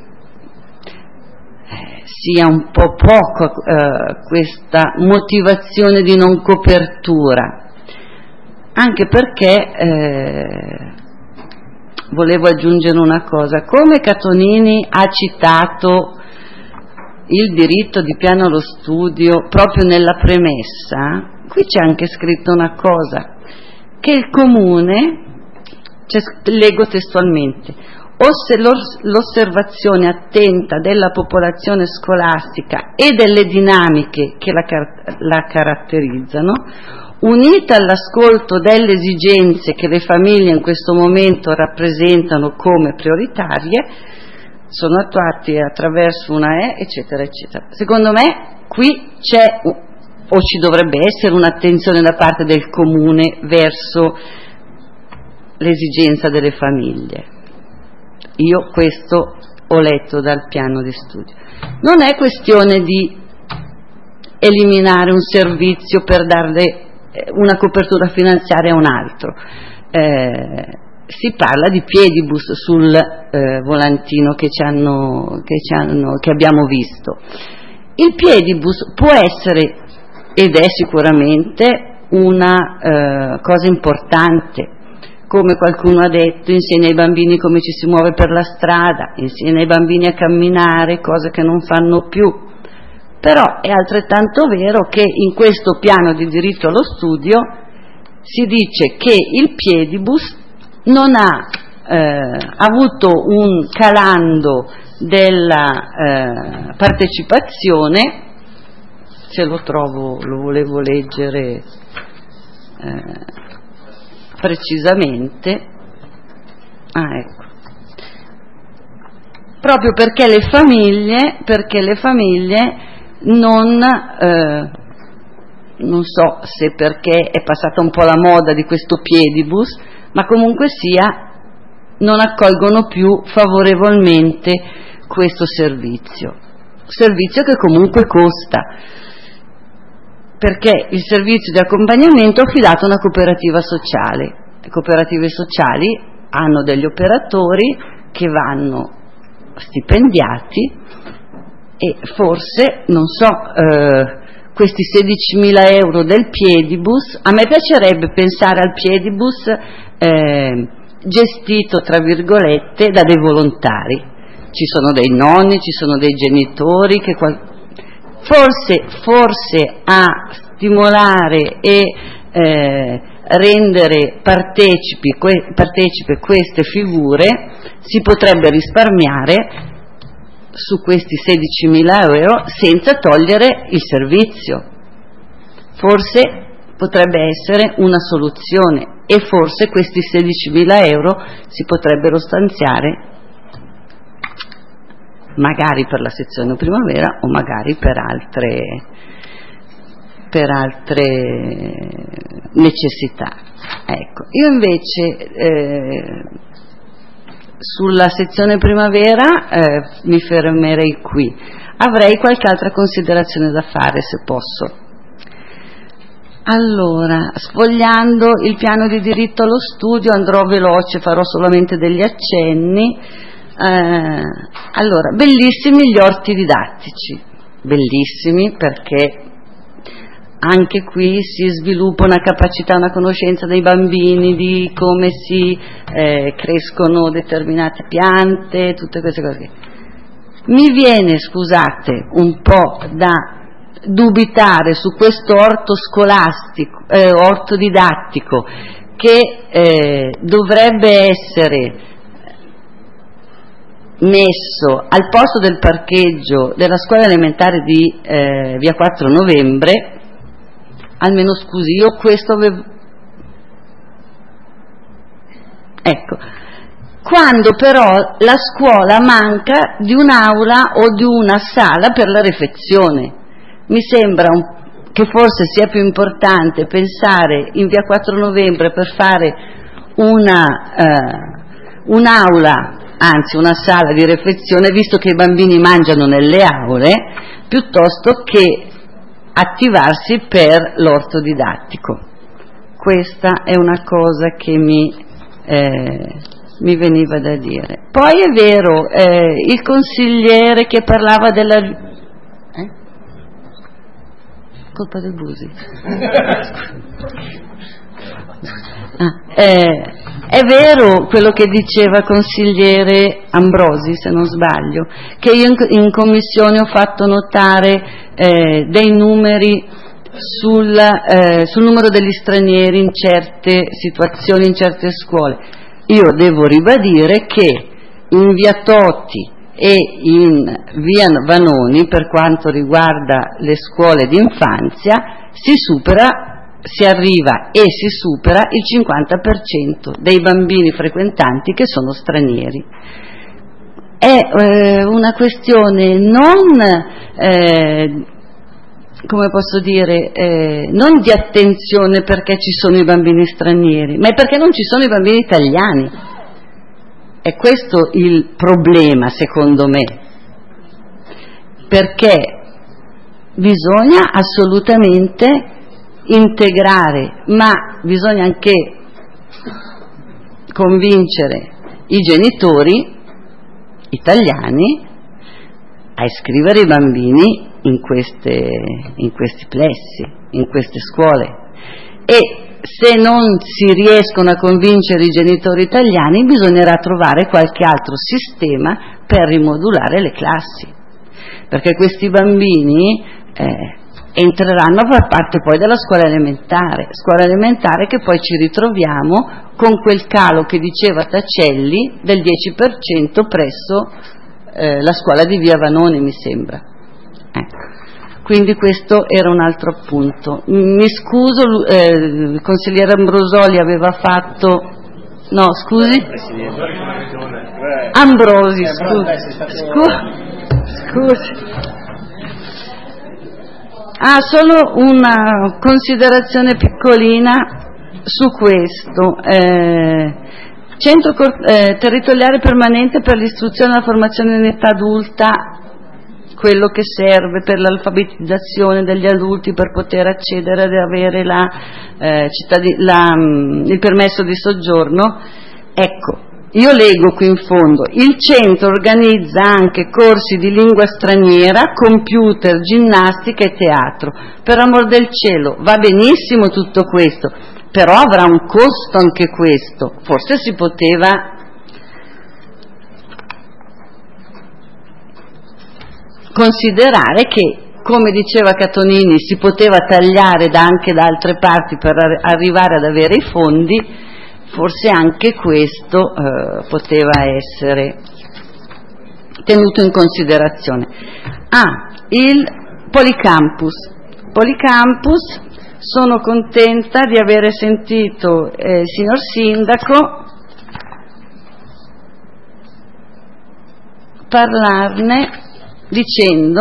sia un po' poco questa motivazione di non copertura, anche perché volevo aggiungere una cosa. Come Catonini ha citato il diritto di piano allo studio proprio nella premessa, qui c'è anche scritto una cosa, che il comune, leggo testualmente, l'osservazione attenta della popolazione scolastica e delle dinamiche che la caratterizzano, unita all'ascolto delle esigenze che le famiglie in questo momento rappresentano come prioritarie, sono attuati attraverso una eccetera eccetera. Secondo me qui c'è o ci dovrebbe essere un'attenzione da parte del comune verso l'esigenza delle famiglie. Io questo ho letto dal piano di studio. Non è questione di eliminare un servizio per darle una copertura finanziaria a un altro. Si parla di piedibus sul volantino che abbiamo visto. Il piedibus può essere, ed è sicuramente, una cosa importante. Come qualcuno ha detto, insegna ai bambini come ci si muove per la strada, insegna ai bambini a camminare, cose che non fanno più. Però è altrettanto vero che in questo piano di diritto allo studio si dice che il piedibus non ha avuto un calando della partecipazione, se lo trovo, lo volevo leggere precisamente, ecco, proprio perché le famiglie non so se perché è passata un po' la moda di questo piedibus, ma comunque sia non accolgono più favorevolmente questo servizio che comunque costa, perché il servizio di accompagnamento è affidato a una cooperativa sociale. Le cooperative sociali hanno degli operatori che vanno stipendiati e forse, non so, questi 16.000 euro del piedibus, a me piacerebbe pensare al piedibus gestito, tra virgolette, da dei volontari. Ci sono dei nonni, ci sono dei genitori che forse a stimolare e rendere partecipe queste figure si potrebbe risparmiare su questi 16.000 euro senza togliere il servizio. forse potrebbe essere una soluzione, e forse questi 16.000 euro si potrebbero stanziare magari per la sezione primavera o magari per altre necessità. Ecco, io invece sulla sezione primavera mi fermerei qui. Avrei qualche altra considerazione da fare, se posso. Allora, sfogliando il piano di diritto allo studio, andrò veloce, farò solamente degli accenni. Allora, bellissimi gli orti didattici, bellissimi, perché anche qui si sviluppa una capacità, una conoscenza dei bambini di come si crescono determinate piante, tutte queste cose. Mi viene, scusate, un po' da dubitare su questo orto scolastico, orto didattico, che dovrebbe essere messo al posto del parcheggio della scuola elementare di via 4 Novembre. Almeno, scusi, io questo avevo... Ecco, quando però la scuola manca di un'aula o di una sala per la refezione. Mi sembra che forse sia più importante pensare in via 4 Novembre per fare un'aula, anzi una sala di refezione, visto che i bambini mangiano nelle aule, piuttosto che attivarsi per l'orto didattico. Questa è una cosa che mi veniva da dire. Poi è vero, il consigliere che parlava della... colpa del Busi. È vero quello che diceva consigliere Ambrosi, se non sbaglio, che io in commissione ho fatto notare dei numeri sul numero degli stranieri in certe situazioni, in certe scuole. Io devo ribadire che in via Totti e in via Vanoni, per quanto riguarda le scuole d'infanzia, si arriva e si supera il 50% dei bambini frequentanti che sono stranieri. È una questione non, come posso dire, non di attenzione perché ci sono i bambini stranieri, ma è perché non ci sono i bambini italiani. È questo il problema, secondo me, perché bisogna assolutamente integrare, ma bisogna anche convincere i genitori italiani a iscrivere i bambini in questi plessi, in queste scuole, e se non si riescono a convincere i genitori italiani bisognerà trovare qualche altro sistema per rimodulare le classi, perché questi bambini entreranno a far parte poi della scuola elementare che poi ci ritroviamo con quel calo che diceva Tacelli del 10% presso la scuola di via Vanoni, mi sembra. Quindi questo era un altro appunto. Mi scuso, il consigliere Ambrosoli aveva fatto... No, scusi? Ambrosi, scusi. Solo una considerazione piccolina su questo. Centro territoriale permanente per l'istruzione e la formazione in età adulta, quello che serve per l'alfabetizzazione degli adulti per poter accedere ad avere il permesso di soggiorno. Ecco, io leggo qui in fondo: il centro organizza anche corsi di lingua straniera, computer, ginnastica e teatro. Per amor del cielo, va benissimo tutto questo, però avrà un costo anche questo. Forse si poteva considerare che, come diceva Catonini, si poteva tagliare anche da altre parti per arrivare ad avere i fondi. Forse anche questo poteva essere tenuto in considerazione. Il Policampus Sono contenta di avere sentito il signor Sindaco parlarne dicendo: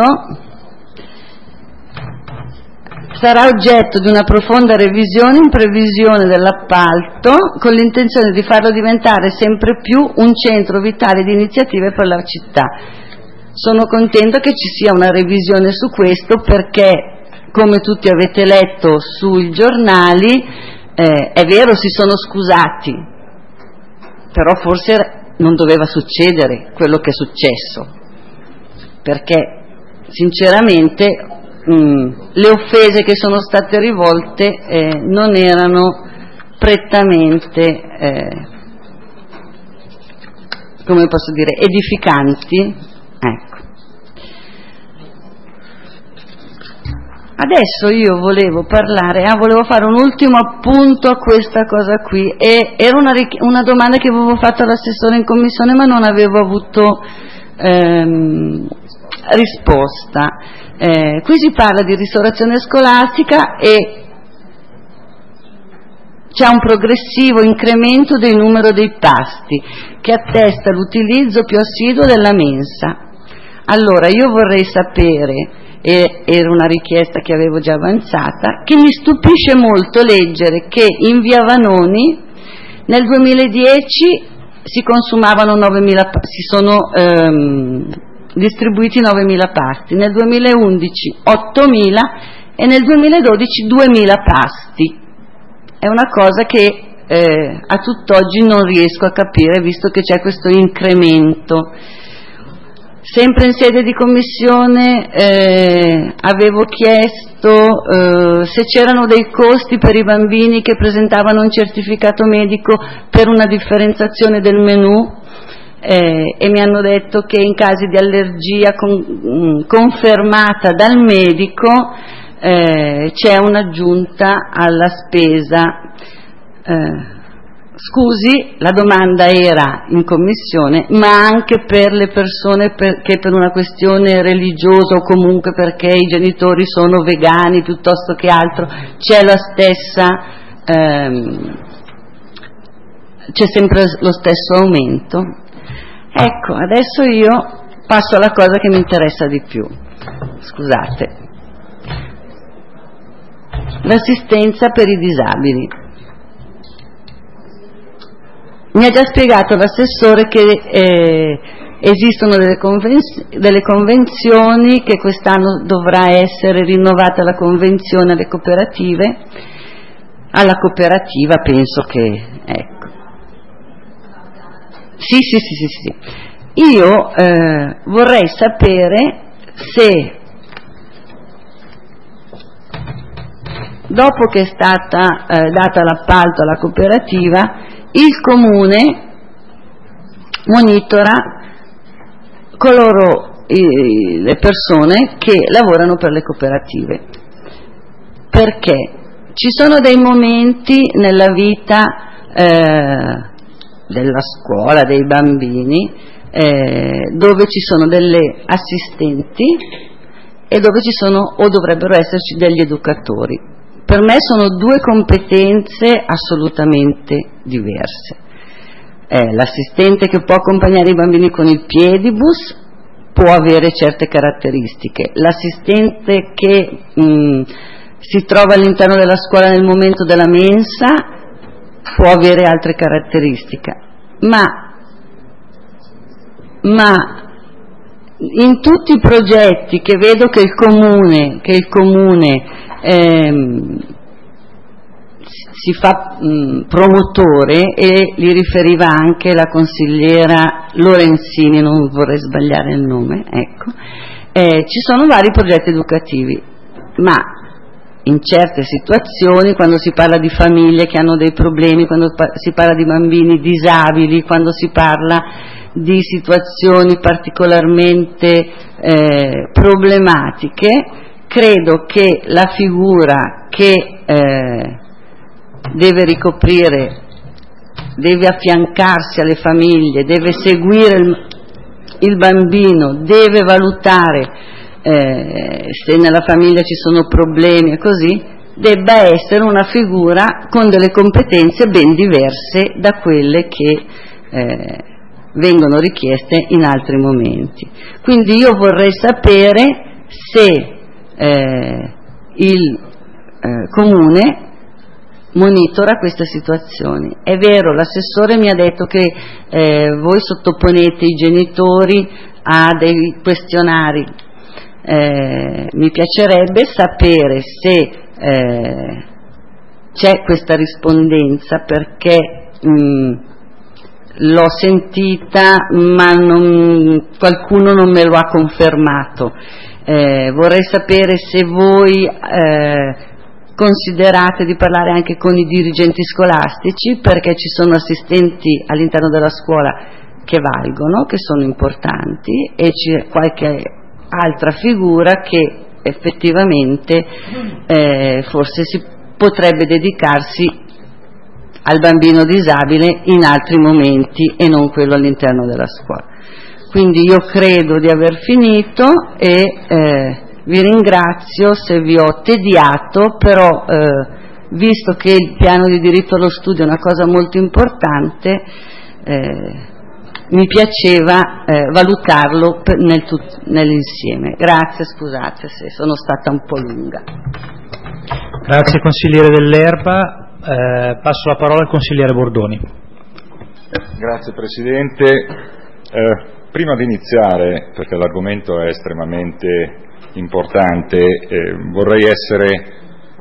sarà oggetto di una profonda revisione in previsione dell'appalto, con l'intenzione di farlo diventare sempre più un centro vitale di iniziative per la città. Sono contento che ci sia una revisione su questo, perché come tutti avete letto sui giornali, è vero, si sono scusati, però forse non doveva succedere quello che è successo, perché sinceramente le offese che sono state rivolte non erano prettamente, come posso dire, edificanti. Ecco. Adesso io volevo fare un ultimo appunto a questa cosa qui, e era una domanda che avevo fatto all'assessore in commissione ma non avevo avuto risposta. Qui si parla di ristorazione scolastica e c'è un progressivo incremento del numero dei pasti che attesta l'utilizzo più assiduo della mensa. Allora io vorrei sapere, e era una richiesta che avevo già avanzata, che mi stupisce molto leggere che in via Vanoni nel 2010 si consumavano 9.000, si sono distribuiti 9.000 pasti, nel 2011 8.000 e nel 2012 2.000 pasti. È una cosa che a tutt'oggi non riesco a capire, visto che c'è questo incremento. Sempre in sede di commissione avevo chiesto se c'erano dei costi per i bambini che presentavano un certificato medico per una differenziazione del menù, e mi hanno detto che in casi di allergia confermata dal medico c'è un'aggiunta alla spesa. Scusi, la domanda era in commissione, ma anche per le persone che per una questione religiosa o comunque perché i genitori sono vegani piuttosto che altro, c'è la stessa, c'è sempre lo stesso aumento. Ecco, adesso io passo alla cosa che mi interessa di più. Scusate. L'assistenza per i disabili. Mi ha già spiegato l'assessore che esistono delle convenzioni, che quest'anno dovrà essere rinnovata la convenzione alle cooperative. Alla cooperativa penso che, ecco. Sì. Io vorrei sapere se, dopo che è stata data l'appalto alla cooperativa, il Comune monitora le persone che lavorano per le cooperative, perché ci sono dei momenti nella vita della scuola, dei bambini, dove ci sono delle assistenti e dove ci sono o dovrebbero esserci degli educatori. Per me sono due competenze assolutamente diverse. L'assistente che può accompagnare i bambini con il piedibus può avere certe caratteristiche, l'assistente che si trova all'interno della scuola nel momento della mensa può avere altre caratteristiche, ma in tutti i progetti che vedo che il comune si fa promotore, e li riferiva anche la consigliera Lorenzini, non vorrei sbagliare il nome, ecco, ci sono vari progetti educativi, ma in certe situazioni, quando si parla di famiglie che hanno dei problemi, quando si parla di bambini disabili, quando si parla di situazioni particolarmente problematiche, credo che la figura che deve ricoprire, deve affiancarsi alle famiglie, deve seguire il bambino, deve valutare se nella famiglia ci sono problemi e così, debba essere una figura con delle competenze ben diverse da quelle che vengono richieste in altri momenti. Quindi io vorrei sapere se il Comune monitora queste situazioni. È vero, l'assessore mi ha detto che voi sottoponete i genitori a dei questionari. Mi piacerebbe sapere se c'è questa rispondenza, perché l'ho sentita ma qualcuno non me lo ha confermato. Vorrei sapere se voi considerate di parlare anche con i dirigenti scolastici, perché ci sono assistenti all'interno della scuola che valgono, che sono importanti, e c'è qualche altra figura che effettivamente forse si potrebbe dedicarsi al bambino disabile in altri momenti e non quello all'interno della scuola. Quindi io credo di aver finito e vi ringrazio se vi ho tediato, però visto che il piano di diritto allo studio è una cosa molto importante, mi piaceva valutarlo nell'insieme. Grazie, scusate se sono stata un po' lunga.
Grazie consigliere Dell'Erba. Passo la parola al consigliere Bordoni.
Grazie Presidente. Prima di iniziare, perché l'argomento è estremamente importante, vorrei essere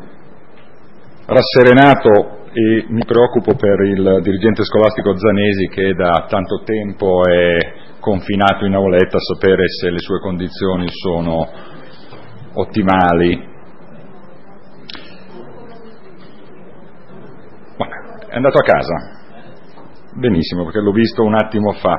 rasserenato e mi preoccupo per il dirigente scolastico Zanesi, che da tanto tempo è confinato in auletta, a sapere se le sue condizioni sono ottimali. È andato a casa? Benissimo, perché l'ho visto un attimo fa.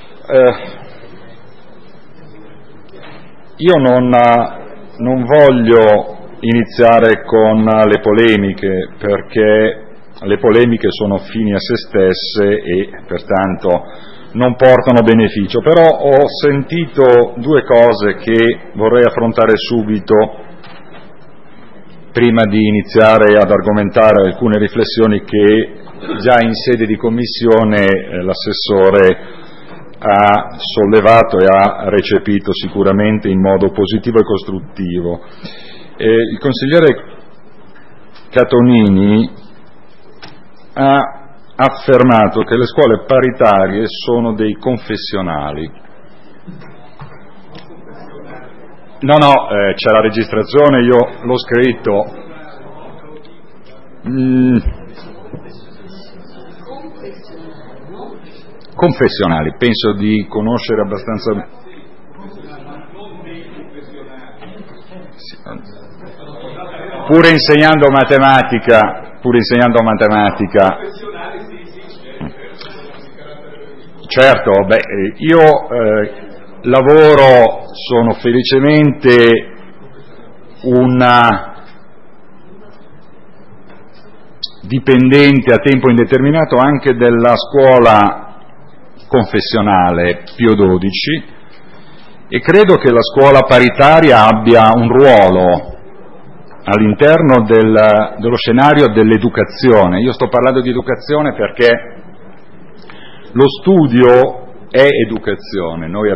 Io non voglio iniziare con le polemiche, perché le polemiche sono fini a se stesse e pertanto non portano beneficio, però ho sentito due cose che vorrei affrontare subito prima di iniziare ad argomentare alcune riflessioni che già in sede di commissione l'assessore ha sollevato e ha recepito sicuramente in modo positivo e costruttivo. Il consigliere Catonini ha affermato che le scuole paritarie sono dei confessionali. No, c'è la registrazione, io l'ho scritto. Confessionali, penso di conoscere abbastanza. Pur insegnando matematica. Certo, io lavoro, sono felicemente una dipendente a tempo indeterminato anche della scuola confessionale Pio XII e credo che la scuola paritaria abbia un ruolo all'interno dello scenario dell'educazione. Io sto parlando di educazione perché lo studio è educazione. Noi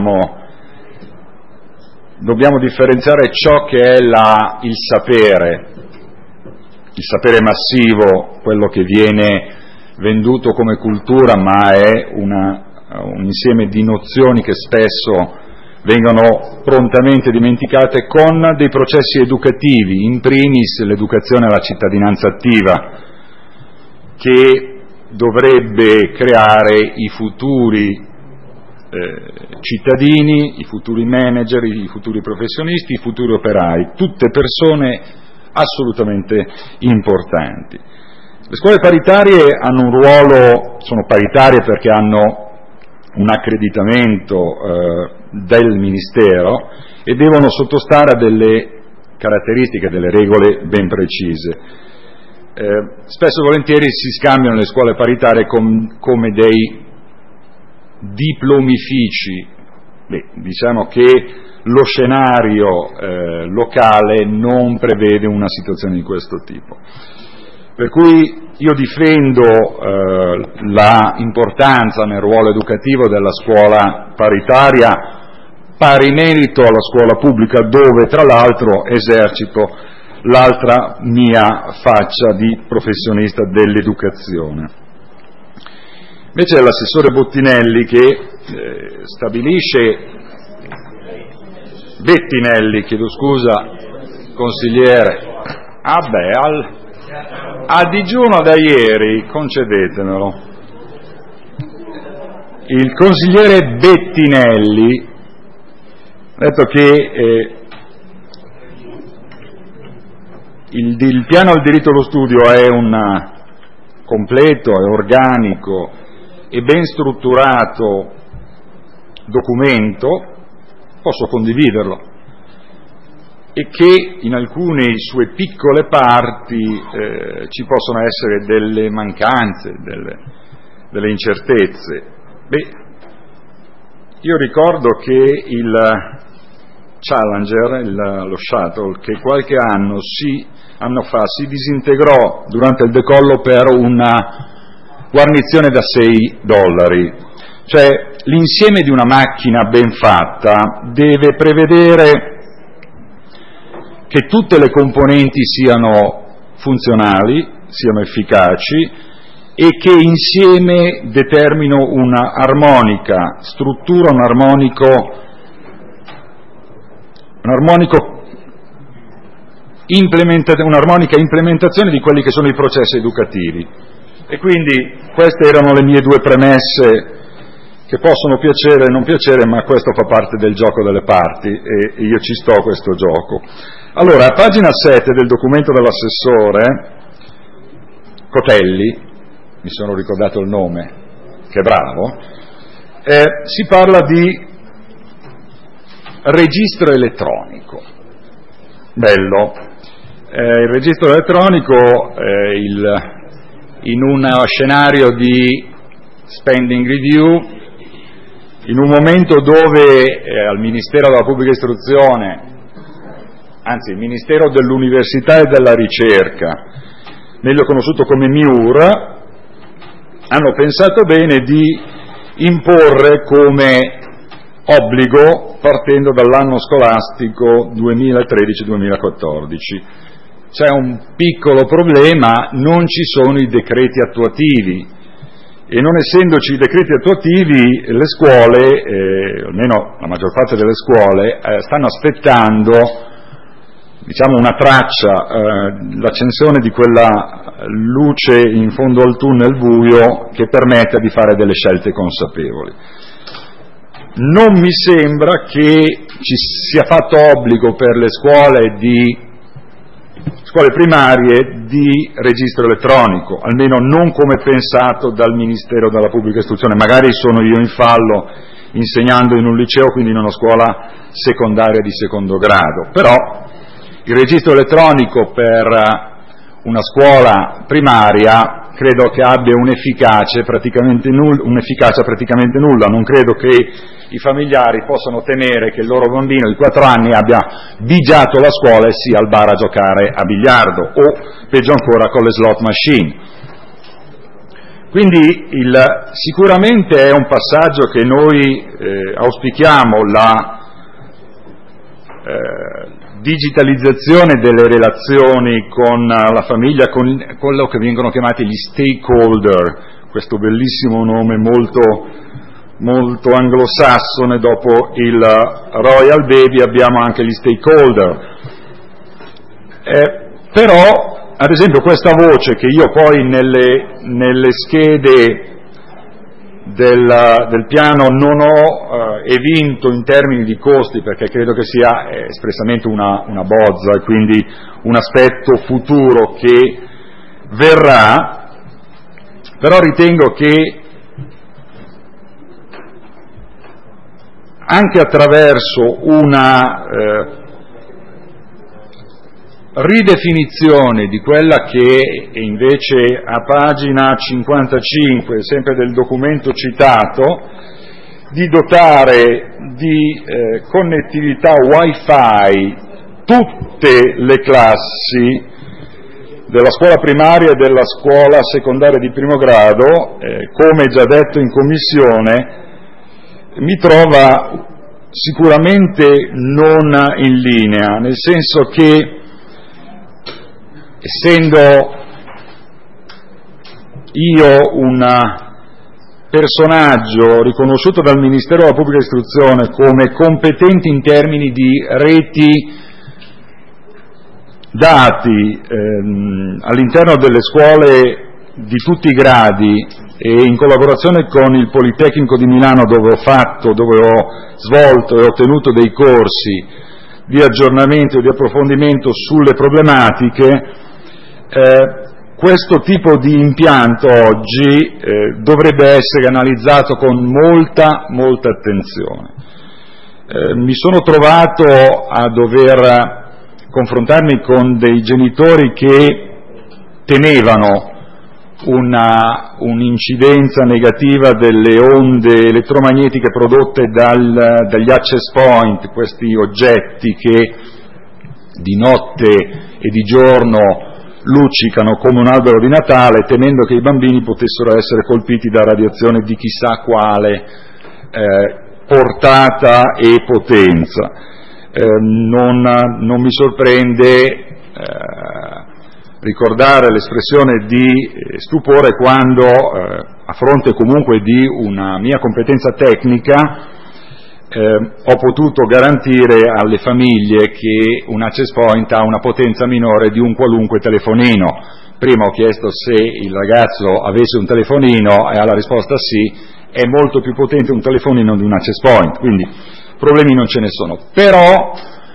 dobbiamo differenziare ciò che è il sapere massivo, quello che viene venduto come cultura, ma è un insieme di nozioni che spesso vengono prontamente dimenticate, con dei processi educativi, in primis l'educazione alla cittadinanza attiva, che dovrebbe creare i futuri cittadini, i futuri manager, i futuri professionisti, i futuri operai, tutte persone assolutamente importanti. Le scuole paritarie hanno un ruolo, sono paritarie perché hanno un accreditamento del Ministero e devono sottostare a delle caratteristiche, delle regole ben precise. Spesso e volentieri si scambiano le scuole paritarie come dei diplomifici. Diciamo che lo scenario locale non prevede una situazione di questo tipo. Per cui io difendo la importanza nel ruolo educativo della scuola paritaria, pari merito alla scuola pubblica, dove tra l'altro esercito l'altra mia faccia di professionista dell'educazione. Invece è l'assessore Bettinelli che stabilisce, chiedo scusa, consigliere, a digiuno da ieri, concedetemelo. Il consigliere Bettinelli ha detto che il piano al diritto allo studio è un completo e organico e ben strutturato documento, posso condividerlo, e che in alcune sue piccole parti ci possono essere delle mancanze, delle incertezze. Io ricordo che il Challenger, lo shuttle, che qualche anno fa si disintegrò durante il decollo per una guarnizione da $6. Cioè l'insieme di una macchina ben fatta deve prevedere che tutte le componenti siano funzionali, siano efficaci e che insieme determinino una armonica struttura, un'armonica implementazione di quelli che sono i processi educativi. E quindi queste erano le mie due premesse, che possono piacere o non piacere, ma questo fa parte del gioco delle parti e io ci sto a questo gioco. Allora, a pagina 7 del documento dell'assessore Cotelli, mi sono ricordato il nome, che bravo, si parla di registro elettronico. Bello. Il registro elettronico in un scenario di spending review, in un momento dove al Ministero della Pubblica Istruzione, anzi il Ministero dell'Università e della Ricerca, meglio conosciuto come MIUR, hanno pensato bene di imporre come obbligo partendo dall'anno scolastico 2013-2014. C'è un piccolo problema, non ci sono i decreti attuativi e non essendoci i decreti attuativi le scuole, almeno la maggior parte delle scuole, stanno aspettando una traccia, l'accensione di quella luce in fondo al tunnel buio che permetta di fare delle scelte consapevoli. Non mi sembra che ci sia fatto obbligo per le scuole primarie di registro elettronico, almeno non come pensato dal Ministero della Pubblica Istruzione. Magari sono io in fallo insegnando in un liceo, quindi in una scuola secondaria di secondo grado, però il registro elettronico per una scuola primaria credo che abbia un'efficacia praticamente nulla. Non credo che i familiari possano temere che il loro bambino di 4 anni abbia bigiato la scuola e sia al bar a giocare a biliardo o peggio ancora con le slot machine. Quindi sicuramente è un passaggio che noi auspichiamo, la digitalizzazione delle relazioni con la famiglia, con quello che vengono chiamati gli stakeholder, questo bellissimo nome molto anglosassone. Dopo il Royal Baby abbiamo anche gli stakeholder. Però, ad esempio, questa voce che io poi nelle schede del piano non ho evinto in termini di costi, perché credo che sia espressamente una bozza e quindi un aspetto futuro che verrà, però ritengo che anche attraverso una ridefinizione di quella che è invece a pagina 55, sempre del documento citato, di dotare di connettività Wi-Fi tutte le classi della scuola primaria e della scuola secondaria di primo grado, come già detto in commissione, mi trova sicuramente non in linea, nel senso che, essendo io un personaggio riconosciuto dal Ministero della Pubblica Istruzione come competente in termini di reti dati all'interno delle scuole di tutti i gradi e in collaborazione con il Politecnico di Milano, dove ho svolto e ottenuto dei corsi di aggiornamento e di approfondimento sulle problematiche, questo tipo di impianto oggi dovrebbe essere analizzato con molta attenzione. Mi sono trovato a dover confrontarmi con dei genitori che temevano un'incidenza negativa delle onde elettromagnetiche prodotte dagli access point, questi oggetti che di notte e di giorno luccicano come un albero di Natale, temendo che i bambini potessero essere colpiti da radiazione di chissà quale portata e potenza. Non mi sorprende ricordare l'espressione di stupore quando, a fronte comunque di una mia competenza tecnica, ho potuto garantire alle famiglie che un access point ha una potenza minore di un qualunque telefonino. Prima ho chiesto se il ragazzo avesse un telefonino e alla risposta sì, è molto più potente un telefonino di un access point, quindi problemi non ce ne sono. Però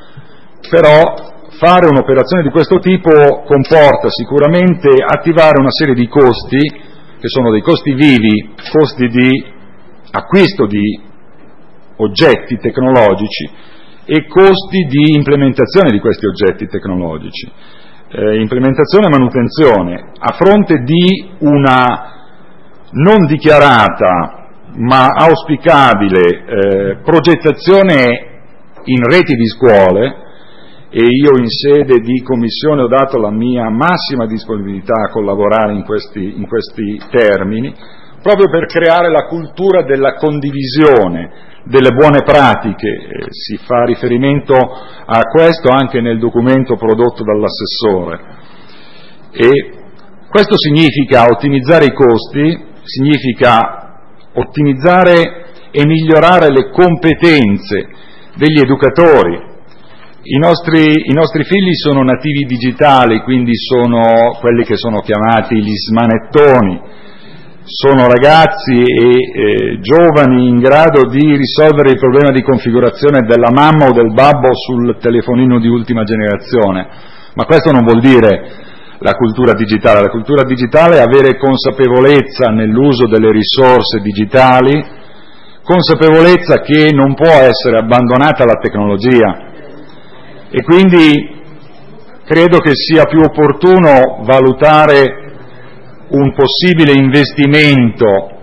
fare un'operazione di questo tipo comporta sicuramente attivare una serie di costi, che sono dei costi vivi, costi di acquisto di oggetti tecnologici e costi di implementazione di questi oggetti tecnologici, implementazione e manutenzione, a fronte di una non dichiarata ma auspicabile progettazione in reti di scuole. E io in sede di commissione ho dato la mia massima disponibilità a collaborare in questi termini, proprio per creare la cultura della condivisione delle buone pratiche. Si fa riferimento a questo anche nel documento prodotto dall'assessore. E questo significa ottimizzare i costi, significa ottimizzare e migliorare le competenze degli educatori. I nostri figli sono nativi digitali, quindi sono quelli che sono chiamati gli smanettoni, sono ragazzi e giovani in grado di risolvere il problema di configurazione della mamma o del babbo sul telefonino di ultima generazione, ma questo non vuol dire la cultura digitale. La cultura digitale è avere consapevolezza nell'uso delle risorse digitali, consapevolezza che non può essere abbandonata alla tecnologia. E quindi credo che sia più opportuno valutare un possibile investimento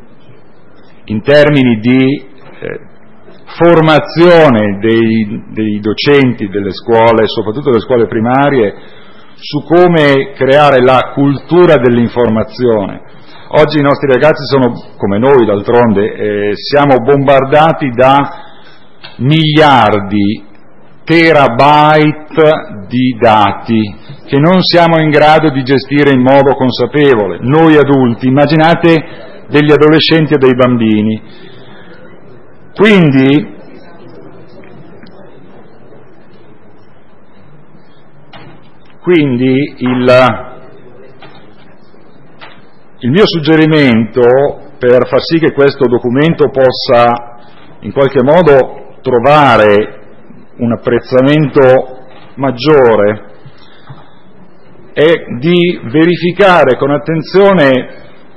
in termini di formazione dei docenti delle scuole, soprattutto delle scuole primarie, su come creare la cultura dell'informazione. Oggi i nostri ragazzi sono, come noi d'altronde, siamo bombardati da miliardi, terabyte di dati che non siamo in grado di gestire in modo consapevole. Noi adulti, immaginate degli adolescenti e dei bambini. Quindi il mio suggerimento, per far sì che questo documento possa in qualche modo trovare un apprezzamento maggiore, è di verificare con attenzione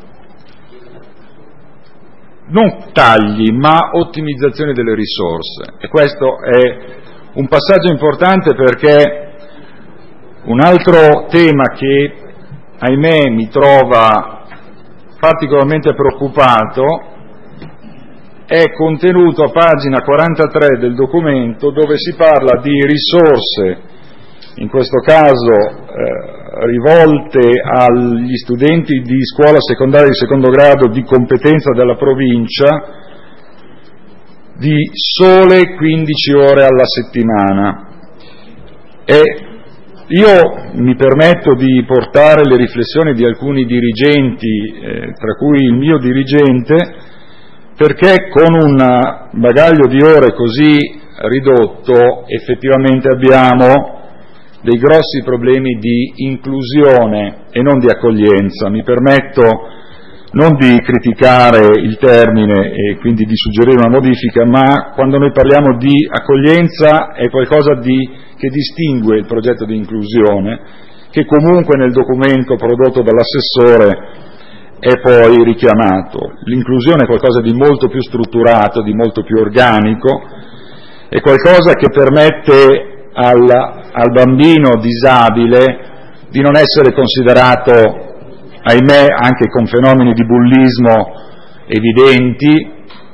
non tagli ma ottimizzazione delle risorse. E questo è un passaggio importante, perché un altro tema che ahimè mi trova particolarmente preoccupato è contenuto a pagina 43 del documento, dove si parla di risorse, in questo caso rivolte agli studenti di scuola secondaria di secondo grado di competenza della provincia, di sole 15 ore alla settimana. E io mi permetto di portare le riflessioni di alcuni dirigenti, tra cui il mio dirigente, perché con un bagaglio di ore così ridotto effettivamente abbiamo dei grossi problemi di inclusione e non di accoglienza. Mi permetto non di criticare il termine e quindi di suggerire una modifica, ma quando noi parliamo di accoglienza è qualcosa che distingue il progetto di inclusione, che comunque nel documento prodotto dall'assessore è poi richiamato. L'inclusione è qualcosa di molto più strutturato, di molto più organico, è qualcosa che permette al bambino disabile di non essere considerato, ahimè, anche con fenomeni di bullismo evidenti,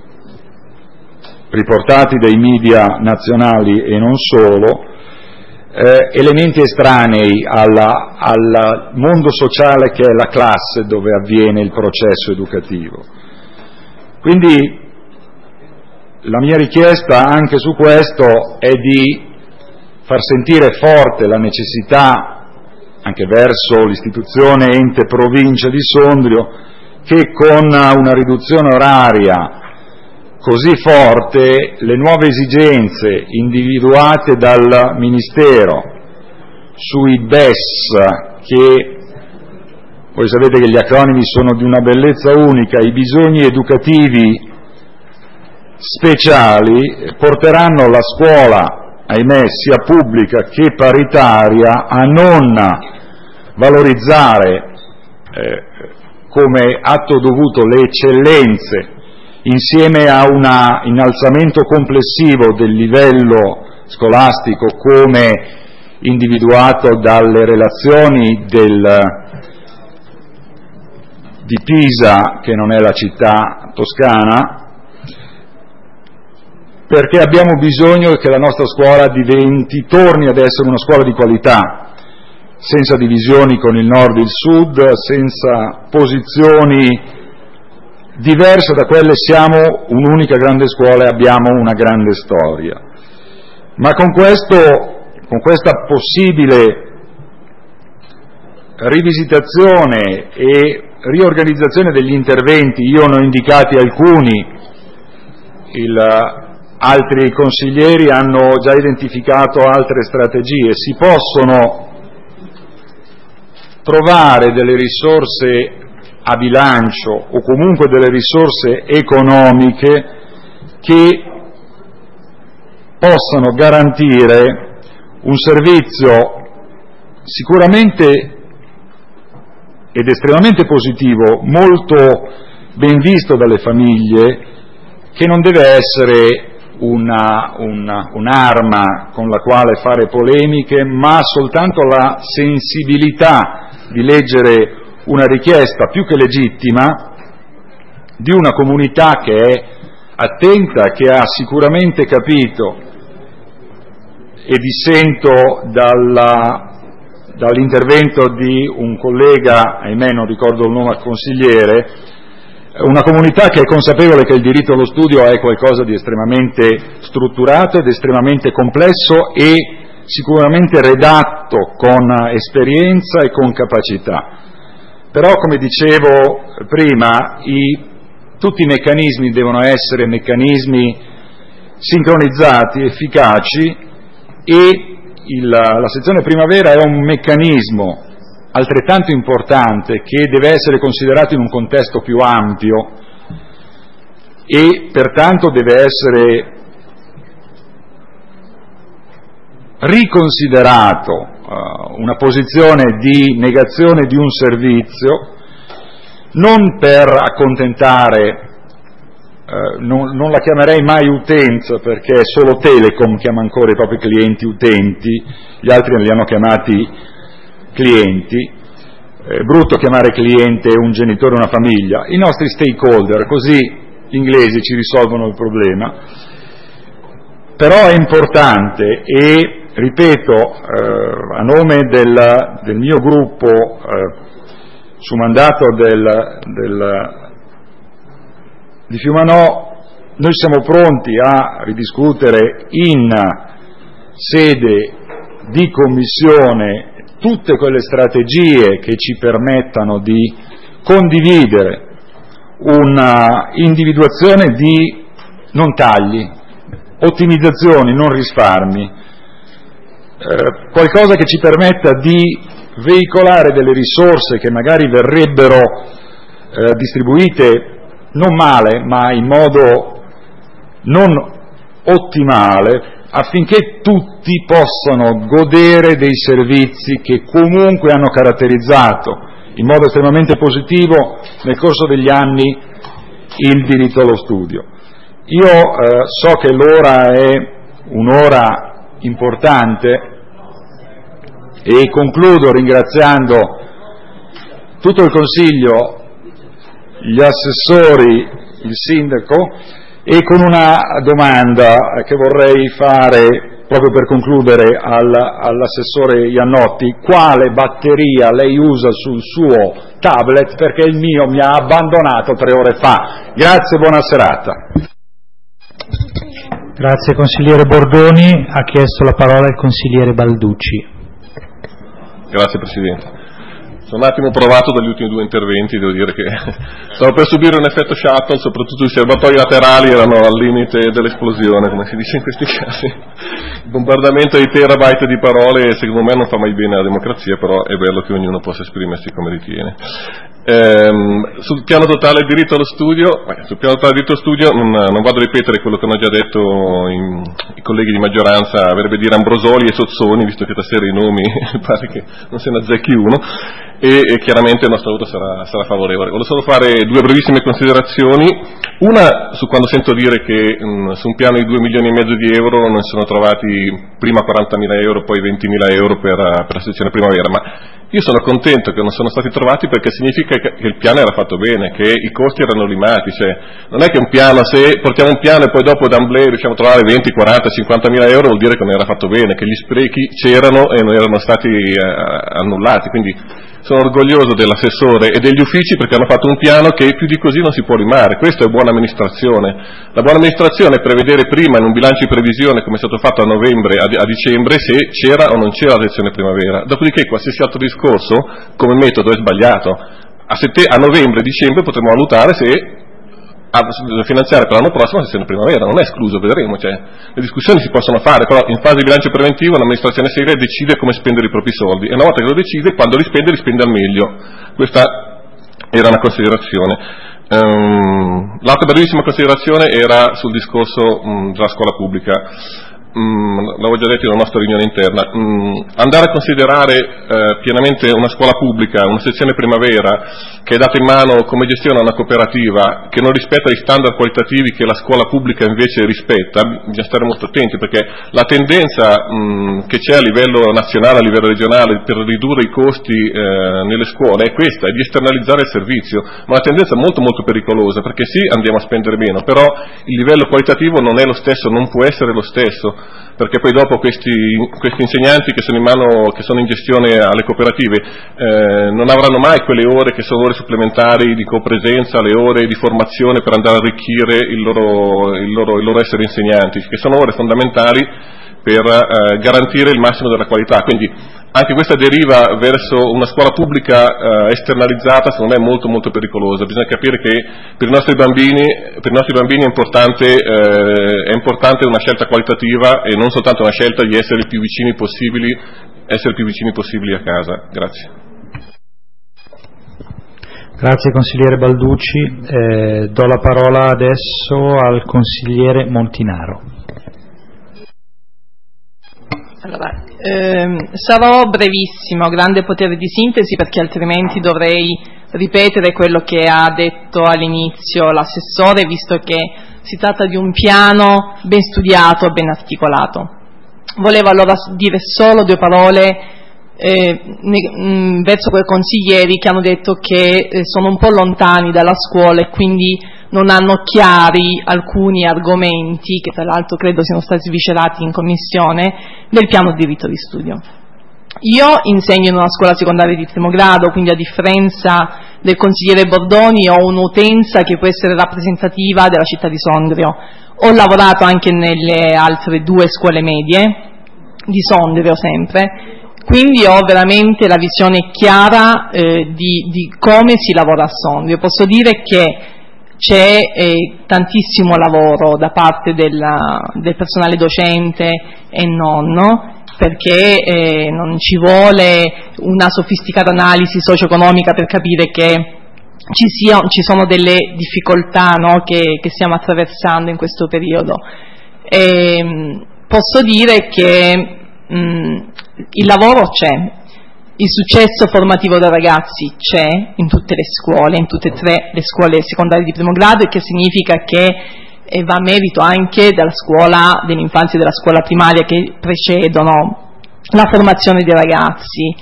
riportati dai media nazionali e non solo, elementi estranei al mondo sociale che è la classe dove avviene il processo educativo. Quindi la mia richiesta anche su questo è di far sentire forte la necessità, anche verso l'istituzione ente provincia di Sondrio, che con una riduzione oraria così forte le nuove esigenze individuate dal Ministero sui BES, che voi sapete che gli acronimi sono di una bellezza unica, i bisogni educativi speciali, porteranno la scuola, ahimè, sia pubblica che paritaria, a non valorizzare come atto dovuto le eccellenze insieme a un innalzamento complessivo del livello scolastico come individuato dalle relazioni di Pisa, che non è la città toscana, perché abbiamo bisogno che la nostra scuola torni ad essere una scuola di qualità, senza divisioni con il nord e il sud, senza posizioni diverse da quelle. Siamo un'unica grande scuola e abbiamo una grande storia. Ma con questa possibile rivisitazione e riorganizzazione degli interventi, io ne ho indicati alcuni, altri consiglieri hanno già identificato altre strategie, si possono trovare delle risorse a bilancio o comunque delle risorse economiche che possano garantire un servizio sicuramente ed estremamente positivo, molto ben visto dalle famiglie, che non deve essere un'arma con la quale fare polemiche, ma soltanto la sensibilità di leggere una richiesta più che legittima di una comunità che è attenta, che ha sicuramente capito, e dissento dall'intervento di un collega, ahimè non ricordo il nome al consigliere, una comunità che è consapevole che il diritto allo studio è qualcosa di estremamente strutturato ed estremamente complesso e sicuramente redatto con esperienza e con capacità. Però, come dicevo prima, tutti i meccanismi devono essere meccanismi sincronizzati, efficaci, e la sezione primavera è un meccanismo altrettanto importante che deve essere considerato in un contesto più ampio e pertanto deve essere riconsiderato una posizione di negazione di un servizio, non per accontentare, non la chiamerei mai utenza, perché solo Telecom chiama ancora i propri clienti utenti, gli altri li hanno chiamati clienti. È brutto chiamare cliente un genitore o una famiglia, i nostri stakeholder, così inglesi ci risolvono il problema, però è importante e, ripeto, a nome del mio gruppo, su mandato di Fiumanò, noi siamo pronti a ridiscutere in sede di commissione tutte quelle strategie che ci permettano di condividere una individuazione di non tagli, ottimizzazioni, non risparmi, qualcosa che ci permetta di veicolare delle risorse che magari verrebbero distribuite non male, ma in modo non ottimale, affinché tutti possano godere dei servizi che comunque hanno caratterizzato in modo estremamente positivo nel corso degli anni il diritto allo studio. Io so che l'ora è un'ora importante e concludo ringraziando tutto il Consiglio, gli assessori, il Sindaco, e con una domanda che vorrei fare proprio per concludere all'assessore Iannotti: quale batteria lei usa sul suo tablet, perché il mio mi ha abbandonato 3 ore fa. Grazie, buona serata.
Grazie consigliere Bordoni. Ha chiesto la parola il consigliere Balducci.
Grazie Presidente. Sono un attimo provato dagli ultimi 2 interventi, devo dire che stavo per subire un effetto shuttle, soprattutto i serbatoi laterali erano al limite dell'esplosione, come si dice in questi casi. Il bombardamento di terabyte di parole secondo me non fa mai bene alla democrazia, però è bello che ognuno possa esprimersi come ritiene. Sul piano totale del diritto allo studio, non vado a ripetere quello che hanno già detto i colleghi di maggioranza, verrebbe dire Ambrosoli e Sozzoni, visto che stasera i nomi pare che non se ne azzecchi uno, e chiaramente il nostro voto sarà favorevole. Volevo solo fare 2 brevissime considerazioni, una su quando sento dire che su un piano di 2,5 milioni di euro non sono trovati prima 40.000 euro, poi 20.000 euro per la sezione primavera, ma io sono contento che non sono stati trovati, perché significa che il piano era fatto bene, che i costi erano limati, cioè non è che un piano, se portiamo un piano e poi dopo d'amblè riusciamo a trovare 20, 40, 50.000 euro, vuol dire che non era fatto bene, che gli sprechi c'erano e non erano stati annullati, quindi sono orgoglioso dell'assessore e degli uffici, perché hanno fatto un piano che più di così non si può rimare. Questo è buona amministrazione. La buona amministrazione è prevedere prima in un bilancio di previsione, come è stato fatto a novembre, a dicembre, se c'era o non c'era la sezione primavera. Dopodiché qualsiasi altro discorso come metodo è sbagliato. A novembre, dicembre potremo valutare se finanziare per l'anno prossimo la sessione primavera, non è escluso, vedremo, le discussioni si possono fare, però in fase di bilancio preventivo l'amministrazione seria decide come spendere i propri soldi, e una volta che lo decide, quando li spende al meglio. Questa era una considerazione. L'altra brevissima considerazione era sul discorso della scuola pubblica. L'avevo già detto nella nostra riunione interna, andare a considerare pienamente una scuola pubblica, una sezione primavera che è data in mano come gestione a una cooperativa che non rispetta gli standard qualitativi che la scuola pubblica invece rispetta, bisogna stare molto attenti, perché la tendenza che c'è a livello nazionale, a livello regionale, per ridurre i costi nelle scuole è questa, è di esternalizzare il servizio, ma una tendenza molto molto pericolosa, perché sì, andiamo a spendere meno, però il livello qualitativo non è lo stesso, non può essere lo stesso, perché poi dopo questi insegnanti che sono in gestione alle cooperative non avranno mai quelle ore che sono ore supplementari di copresenza, le ore di formazione per andare a arricchire il loro essere insegnanti, che sono ore fondamentali per garantire il massimo della qualità. Quindi anche questa deriva verso una scuola pubblica esternalizzata secondo me è molto molto pericolosa. Bisogna capire che per i nostri bambini è importante una scelta qualitativa e non soltanto una scelta di essere il più vicini possibili a casa. Grazie.
Grazie consigliere Balducci. Do la parola adesso al consigliere Montinaro.
Allora, sarò brevissimo, grande potere di sintesi, perché altrimenti dovrei ripetere quello che ha detto all'inizio l'assessore, visto che si tratta di un piano ben studiato, ben articolato. Volevo allora dire solo 2 parole verso quei consiglieri che hanno detto che sono un po' lontani dalla scuola e quindi non hanno chiari alcuni argomenti, che tra l'altro credo siano stati sviscerati in commissione, del piano di diritto di studio. Io insegno in una scuola secondaria di primo grado, quindi a differenza del consigliere Bordoni ho un'utenza che può essere rappresentativa della città di Sondrio. Ho lavorato anche nelle altre 2 scuole medie di Sondrio sempre, quindi ho veramente la visione chiara di come si lavora a Sondrio. Posso dire che c'è tantissimo lavoro da parte del personale docente e non, perché non ci vuole una sofisticata analisi socio-economica per capire che ci sono delle difficoltà, no, che stiamo attraversando in questo periodo. Posso dire che il lavoro c'è, il successo formativo dei ragazzi c'è in tutte le scuole, in tutte e 3 le scuole secondarie di primo grado, e che significa che va a merito anche della scuola dell'infanzia e della scuola primaria che precedono la formazione dei ragazzi.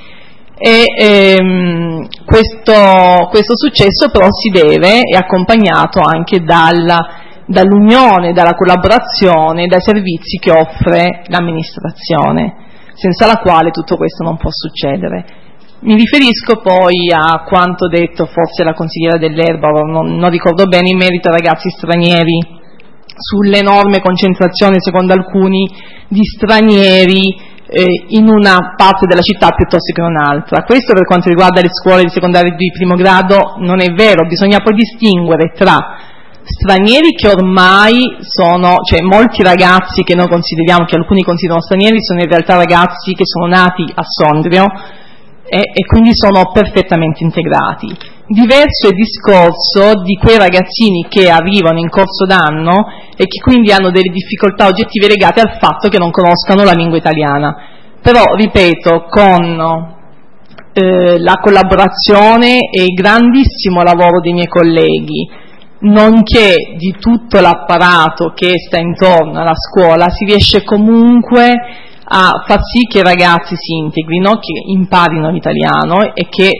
Questo successo però è accompagnato anche dall'unione, dalla collaborazione, dai servizi che offre l'amministrazione, senza la quale tutto questo non può succedere. Mi riferisco poi a quanto detto forse la consigliera dell'Erba, non ricordo bene, in merito ai ragazzi stranieri, sull'enorme concentrazione, secondo alcuni, di stranieri in una parte della città piuttosto che in un'altra. Questo per quanto riguarda le scuole di secondaria di primo grado non è vero, bisogna poi distinguere tra stranieri che ormai sono, cioè molti ragazzi che noi consideriamo, che alcuni considerano stranieri, sono in realtà ragazzi che sono nati a Sondrio e quindi sono perfettamente integrati. Diverso è il discorso di quei ragazzini che arrivano in corso d'anno e che quindi hanno delle difficoltà oggettive legate al fatto che non conoscano la lingua italiana. Però, ripeto, con la collaborazione e il grandissimo lavoro dei miei colleghi, nonché di tutto l'apparato che sta intorno alla scuola, si riesce comunque a far sì che i ragazzi si integrino, che imparino l'italiano e che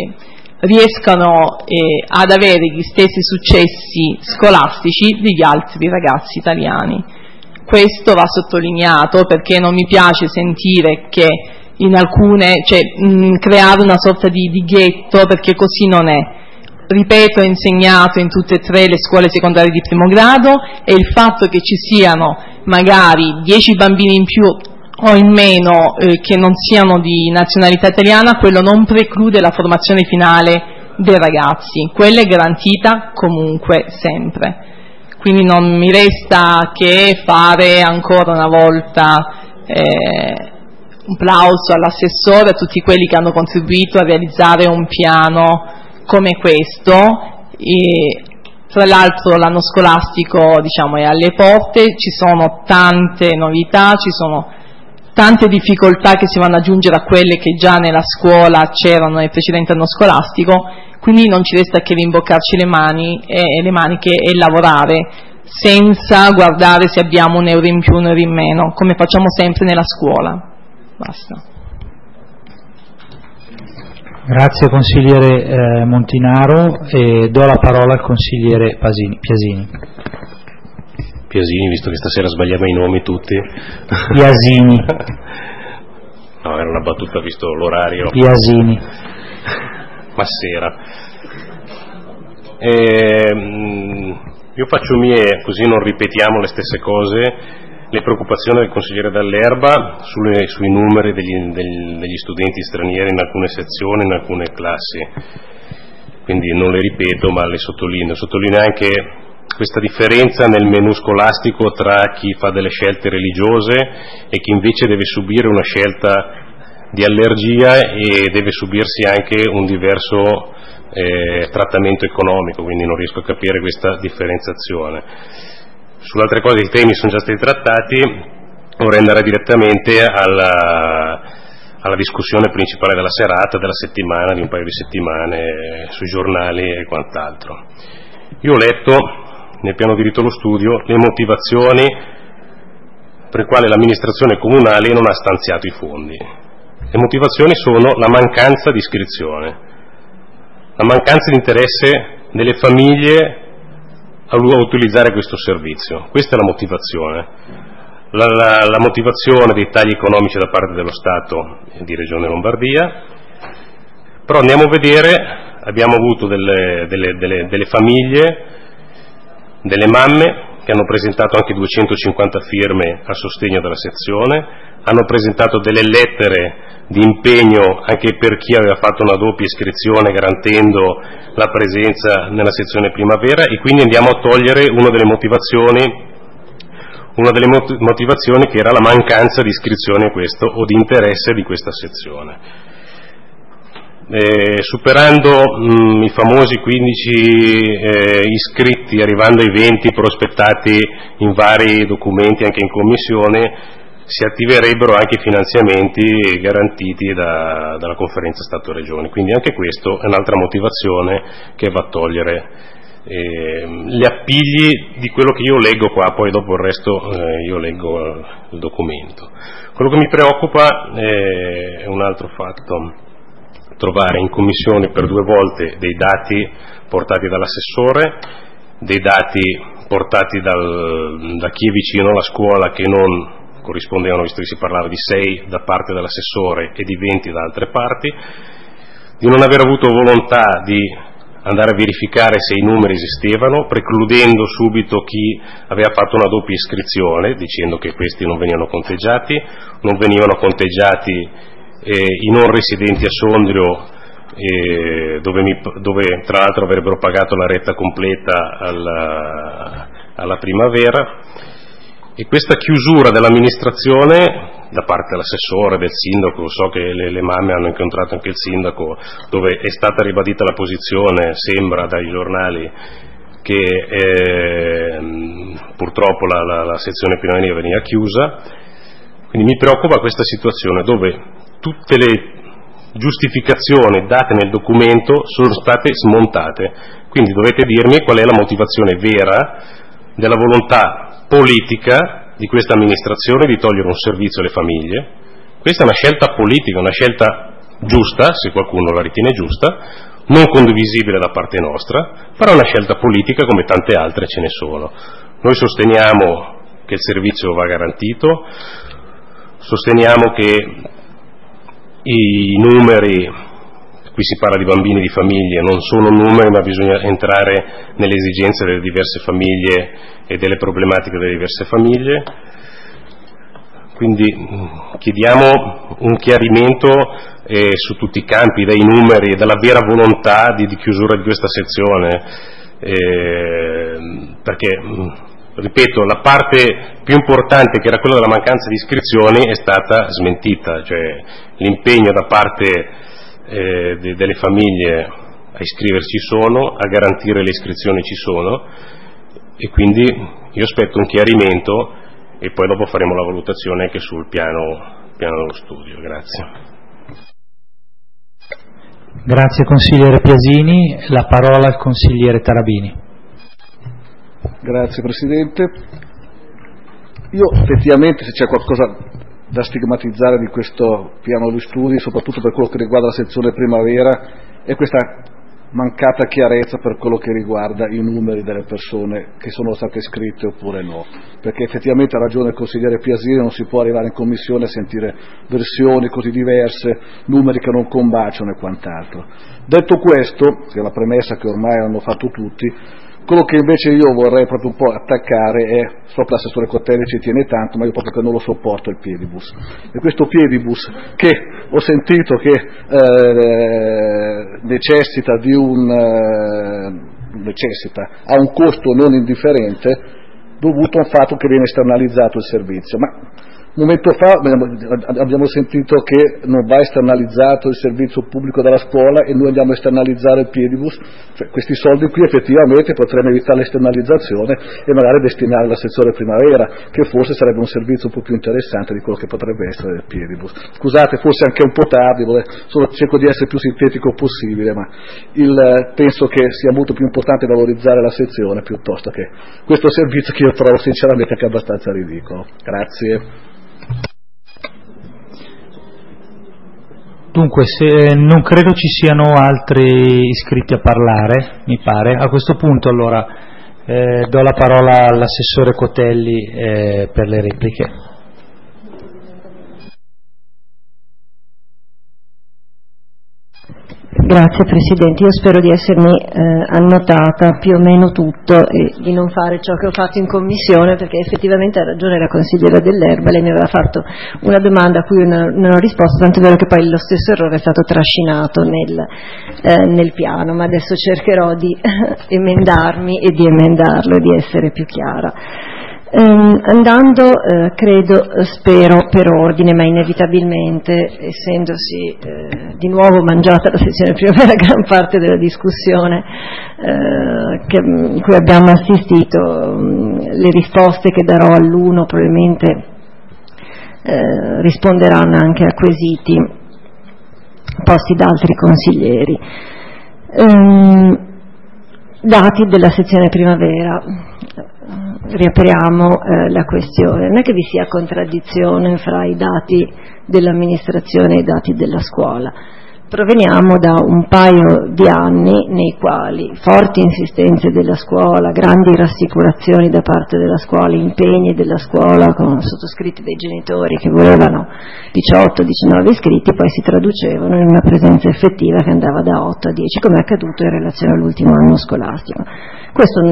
riescano ad avere gli stessi successi scolastici degli altri ragazzi italiani. Questo va sottolineato, perché non mi piace sentire che in alcune, creare una sorta di ghetto, perché così non è. Ripeto, ho insegnato in tutte e 3 le scuole secondarie di primo grado, e il fatto che ci siano magari 10 bambini in più o in meno che non siano di nazionalità italiana, quello non preclude la formazione finale dei ragazzi, quella è garantita comunque sempre. Quindi non mi resta che fare ancora una volta un plauso all'assessore, a tutti quelli che hanno contribuito a realizzare un piano come questo. E tra l'altro l'anno scolastico, è alle porte, ci sono tante novità, ci sono tante difficoltà che si vanno ad aggiungere a quelle che già nella scuola c'erano nel precedente anno scolastico, quindi non ci resta che rimboccarci le maniche e lavorare senza guardare se abbiamo un euro in più o un euro in meno, come facciamo sempre nella scuola. Basta.
Grazie consigliere Montinaro, e do la parola al consigliere Piasini,
visto che stasera sbagliamo i nomi tutti.
Piasini.
No, era una battuta visto l'orario.
Piasini.
Ma sera. Io faccio mie, così non ripetiamo le stesse cose, le preoccupazioni del consigliere Dall'Erba sui numeri degli studenti stranieri in alcune sezioni, in alcune classi. Quindi non le ripeto, ma le sottolineo. Sottolineo anche questa differenza nel menù scolastico tra chi fa delle scelte religiose e chi invece deve subire una scelta di allergia e deve subirsi anche un diverso trattamento economico, quindi non riesco a capire questa differenziazione. Sulle altre cose i temi sono già stati trattati, vorrei andare direttamente alla discussione principale della serata, della settimana, di un paio di settimane, sui giornali e quant'altro. Io ho letto nel piano diritto allo studio le motivazioni per le quali l'amministrazione comunale non ha stanziato i fondi. Le motivazioni sono la mancanza di iscrizione, la mancanza di interesse delle famiglie a utilizzare questo servizio. Questa è la motivazione. La motivazione dei tagli economici da parte dello Stato e di Regione Lombardia. Però andiamo a vedere, abbiamo avuto delle famiglie, delle mamme che hanno presentato anche 250 firme a sostegno della sezione, hanno presentato delle lettere di impegno anche per chi aveva fatto una doppia iscrizione garantendo la presenza nella sezione primavera, e quindi andiamo a togliere una delle motivazioni che era la mancanza di iscrizione a questo o di interesse di questa sezione. Superando i famosi 15 iscritti, arrivando ai 20 prospettati in vari documenti anche in commissione, si attiverebbero anche finanziamenti garantiti dalla conferenza Stato-Regioni, quindi anche questo è un'altra motivazione che va a togliere gli appigli di quello che io leggo qua, poi dopo il resto io leggo il documento. Quello che mi preoccupa è un altro fatto: trovare in commissione per 2 volte dei dati portati dall'assessore, dei dati portati da chi è vicino alla scuola che non corrispondevano, visto che si parlava di 6 da parte dell'assessore e di 20 da altre parti, di non aver avuto volontà di andare a verificare se i numeri esistevano, precludendo subito chi aveva fatto una doppia iscrizione, dicendo che questi non venivano conteggiati i non residenti a Sondrio, dove tra l'altro avrebbero pagato la retta completa alla primavera, e questa chiusura dell'amministrazione da parte dell'assessore, del sindaco. So che le mamme hanno incontrato anche il sindaco, dove è stata ribadita la posizione, sembra dai giornali, che purtroppo la sezione primavera veniva chiusa. Quindi mi preoccupa questa situazione dove tutte le giustificazioni date nel documento sono state smontate. Quindi dovete dirmi qual è la motivazione vera della volontà politica di questa amministrazione di togliere un servizio alle famiglie. Questa è una scelta politica, una scelta giusta, se qualcuno la ritiene giusta, non condivisibile da parte nostra, però è una scelta politica come tante altre ce ne sono. Noi sosteniamo che il servizio va garantito, sosteniamo che i numeri, qui si parla di bambini e di famiglie, non sono numeri, ma bisogna entrare nelle esigenze delle diverse famiglie e delle problematiche delle diverse famiglie. Quindi chiediamo un chiarimento su tutti i campi, dai numeri, dalla vera volontà di chiusura di questa sezione, perché ripeto, la parte più importante, che era quella della mancanza di iscrizioni, è stata smentita, cioè l'impegno da parte delle famiglie a iscriverci a garantire le iscrizioni ci sono, e quindi io aspetto un chiarimento e poi dopo faremo la valutazione anche sul piano dello studio. Grazie.
Grazie consigliere Piasini, la parola al consigliere Tarabini.
Grazie Presidente. Io effettivamente, se c'è qualcosa da stigmatizzare di questo piano di studi, soprattutto per quello che riguarda la sezione primavera, è questa mancata chiarezza per quello che riguarda i numeri delle persone che sono state iscritte oppure no, perché effettivamente ha ragione il consigliere Piasini, non si può arrivare in commissione a sentire versioni così diverse, numeri che non combaciano e quant'altro. Detto questo, che è la premessa che ormai hanno fatto tutti, quello che invece io vorrei proprio un po' attaccare è, so che l'assessore Cottelli ci tiene tanto, ma io proprio che non lo sopporto, il piedibus. E questo piedibus, che ho sentito che ha un costo non indifferente, dovuto al fatto che viene esternalizzato il servizio. Ma un momento fa abbiamo sentito che non va esternalizzato il servizio pubblico della scuola e noi andiamo a esternalizzare il piedibus, cioè, questi soldi qui effettivamente potremmo evitare l'esternalizzazione e magari destinare alla sezione primavera, che forse sarebbe un servizio un po' più interessante di quello che potrebbe essere il piedibus. Scusate, forse anche un po' tardi, cerco di essere più sintetico possibile, ma penso che sia molto più importante valorizzare la sezione piuttosto che questo servizio, che io trovo sinceramente anche abbastanza ridicolo. Grazie.
Dunque, non credo ci siano altri iscritti a parlare, mi pare. A questo punto allora Do la parola all'assessore Cotelli per le repliche.
Grazie Presidente, io spero di essermi annotata più o meno tutto e di non fare ciò che ho fatto in commissione, perché effettivamente ha ragione la consigliera Dell'Erba, lei mi aveva fatto una domanda a cui non ho risposto, tanto è vero che poi lo stesso errore è stato trascinato nel piano, ma adesso cercherò di emendarmi e di emendarlo e di essere più chiara. Andando, spero per ordine, ma inevitabilmente, essendosi di nuovo mangiata la sessione primavera gran parte della discussione in cui abbiamo assistito, le risposte che darò all'uno probabilmente risponderanno anche a quesiti posti da altri consiglieri. Dati della sezione primavera. Riapriamo la questione. Non è che vi sia contraddizione fra i dati dell'amministrazione e i dati della scuola. Proveniamo da un paio di anni nei quali forti insistenze della scuola, grandi rassicurazioni da parte della scuola, impegni della scuola sottoscritti dai genitori che volevano 18-19 iscritti, poi si traducevano in una presenza effettiva che andava da 8 a 10, come è accaduto in relazione all'ultimo anno scolastico. Questo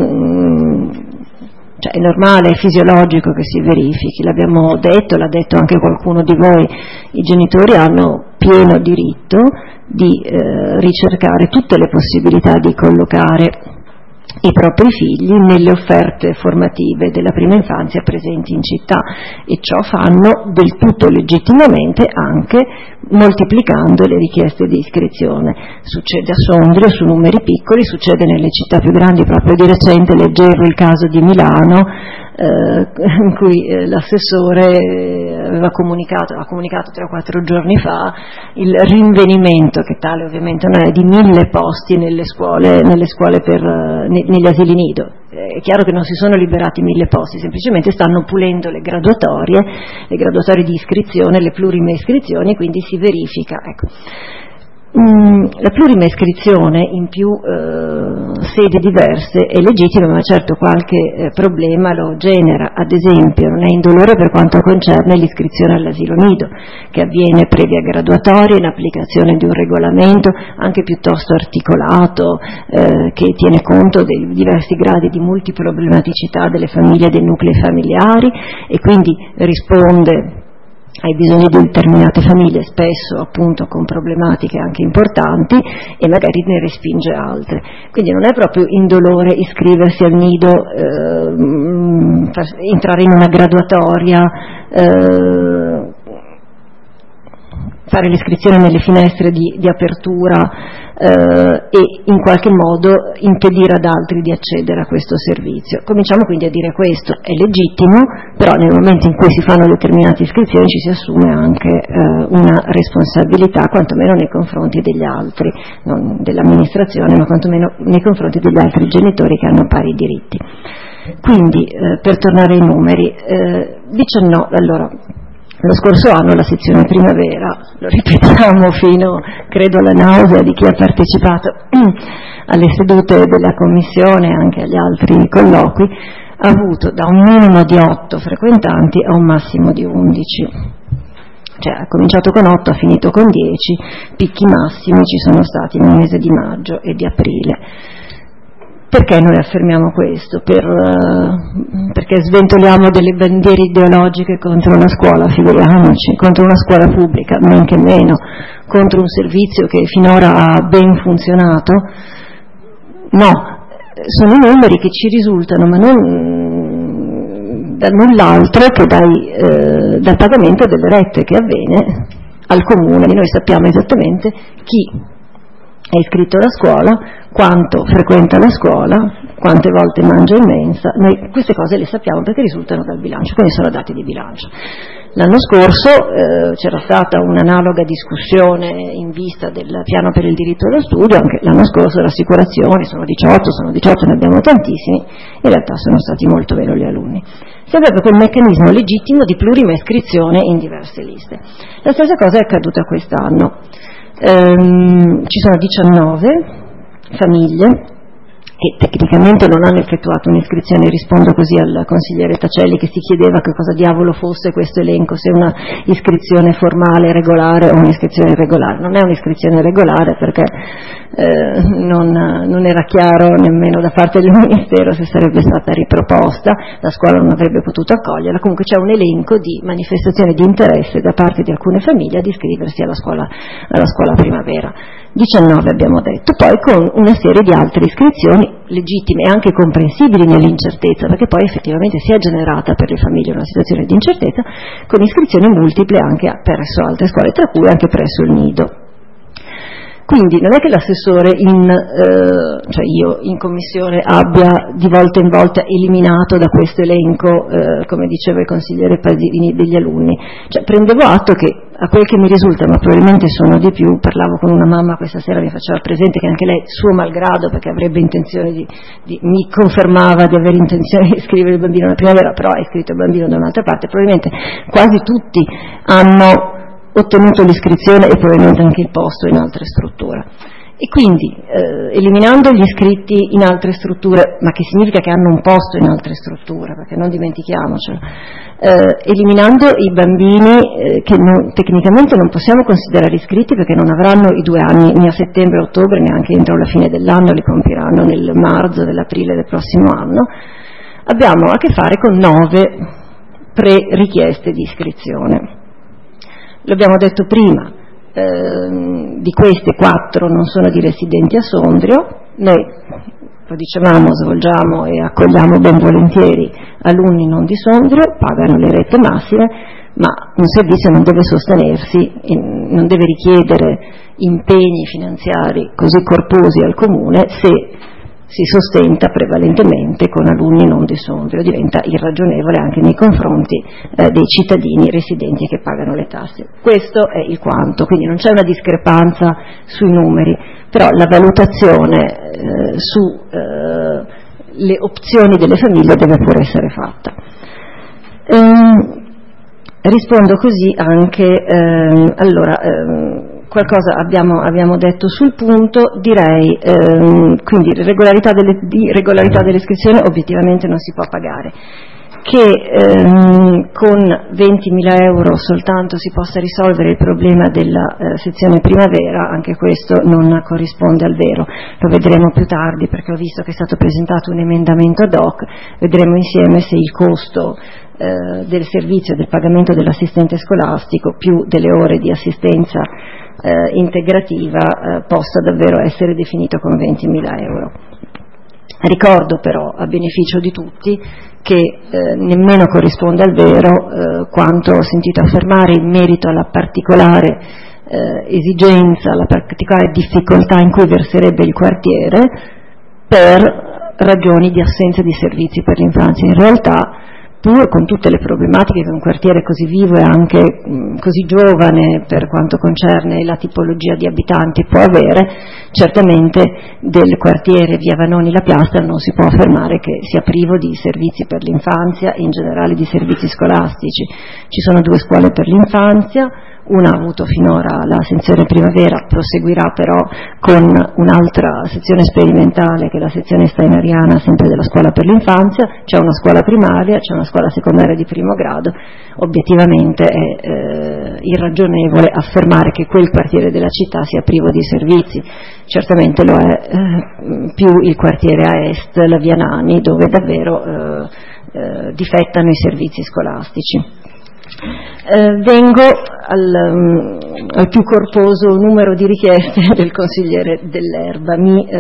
è normale, è fisiologico che si verifichi, l'abbiamo detto, l'ha detto anche qualcuno di voi, i genitori hanno pieno diritto di ricercare tutte le possibilità di collocare i propri figli nelle offerte formative della prima infanzia presenti in città, e ciò fanno del tutto legittimamente anche moltiplicando le richieste di iscrizione. Succede a Sondrio su numeri piccoli, succede nelle città più grandi. Proprio di recente leggevo il caso di Milano in cui l'assessore ha comunicato 3 o 4 giorni fa il rinvenimento, che tale ovviamente non è, di 1000 posti negli asili nido. È chiaro che non si sono liberati 1000 posti, semplicemente stanno pulendo le graduatorie di iscrizione, le plurime iscrizioni, quindi si verifica. Ecco. La plurima iscrizione in più sedi diverse è legittima, ma certo qualche problema lo genera. Ad esempio, non è indolore per quanto concerne l'iscrizione all'asilo nido, che avviene previa graduatoria in applicazione di un regolamento anche piuttosto articolato, che tiene conto dei diversi gradi di multiproblematicità delle famiglie e dei nuclei familiari, e quindi risponde ai bisogni di determinate famiglie, spesso appunto con problematiche anche importanti, e magari ne respinge altre. Quindi non è proprio indolore iscriversi al nido, entrare in una graduatoria, fare l'iscrizione nelle finestre di apertura e in qualche modo impedire ad altri di accedere a questo servizio. Cominciamo quindi a dire questo, è legittimo, però nel momento in cui si fanno determinate iscrizioni ci si assume anche una responsabilità, quantomeno nei confronti degli altri, non dell'amministrazione, ma quantomeno nei confronti degli altri genitori che hanno pari diritti. Quindi, per tornare ai numeri, lo scorso anno la sezione primavera, lo ripetiamo fino, credo, alla nausea di chi ha partecipato alle sedute della commissione e anche agli altri colloqui, ha avuto da un minimo di 8 frequentanti a un massimo di 11. Cioè ha cominciato con 8, ha finito con 10, picchi massimi ci sono stati nel mese di maggio e di aprile. Perché noi affermiamo questo? Perché sventoliamo delle bandiere ideologiche contro la scuola, figuriamoci, contro una scuola pubblica, men che meno, contro un servizio che finora ha ben funzionato? No, sono i numeri che ci risultano, ma non da null'altro che dal pagamento delle rette che avviene al comune. Noi sappiamo esattamente chi è iscritto alla scuola, quanto frequenta la scuola, quante volte mangia in mensa. Noi queste cose le sappiamo perché risultano dal bilancio, quindi sono dati di bilancio. L'anno scorso c'era stata un'analoga discussione in vista del piano per il diritto allo studio, anche l'anno scorso le assicurazioni sono 18, ne abbiamo tantissimi, in realtà sono stati molto meno gli alunni. Sempre per quel meccanismo legittimo di plurima iscrizione in diverse liste. La stessa cosa è accaduta quest'anno. Ci sono 19 famiglie che tecnicamente non hanno effettuato un'iscrizione. Rispondo così al consigliere Tacelli che si chiedeva che cosa diavolo fosse questo elenco, se una iscrizione formale regolare o un'iscrizione irregolare. Non è un'iscrizione regolare perché non era chiaro nemmeno da parte del Ministero se sarebbe stata riproposta, la scuola non avrebbe potuto accoglierla. Comunque c'è un elenco di manifestazioni di interesse da parte di alcune famiglie ad iscriversi alla scuola primavera. 19 abbiamo detto, poi con una serie di altre iscrizioni legittime e anche comprensibili nell'incertezza, perché poi effettivamente si è generata per le famiglie una situazione di incertezza, con iscrizioni multiple anche presso altre scuole, tra cui anche presso il nido. Quindi non è che l'assessore cioè io in commissione abbia di volta in volta eliminato da questo elenco, come diceva il consigliere Pasini, degli alunni. Cioè prendevo atto che a quel che mi risulta, ma probabilmente sono di più, parlavo con una mamma questa sera, mi faceva presente che anche lei, suo malgrado, perché avrebbe intenzione mi confermava di avere intenzione di iscrivere il bambino alla primavera, però ha iscritto il bambino da un'altra parte, probabilmente quasi tutti hanno ottenuto l'iscrizione e probabilmente anche il posto in altre strutture. E quindi eliminando gli iscritti in altre strutture, ma che significa che hanno un posto in altre strutture, perché non dimentichiamocelo, eliminando i bambini che tecnicamente non possiamo considerare iscritti perché non avranno i 2 anni né a settembre o ottobre, neanche entro la fine dell'anno, li compiranno nel marzo, nell'aprile del prossimo anno, abbiamo a che fare con 9 pre-richieste di iscrizione. L'abbiamo detto prima, di queste 4 non sono di residenti a Sondrio, noi lo dicevamo, svolgiamo e accogliamo ben volentieri alunni non di Sondrio, pagano le rette massime, ma un servizio non deve sostenersi, non deve richiedere impegni finanziari così corposi al Comune se si sostenta prevalentemente con alunni non di Sondrio, diventa irragionevole anche nei confronti dei cittadini residenti che pagano le tasse. Questo è il quanto, quindi non c'è una discrepanza sui numeri, però la valutazione sulle opzioni delle famiglie deve pure essere fatta. Rispondo così anche, qualcosa abbiamo detto sul punto, direi quindi regolarità dell'iscrizione obiettivamente non si può pagare, che con 20.000 euro soltanto si possa risolvere il problema della sezione primavera, anche questo non corrisponde al vero, lo vedremo più tardi perché ho visto che è stato presentato un emendamento ad hoc, vedremo insieme se il costo del servizio del pagamento dell'assistente scolastico più delle ore di assistenza integrativa possa davvero essere definito con 20.000 euro. Ricordo però, a beneficio di tutti, che nemmeno corrisponde al vero quanto ho sentito affermare in merito alla particolare esigenza, alla particolare difficoltà in cui verserebbe il quartiere per ragioni di assenza di servizi per l'infanzia. In realtà, pur con tutte le problematiche che un quartiere così vivo e anche così giovane per quanto concerne la tipologia di abitanti può avere, certamente del quartiere via Vanoni La Piastra non si può affermare che sia privo di servizi per l'infanzia e in generale di servizi scolastici. Ci sono 2 scuole per l'infanzia, una ha avuto finora la sezione primavera, proseguirà però con un'altra sezione sperimentale che è la sezione steineriana sempre della scuola per l'infanzia, c'è una scuola primaria, c'è una scuola secondaria di primo grado. Obiettivamente è irragionevole affermare che quel quartiere della città sia privo di servizi, certamente lo è più il quartiere a est, la via Nani, dove davvero difettano i servizi scolastici. Vengo al più corposo numero di richieste del consigliere Dell'Erba.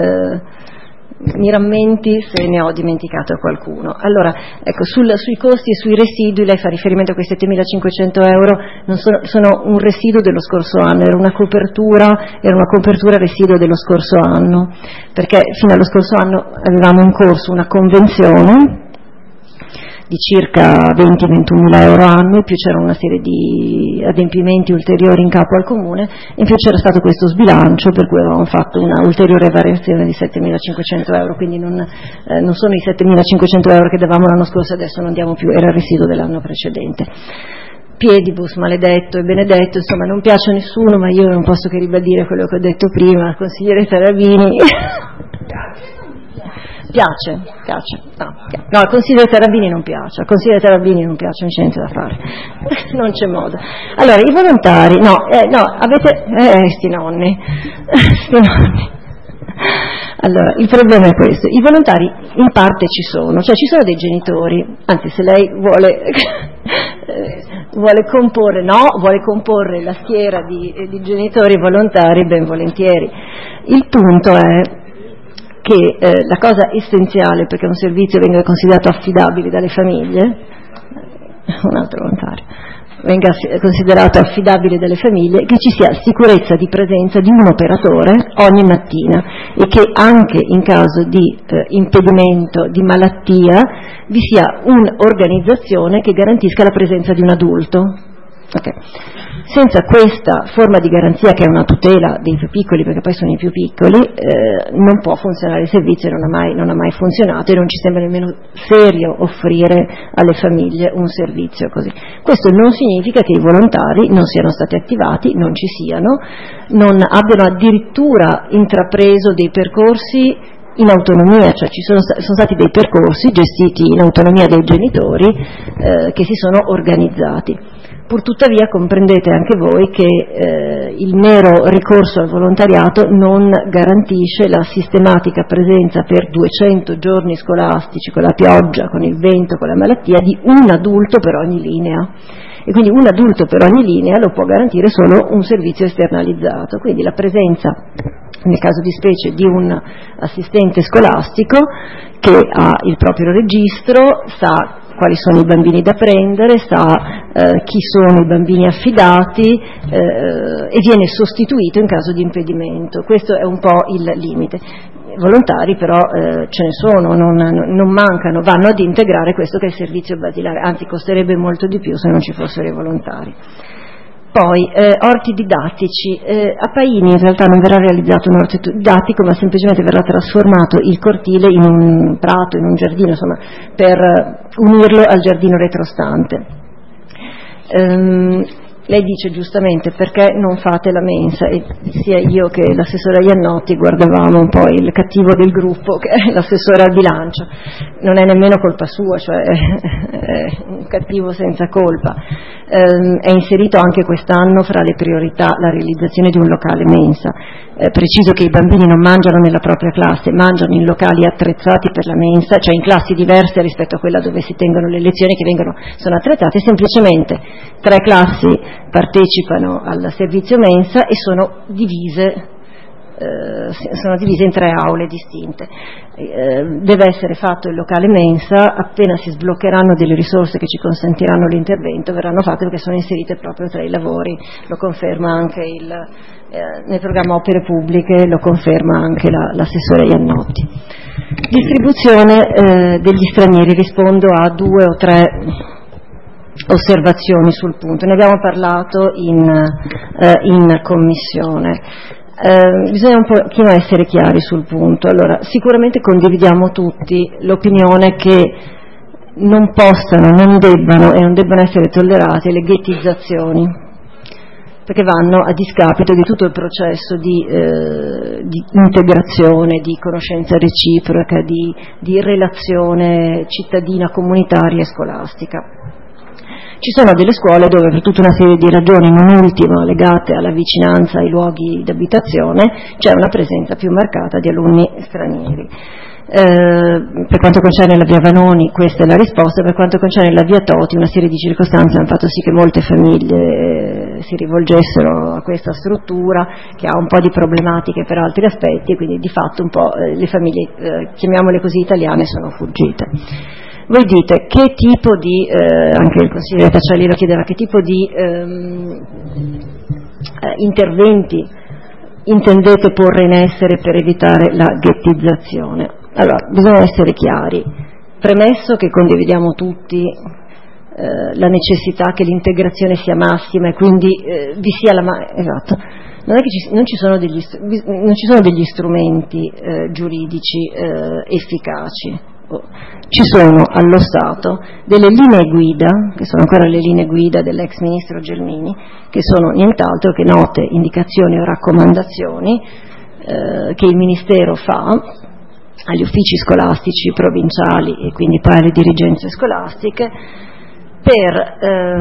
Mi rammenti se ne ho dimenticato qualcuno. Allora, ecco, sui costi e sui residui, lei fa riferimento a quei 7.500 euro, non sono un residuo dello scorso anno, era una copertura residuo dello scorso anno, perché fino allo scorso anno avevamo in corso una convenzione di circa 20-21.000 euro annui, più c'era una serie di adempimenti ulteriori in capo al Comune, e in più c'era stato questo sbilancio per cui avevamo fatto una ulteriore variazione di 7.500 euro, quindi non sono i 7.500 euro che davamo l'anno scorso, adesso non diamo più, era il residuo dell'anno precedente. Piedibus, maledetto e benedetto, insomma non piace a nessuno, ma io non posso che ribadire quello che ho detto prima al consigliere Tarabini. Piace. No, al Consiglio dei Carabinieri non piace, non c'è niente da fare, non c'è modo. Allora, i volontari, avete, sti nonni. Allora, il problema è questo, i volontari in parte ci sono dei genitori, anzi se lei vuole comporre la schiera di genitori volontari, ben volentieri. Il punto è che la cosa essenziale perché un servizio venga considerato affidabile dalle famiglie, un altro volontario, venga considerato affidabile dalle famiglie, che ci sia sicurezza di presenza di un operatore ogni mattina e che anche in caso di impedimento, di malattia, vi sia un'organizzazione che garantisca la presenza di un adulto. Okay. Senza questa forma di garanzia, che è una tutela dei più piccoli, perché poi sono i più piccoli, non può funzionare il servizio, non ha mai funzionato e non ci sembra nemmeno serio offrire alle famiglie un servizio così. Questo non significa che i volontari non siano stati attivati, non ci siano, non abbiano addirittura intrapreso dei percorsi in autonomia, cioè sono stati dei percorsi gestiti in autonomia dai genitori che si sono organizzati. Purtuttavia comprendete anche voi che il mero ricorso al volontariato non garantisce la sistematica presenza per 200 giorni scolastici, con la pioggia, con il vento, con la malattia, di un adulto per ogni linea. E quindi un adulto per ogni linea lo può garantire solo un servizio esternalizzato, quindi la presenza, nel caso di specie, di un assistente scolastico che ha il proprio registro, sa quali sono i bambini da prendere, sa chi sono i bambini affidati e viene sostituito in caso di impedimento. Questo è un po' il limite. Volontari però ce ne sono, non mancano, vanno ad integrare questo che è il servizio basilare, anzi costerebbe molto di più se non ci fossero i volontari. Poi, orti didattici. A Paini in realtà non verrà realizzato un orto didattico, ma semplicemente verrà trasformato il cortile in un prato, in un giardino, insomma, per unirlo al giardino retrostante. Lei dice giustamente: perché non fate la mensa? E sia io che l'assessora Iannotti guardavamo un po' il cattivo del gruppo, che è l'assessore al bilancio. Non è nemmeno colpa sua, cioè è un cattivo senza colpa. È inserito anche quest'anno fra le priorità la realizzazione di un locale mensa. Preciso che i bambini non mangiano nella propria classe, mangiano in locali attrezzati per la mensa, cioè in classi diverse rispetto a quella dove si tengono le lezioni, che sono attrezzate. Semplicemente 3 classi partecipano al servizio mensa e sono divise in 3 aule distinte. Deve essere fatto il locale mensa, appena si sbloccheranno delle risorse che ci consentiranno l'intervento verranno fatte, perché sono inserite proprio tra i lavori, lo conferma anche nel programma Opere Pubbliche, lo conferma anche l'assessore Iannotti. Distribuzione degli stranieri, rispondo a 2 o 3 osservazioni sul punto, ne abbiamo parlato in commissione. Bisogna un pochino essere chiari sul punto. Allora, sicuramente condividiamo tutti l'opinione che non possano, non debbano essere tollerate le ghettizzazioni, perché vanno a discapito di tutto il processo di integrazione, di conoscenza reciproca, di relazione cittadina, comunitaria e scolastica. Ci sono delle scuole dove, per tutta una serie di ragioni, non ultimo legate alla vicinanza ai luoghi d'abitazione, c'è una presenza più marcata di alunni stranieri. Per quanto concerne la via Vanoni, questa è la risposta. Per quanto concerne la via Toti, una serie di circostanze hanno fatto sì che molte famiglie si rivolgessero a questa struttura, che ha un po' di problematiche per altri aspetti, e quindi di fatto un po' le famiglie, chiamiamole così, italiane, sono fuggite. Voi dite che tipo di, anche il consigliere Tacciali lo chiedeva, che tipo di interventi intendete porre in essere per evitare la ghettizzazione? Allora, bisogna essere chiari, premesso che condividiamo tutti la necessità che l'integrazione sia massima e quindi vi sia esatto. Non è che non ci sono degli strumenti giuridici efficaci. Ci sono allo Stato delle linee guida, che sono ancora le linee guida dell'ex ministro Gelmini, che sono nient'altro che note, indicazioni o raccomandazioni che il Ministero fa agli uffici scolastici provinciali e quindi poi alle dirigenze scolastiche per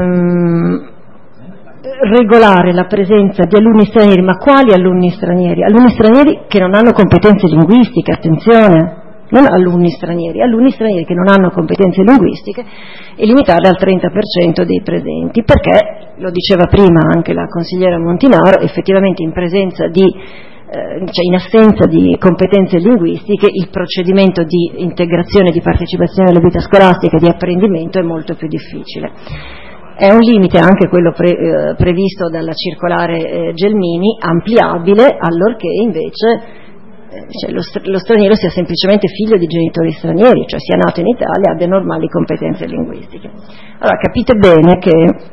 regolare la presenza di alunni stranieri. Ma quali alunni stranieri? Alunni stranieri che non hanno competenze linguistiche, attenzione, non alunni stranieri che non hanno competenze linguistiche, e limitarle al 30% dei presenti, perché, lo diceva prima anche la consigliera Montinaro, effettivamente in presenza cioè in assenza di competenze linguistiche il procedimento di integrazione, di partecipazione alla vita scolastica e di apprendimento è molto più difficile. È un limite anche quello previsto dalla circolare Gelmini, ampliabile allorché invece lo straniero sia semplicemente figlio di genitori stranieri, cioè sia nato in Italia e abbia normali competenze linguistiche. Allora capite bene che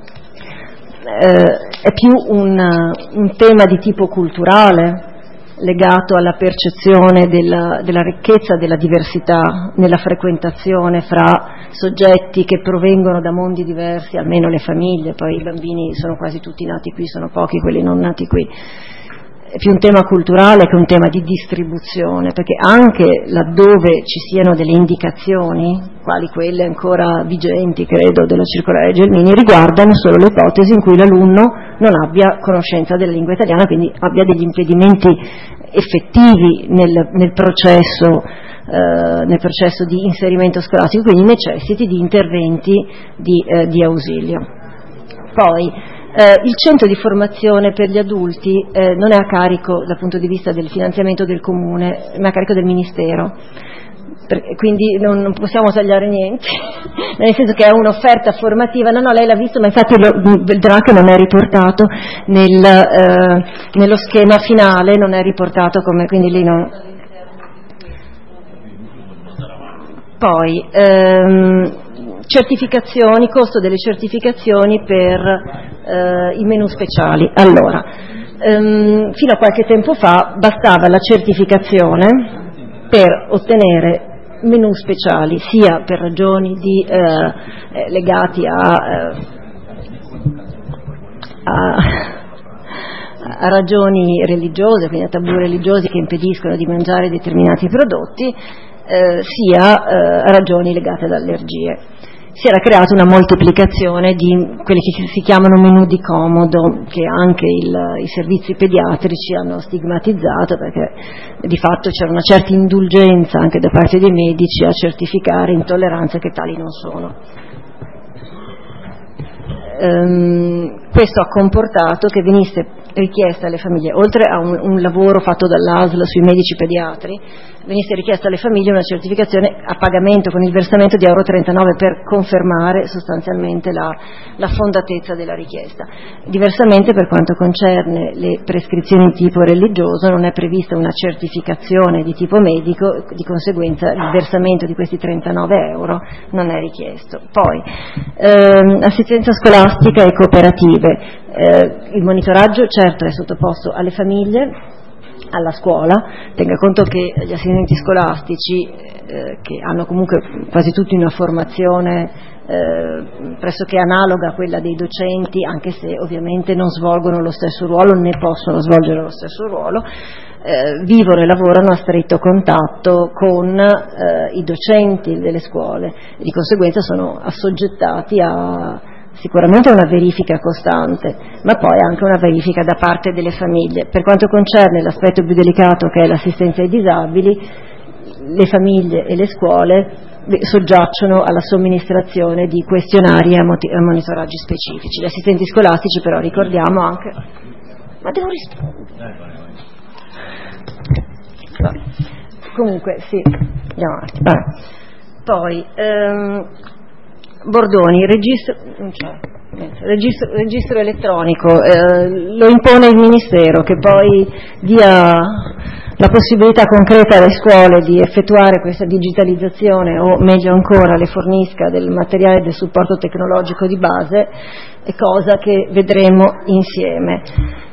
è più un tema di tipo culturale, legato alla percezione della ricchezza, della diversità nella frequentazione fra soggetti che provengono da mondi diversi, almeno le famiglie, poi i bambini sono quasi tutti nati qui, sono pochi quelli non nati qui. È più un tema culturale che un tema di distribuzione, perché anche laddove ci siano delle indicazioni, quali quelle ancora vigenti, credo, della circolare Gelmini, riguardano solo le ipotesi in cui l'alunno non abbia conoscenza della lingua italiana, quindi abbia degli impedimenti effettivi nel processo di inserimento scolastico, quindi necessiti di interventi di ausilio. Poi il centro di formazione per gli adulti non è a carico dal punto di vista del finanziamento del comune, ma è a carico del Ministero, quindi non possiamo tagliare niente, nel senso che è un'offerta formativa. No, lei l'ha visto, ma infatti vedrà che non è riportato nello schema finale, non è riportato come, quindi lì non. Poi certificazioni, costo delle certificazioni per i menù speciali. Allora, fino a qualche tempo fa bastava la certificazione per ottenere menù speciali, sia per ragioni legati a ragioni religiose, quindi a tabù religiosi che impediscono di mangiare determinati prodotti, sia a ragioni legate ad allergie. Si era creata una moltiplicazione di quelli che si chiamano menù di comodo, che anche i servizi pediatrici hanno stigmatizzato, perché di fatto c'era una certa indulgenza anche da parte dei medici a certificare intolleranze che tali non sono. Questo ha comportato che venisse richiesta alle famiglie, oltre a un lavoro fatto dall'ASL sui medici pediatri, venisse richiesta alle famiglie una certificazione a pagamento con il versamento di €39 per confermare sostanzialmente la fondatezza della richiesta. Diversamente, per quanto concerne le prescrizioni di tipo religioso, non è prevista una certificazione di tipo medico, di conseguenza il versamento di questi €39 non è richiesto. Poi assistenza scolastica e cooperative. Il monitoraggio certo è sottoposto alle famiglie, alla scuola. Tenga conto che gli assistenti scolastici, che hanno comunque quasi tutti una formazione pressoché analoga a quella dei docenti, anche se ovviamente non svolgono lo stesso ruolo, né possono svolgere lo stesso ruolo, vivono e lavorano a stretto contatto con i docenti delle scuole e di conseguenza sono assoggettati a sicuramente una verifica costante, ma poi anche una verifica da parte delle famiglie. Per quanto concerne l'aspetto più delicato, che è l'assistenza ai disabili, le famiglie e le scuole soggiacciono alla somministrazione di questionari e a monitoraggi specifici. Gli assistenti scolastici però ricordiamo anche. Ma devo rispondere. Comunque sì, andiamo avanti. Poi Bordoni, registro elettronico, lo impone il Ministero, che poi dia la possibilità concreta alle scuole di effettuare questa digitalizzazione, o meglio ancora le fornisca del materiale e del supporto tecnologico di base, è cosa che vedremo insieme.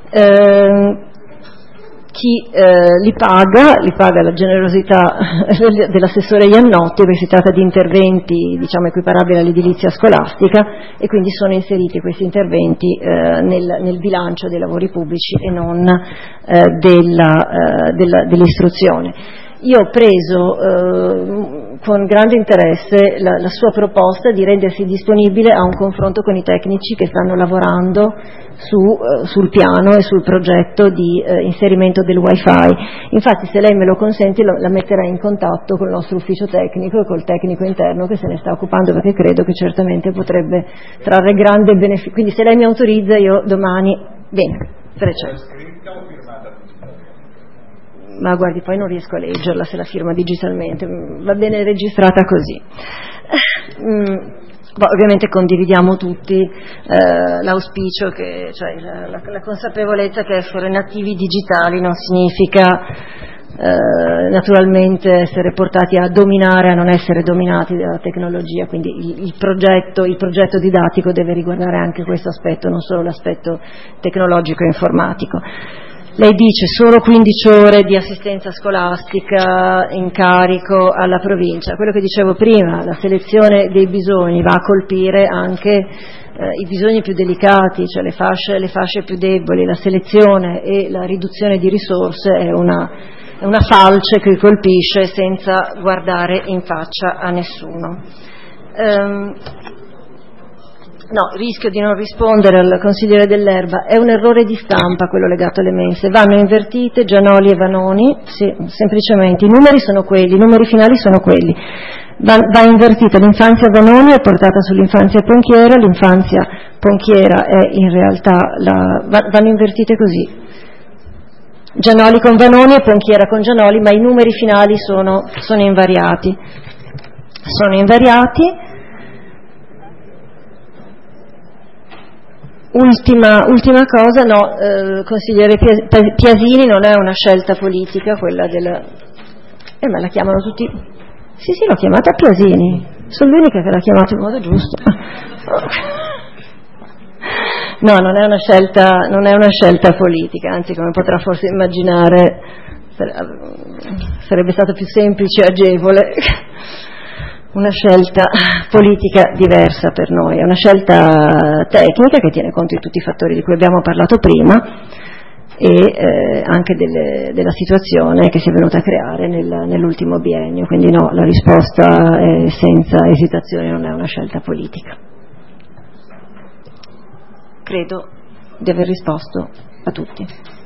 Chi li paga la generosità dell'assessore Iannotti, perché si tratta di interventi equiparabili all'edilizia scolastica, e quindi sono inseriti questi interventi nel bilancio dei lavori pubblici e non dell'istruzione. Io ho preso con grande interesse la sua proposta di rendersi disponibile a un confronto con i tecnici che stanno lavorando sul piano e sul progetto di inserimento del Wi-Fi. Infatti, se lei me lo consente, la metterei in contatto con il nostro ufficio tecnico e col tecnico interno che se ne sta occupando, perché credo che certamente potrebbe trarre grande beneficio. Quindi, se lei mi autorizza, io domani... Bene, ma guardi, poi non riesco a leggerla se la firma digitalmente, va bene registrata così. Ovviamente condividiamo tutti l'auspicio, cioè la consapevolezza che essere nativi digitali non significa naturalmente essere portati a dominare, a non essere dominati dalla tecnologia, quindi il progetto didattico deve riguardare anche questo aspetto, non solo l'aspetto tecnologico e informatico. Lei dice solo 15 ore di assistenza scolastica in carico alla provincia. Quello che dicevo prima, la selezione dei bisogni va a colpire anche i bisogni più delicati, cioè le fasce più deboli. La selezione e la riduzione di risorse è una falce che colpisce senza guardare in faccia a nessuno. No, rischio di non rispondere al consigliere Dell'Erba, è un errore di stampa quello legato alle mense, vanno invertite Gianoli e Vanoni, sì, semplicemente, i numeri sono quelli, i numeri finali sono quelli, va invertita l'infanzia Vanoni è portata sull'infanzia Ponchiera, l'infanzia Ponchiera è in realtà, vanno invertite così, Gianoli con Vanoni e Ponchiera con Gianoli, ma i numeri finali sono invariati. Ultima cosa, no, consigliere Piasini, non è una scelta politica quella della... me la chiamano tutti... Sì, l'ho chiamata Piasini, sono l'unica che l'ha chiamata in modo giusto. No, non è una scelta politica, anzi, come potrà forse immaginare, sarebbe stato più semplice e agevole. Una scelta politica diversa per noi, è una scelta tecnica che tiene conto di tutti i fattori di cui abbiamo parlato prima e anche della situazione che si è venuta a creare nell'ultimo biennio, quindi no, la risposta è senza esitazione, non è una scelta politica. Credo di aver risposto a tutti.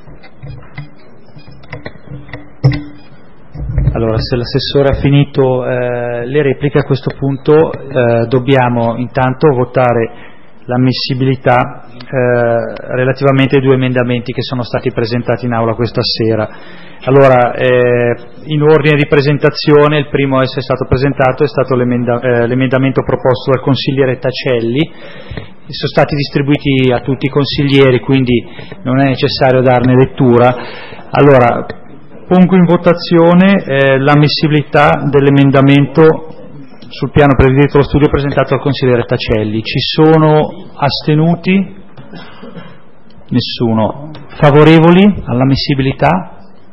Allora, se l'assessore ha finito le repliche, a questo punto dobbiamo intanto votare l'ammissibilità relativamente ai due emendamenti che sono stati presentati in aula questa sera. Allora, in ordine di presentazione, il primo a essere stato presentato è stato l'emendamento proposto dal consigliere Tacelli. Sono stati distribuiti a tutti i consiglieri, quindi non è necessario darne lettura. Allora, pongo in votazione l'ammissibilità dell'emendamento sul piano previsto lo studio presentato dal consigliere Tacelli. Ci sono astenuti? Nessuno. Favorevoli all'ammissibilità?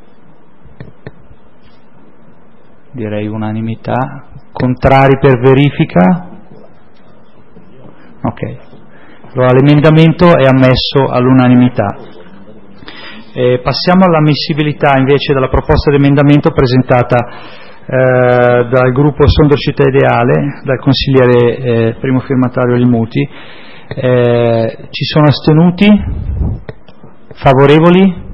Direi unanimità. Contrari per verifica? Ok. Allora l'emendamento è ammesso all'unanimità. Passiamo all'ammissibilità invece della proposta di emendamento presentata dal gruppo Sondor Città Ideale, dal consigliere primo firmatario Limuti. Ci sono astenuti? Favorevoli?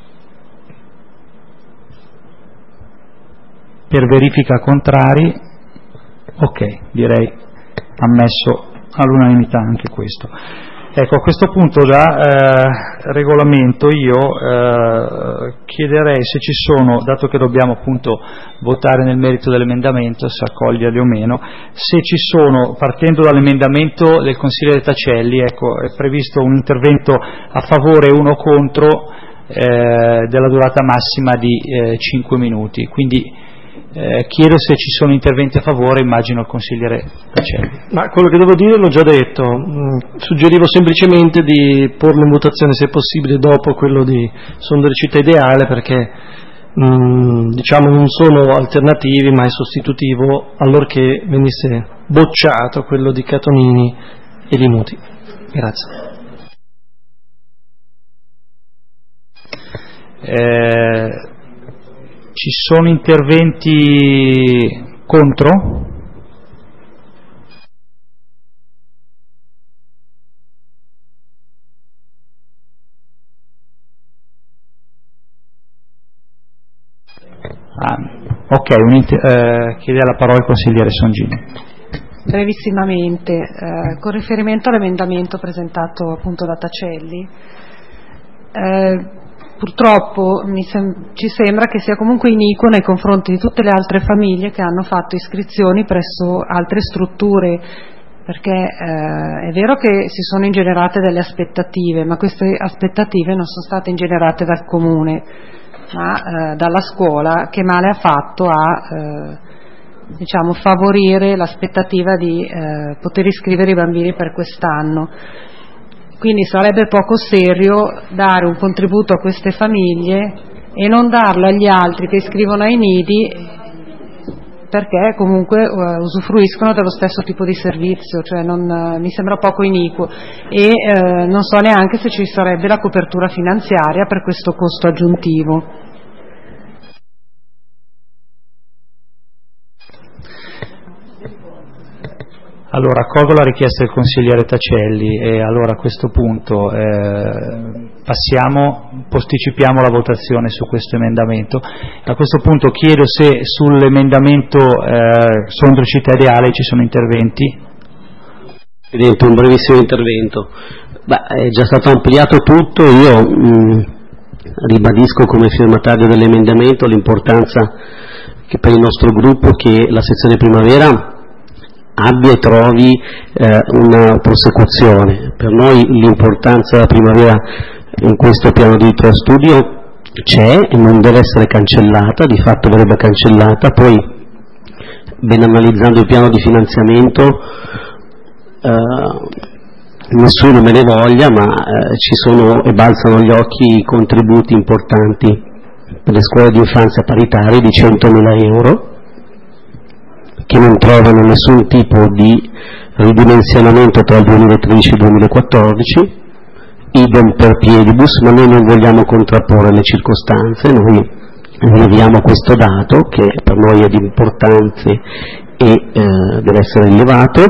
Per verifica contrari? Ok, direi ammesso all'unanimità anche questo. Ecco, a questo punto da regolamento io chiederei se ci sono, dato che dobbiamo appunto votare nel merito dell'emendamento, se accoglierli o meno, se ci sono, partendo dall'emendamento del consigliere Tacelli, ecco, è previsto un intervento a favore e uno contro della durata massima di 5 minuti, quindi chiedo se ci sono interventi a favore, immagino il consigliere Tacelli.
Ma quello che devo dire l'ho già detto, suggerivo semplicemente di porlo in votazione se possibile dopo quello di Sondor Città Ideale, perché diciamo non sono alternativi ma è sostitutivo, allorché venisse bocciato quello di Catonini e Limuti. Grazie.
Ci sono interventi contro? Ok, chiede la parola il consigliere Songini.
Brevissimamente, con riferimento all'emendamento presentato appunto da Tacelli, purtroppo ci sembra che sia comunque iniquo nei confronti di tutte le altre famiglie che hanno fatto iscrizioni presso altre strutture, perché è vero che si sono ingenerate delle aspettative, ma queste aspettative non sono state ingenerate dal Comune, ma dalla scuola, che male ha fatto a favorire l'aspettativa di poter iscrivere i bambini per quest'anno. Quindi sarebbe poco serio dare un contributo a queste famiglie e non darlo agli altri che iscrivono ai nidi, perché comunque usufruiscono dello stesso tipo di servizio, cioè mi sembra poco iniquo, e non so neanche se ci sarebbe la copertura finanziaria per questo costo aggiuntivo.
Allora, accolgo la richiesta del consigliere Tacelli e allora a questo punto posticipiamo la votazione su questo emendamento. A questo punto chiedo se sull'emendamento Sondrio Città Ideale ci sono interventi.
Presidente, un brevissimo intervento. È già stato ampliato tutto, io ribadisco come firmatario dell'emendamento l'importanza che per il nostro gruppo che la sezione primavera abbia e trovi una prosecuzione. Per noi l'importanza della primavera in questo piano di studio c'è e non deve essere cancellata, di fatto verrebbe cancellata. Poi, ben analizzando il piano di finanziamento, nessuno me ne voglia, ma ci sono e balzano agli occhi i contributi importanti per le scuole di infanzia paritarie di 100.000 euro, che non trovano nessun tipo di ridimensionamento tra il 2013 e il 2014, idem per piedibus, ma noi non vogliamo contrapporre le circostanze, noi rileviamo questo dato che per noi è di importanza e deve essere rilevato.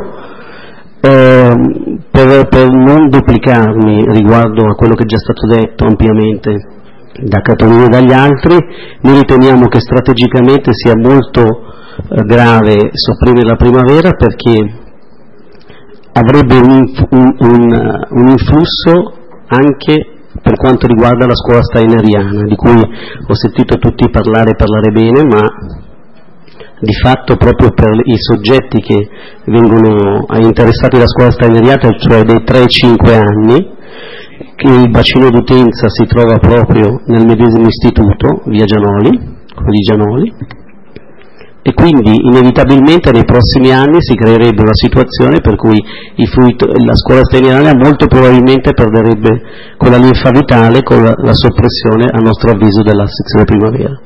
Per non duplicarmi riguardo a quello che è già stato detto ampiamente da Catonino e dagli altri, noi riteniamo che strategicamente sia molto grave sopprimere la primavera, perché avrebbe un influsso anche per quanto riguarda la scuola steineriana, di cui ho sentito tutti parlare bene, ma di fatto proprio per i soggetti che vengono interessati dalla scuola steineriana, cioè dei 3-5 anni, che il bacino d'utenza si trova proprio nel medesimo istituto, via Gianoli, e quindi inevitabilmente nei prossimi anni si creerebbe una situazione per cui la scuola steineriana molto probabilmente perderebbe quella linfa vitale con la soppressione, a nostro avviso, della sezione primavera.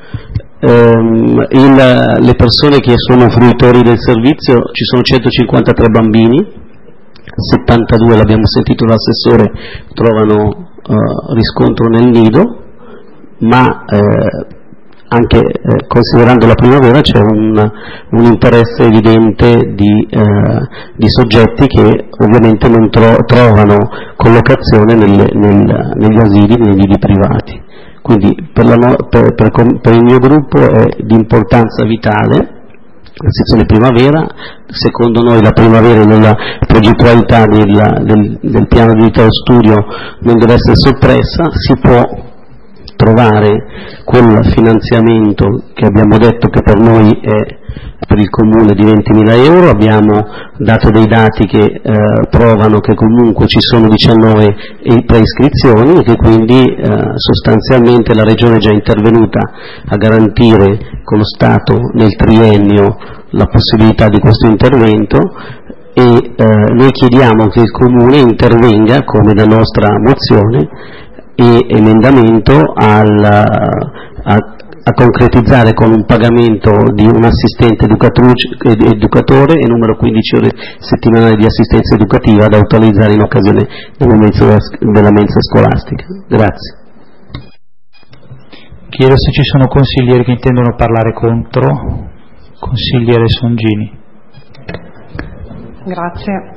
Le persone che sono fruitori del servizio, ci sono 153 bambini, 72, l'abbiamo sentito dall'assessore, trovano riscontro nel nido, ma anche considerando la primavera c'è un interesse evidente di soggetti che ovviamente non trovano collocazione negli asili, nei nidi privati. Quindi per il mio gruppo è di importanza vitale la sezione primavera. Secondo noi la primavera nella progettualità del piano di vita studio non deve essere soppressa, si può trovare quel finanziamento che abbiamo detto che per noi è per il Comune di 20.000 euro, abbiamo dato dei dati che provano che comunque ci sono 19 preiscrizioni e che quindi sostanzialmente la Regione è già intervenuta a garantire con lo Stato nel triennio la possibilità di questo intervento, e noi chiediamo che il Comune intervenga, come da nostra mozione e emendamento, a concretizzare con un pagamento di un assistente educatore e numero 15 ore settimanali di assistenza educativa da utilizzare in occasione della mensa scolastica. Grazie.
Chiedo se ci sono consiglieri che intendono parlare contro. Consigliere Songini.
Grazie.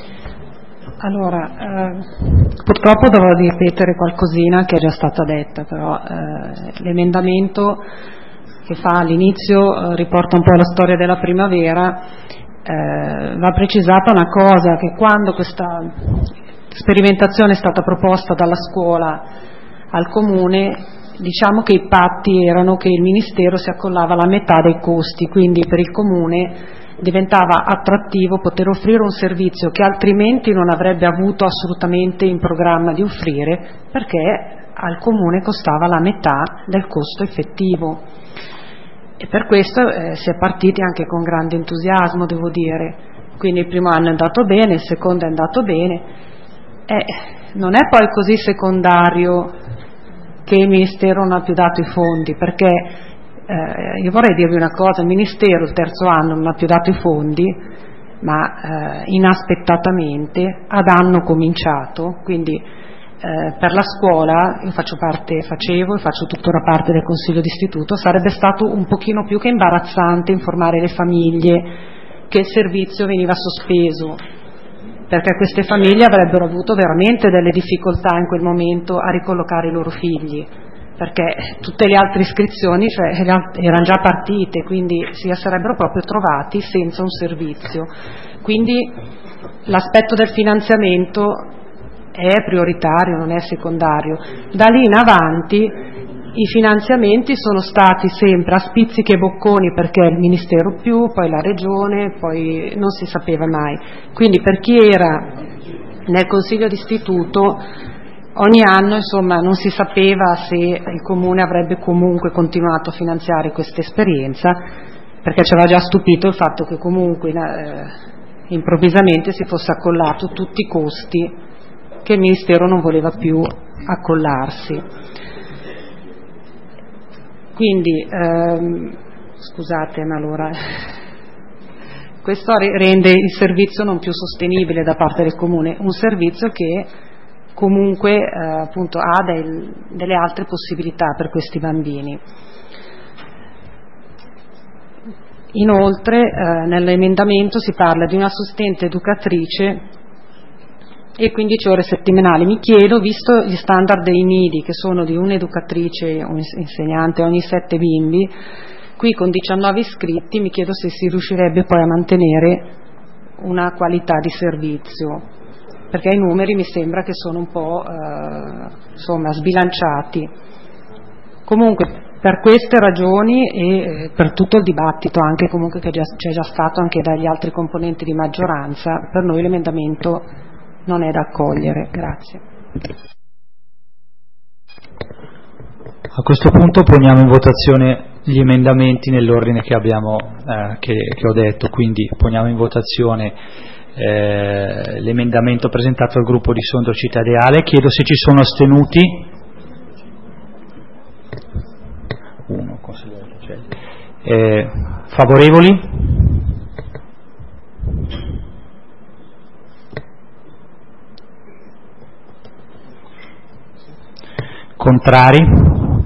Allora, purtroppo dovrò ripetere qualcosina che è già stata detta, però l'emendamento che fa all'inizio riporta un po' la storia della primavera. Va precisata una cosa, che quando questa sperimentazione è stata proposta dalla scuola al Comune, diciamo che i patti erano che il Ministero si accollava la metà dei costi, quindi per il Comune diventava attrattivo poter offrire un servizio che altrimenti non avrebbe avuto assolutamente in programma di offrire, perché al Comune costava la metà del costo effettivo. E per questo si è partiti anche con grande entusiasmo, devo dire. Quindi il primo anno è andato bene, il secondo è andato bene. Non è poi così secondario che il Ministero non ha più dato i fondi, perché io vorrei dirvi una cosa: il Ministero il terzo anno non ha più dato i fondi, ma inaspettatamente ad anno cominciato, quindi per la scuola, io facevo e faccio tuttora parte del consiglio d'istituto, sarebbe stato un pochino più che imbarazzante informare le famiglie che il servizio veniva sospeso, perché queste famiglie avrebbero avuto veramente delle difficoltà in quel momento a ricollocare i loro figli, perché tutte le altre iscrizioni erano già partite, quindi si sarebbero proprio trovati senza un servizio. Quindi l'aspetto del finanziamento è prioritario, non è secondario. Da lì in avanti i finanziamenti sono stati sempre a spizzichi e bocconi, perché il Ministero più, poi la Regione, poi non si sapeva mai. Quindi per chi era nel Consiglio d'istituto ogni anno, insomma, non si sapeva se il Comune avrebbe comunque continuato a finanziare questa esperienza, perché ci aveva già stupito il fatto che comunque improvvisamente si fosse accollato tutti i costi che il Ministero non voleva più accollarsi. Quindi, scusate, ma allora questo rende il servizio non più sostenibile da parte del Comune, un servizio che comunque appunto ha delle altre possibilità per questi bambini. Inoltre nell'emendamento si parla di un'assistente educatrice e 15 ore settimanali. Mi chiedo, visto gli standard dei nidi che sono di un'educatrice, un insegnante ogni 7 bimbi, qui con 19 iscritti, mi chiedo se si riuscirebbe poi a mantenere una qualità di servizio, perché i numeri mi sembra che sono un po' sbilanciati. Comunque per queste ragioni e per tutto il dibattito anche comunque che c'è già stato anche dagli altri componenti di maggioranza, per noi l'emendamento non è da accogliere. Grazie.
A questo punto poniamo in votazione gli emendamenti nell'ordine che abbiamo che ho detto, quindi poniamo in votazione l'emendamento presentato al gruppo di Sondrio Città Ideale. Chiedo se ci sono astenuti. Uno, consigliere Lucelli. Favorevoli? Contrari?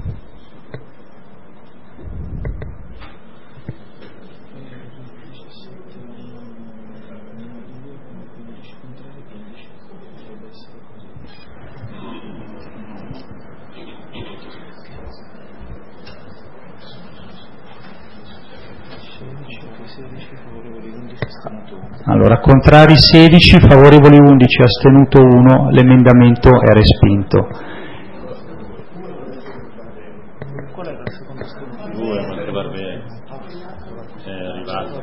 Allora, contrari 16, favorevoli 11, astenuto 1, l'emendamento è respinto.
Qual è la seconda astenuto? 2, Marco Barbè è arrivato.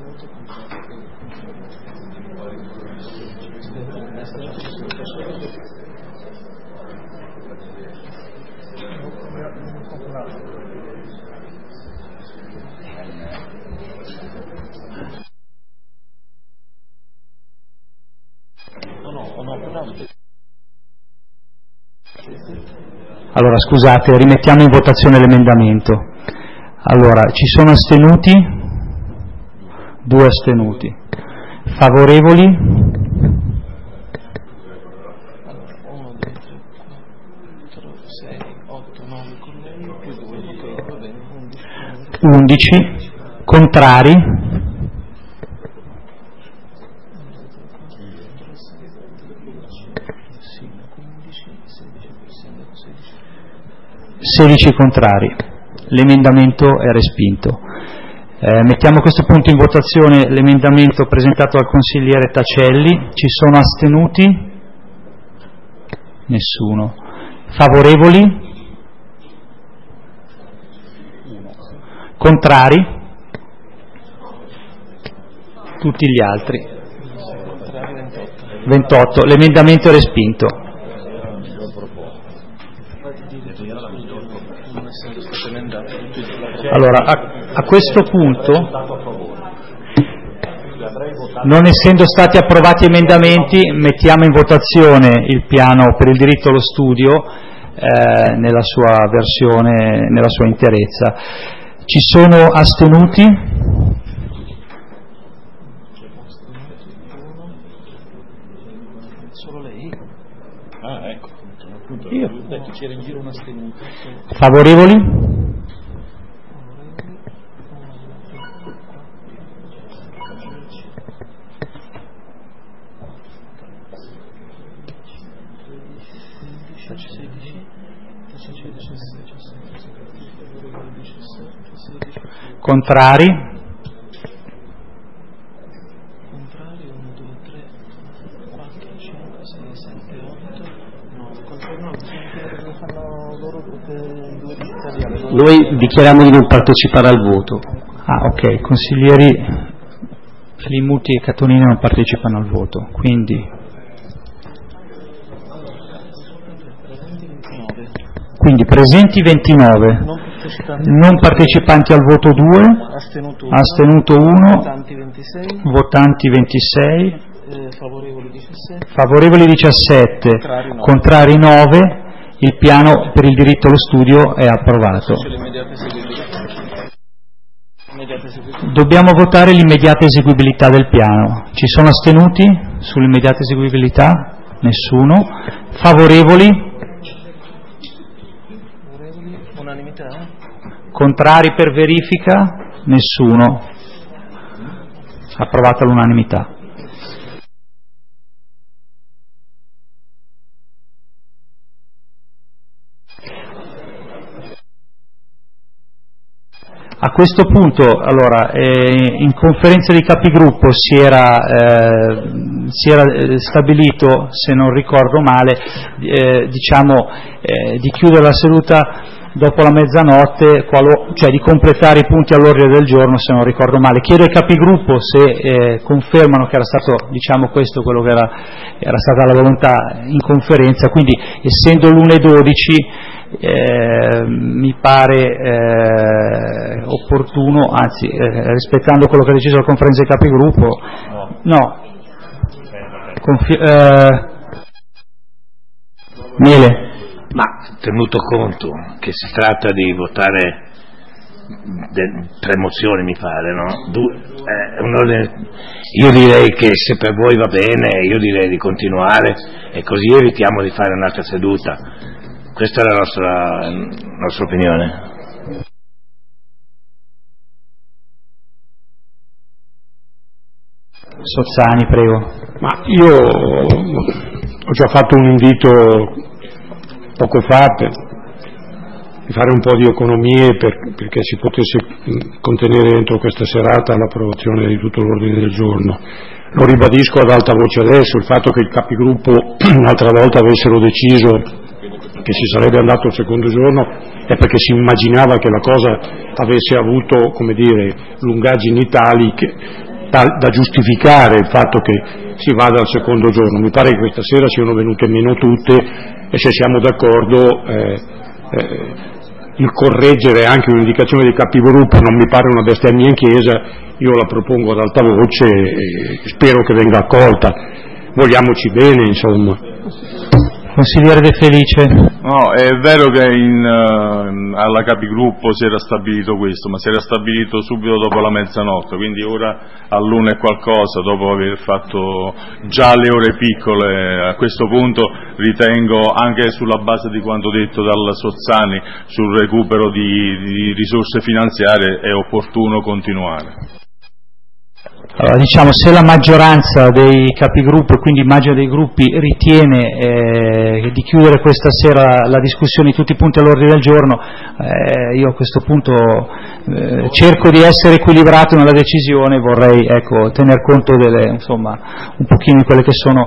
Allora, scusate, rimettiamo in votazione l'emendamento. Allora, ci sono astenuti? 2 astenuti. Favorevoli?
1, 2, 3, 4, 6, 8, 9 con lei più 2.
11, contrari, 16 contrari. L'emendamento è respinto. Mettiamo a questo punto in votazione l'emendamento presentato dal consigliere Tacelli. Ci sono astenuti? Nessuno. Favorevoli? Contrari? Tutti gli altri. 28. L'emendamento è respinto. Allora, a questo punto, non essendo stati approvati emendamenti, mettiamo in votazione il piano per il diritto allo studio nella sua versione, nella sua interezza. Ci sono astenuti?
Solo lei? Ecco.
Io.
Ho detto c'era in giro un astenuto.
Favorevoli? Contrari?
Noi dichiariamo di non partecipare al voto.
Ah, ok, consiglieri Limuti e Catonini non partecipano al voto, quindi presenti 29, non partecipanti al voto 2, astenuto 1, votanti 26, favorevoli 17, contrari 9. Il piano per il diritto allo studio è approvato. Dobbiamo votare l'immediata eseguibilità del piano. Ci sono astenuti sull'immediata eseguibilità? Nessuno. Favorevoli? Contrari per verifica? Nessuno. Approvato all'unanimità. A questo punto, allora, in conferenza dei capigruppo si era stabilito, se non ricordo male, di chiudere la seduta dopo la mezzanotte, cioè di completare i punti all'ordine del giorno, se non ricordo male. Chiedo ai capigruppo se confermano che era stato, questo quello che era stata la volontà in conferenza, quindi essendo l'1:12 mi pare opportuno, anzi rispettando quello che ha deciso la conferenza dei capigruppo, Miele.
Ma tenuto conto che si tratta di votare 3 mozioni, mi pare, no? Io direi che se per voi va bene, io direi di continuare e così evitiamo di fare un'altra seduta. Questa è la nostra opinione.
Sozzani, prego.
Ma io ho già fatto un invito poco fa di fare un po' di economie perché si potesse contenere dentro questa serata l'approvazione di tutto l'ordine del giorno. Lo ribadisco ad alta voce adesso, il fatto che il capigruppo un'altra volta avessero deciso che si sarebbe andato il secondo giorno è perché si immaginava che la cosa avesse avuto, lungaggini tali da giustificare il fatto che si vada al secondo giorno. Mi pare che questa sera siano venute meno tutte e se siamo d'accordo il correggere anche un'indicazione di capigruppo non mi pare una bestemmia in chiesa, io la propongo ad alta voce e spero che venga accolta. Vogliamoci bene, insomma.
Consigliere De Felice.
No, è vero che alla Capigruppo si era stabilito questo, ma si era stabilito subito dopo la mezzanotte, quindi ora all'1 e qualcosa, dopo aver fatto già le ore piccole, a questo punto ritengo, anche sulla base di quanto detto dal Sozzani sul recupero di risorse finanziarie, è opportuno continuare.
Allora, diciamo, se la maggioranza dei capigruppo, e quindi immagino dei gruppi, ritiene di chiudere questa sera la discussione di tutti i punti all'ordine del giorno, io a questo punto cerco di essere equilibrato nella decisione, vorrei tener conto un pochino di quelle che sono.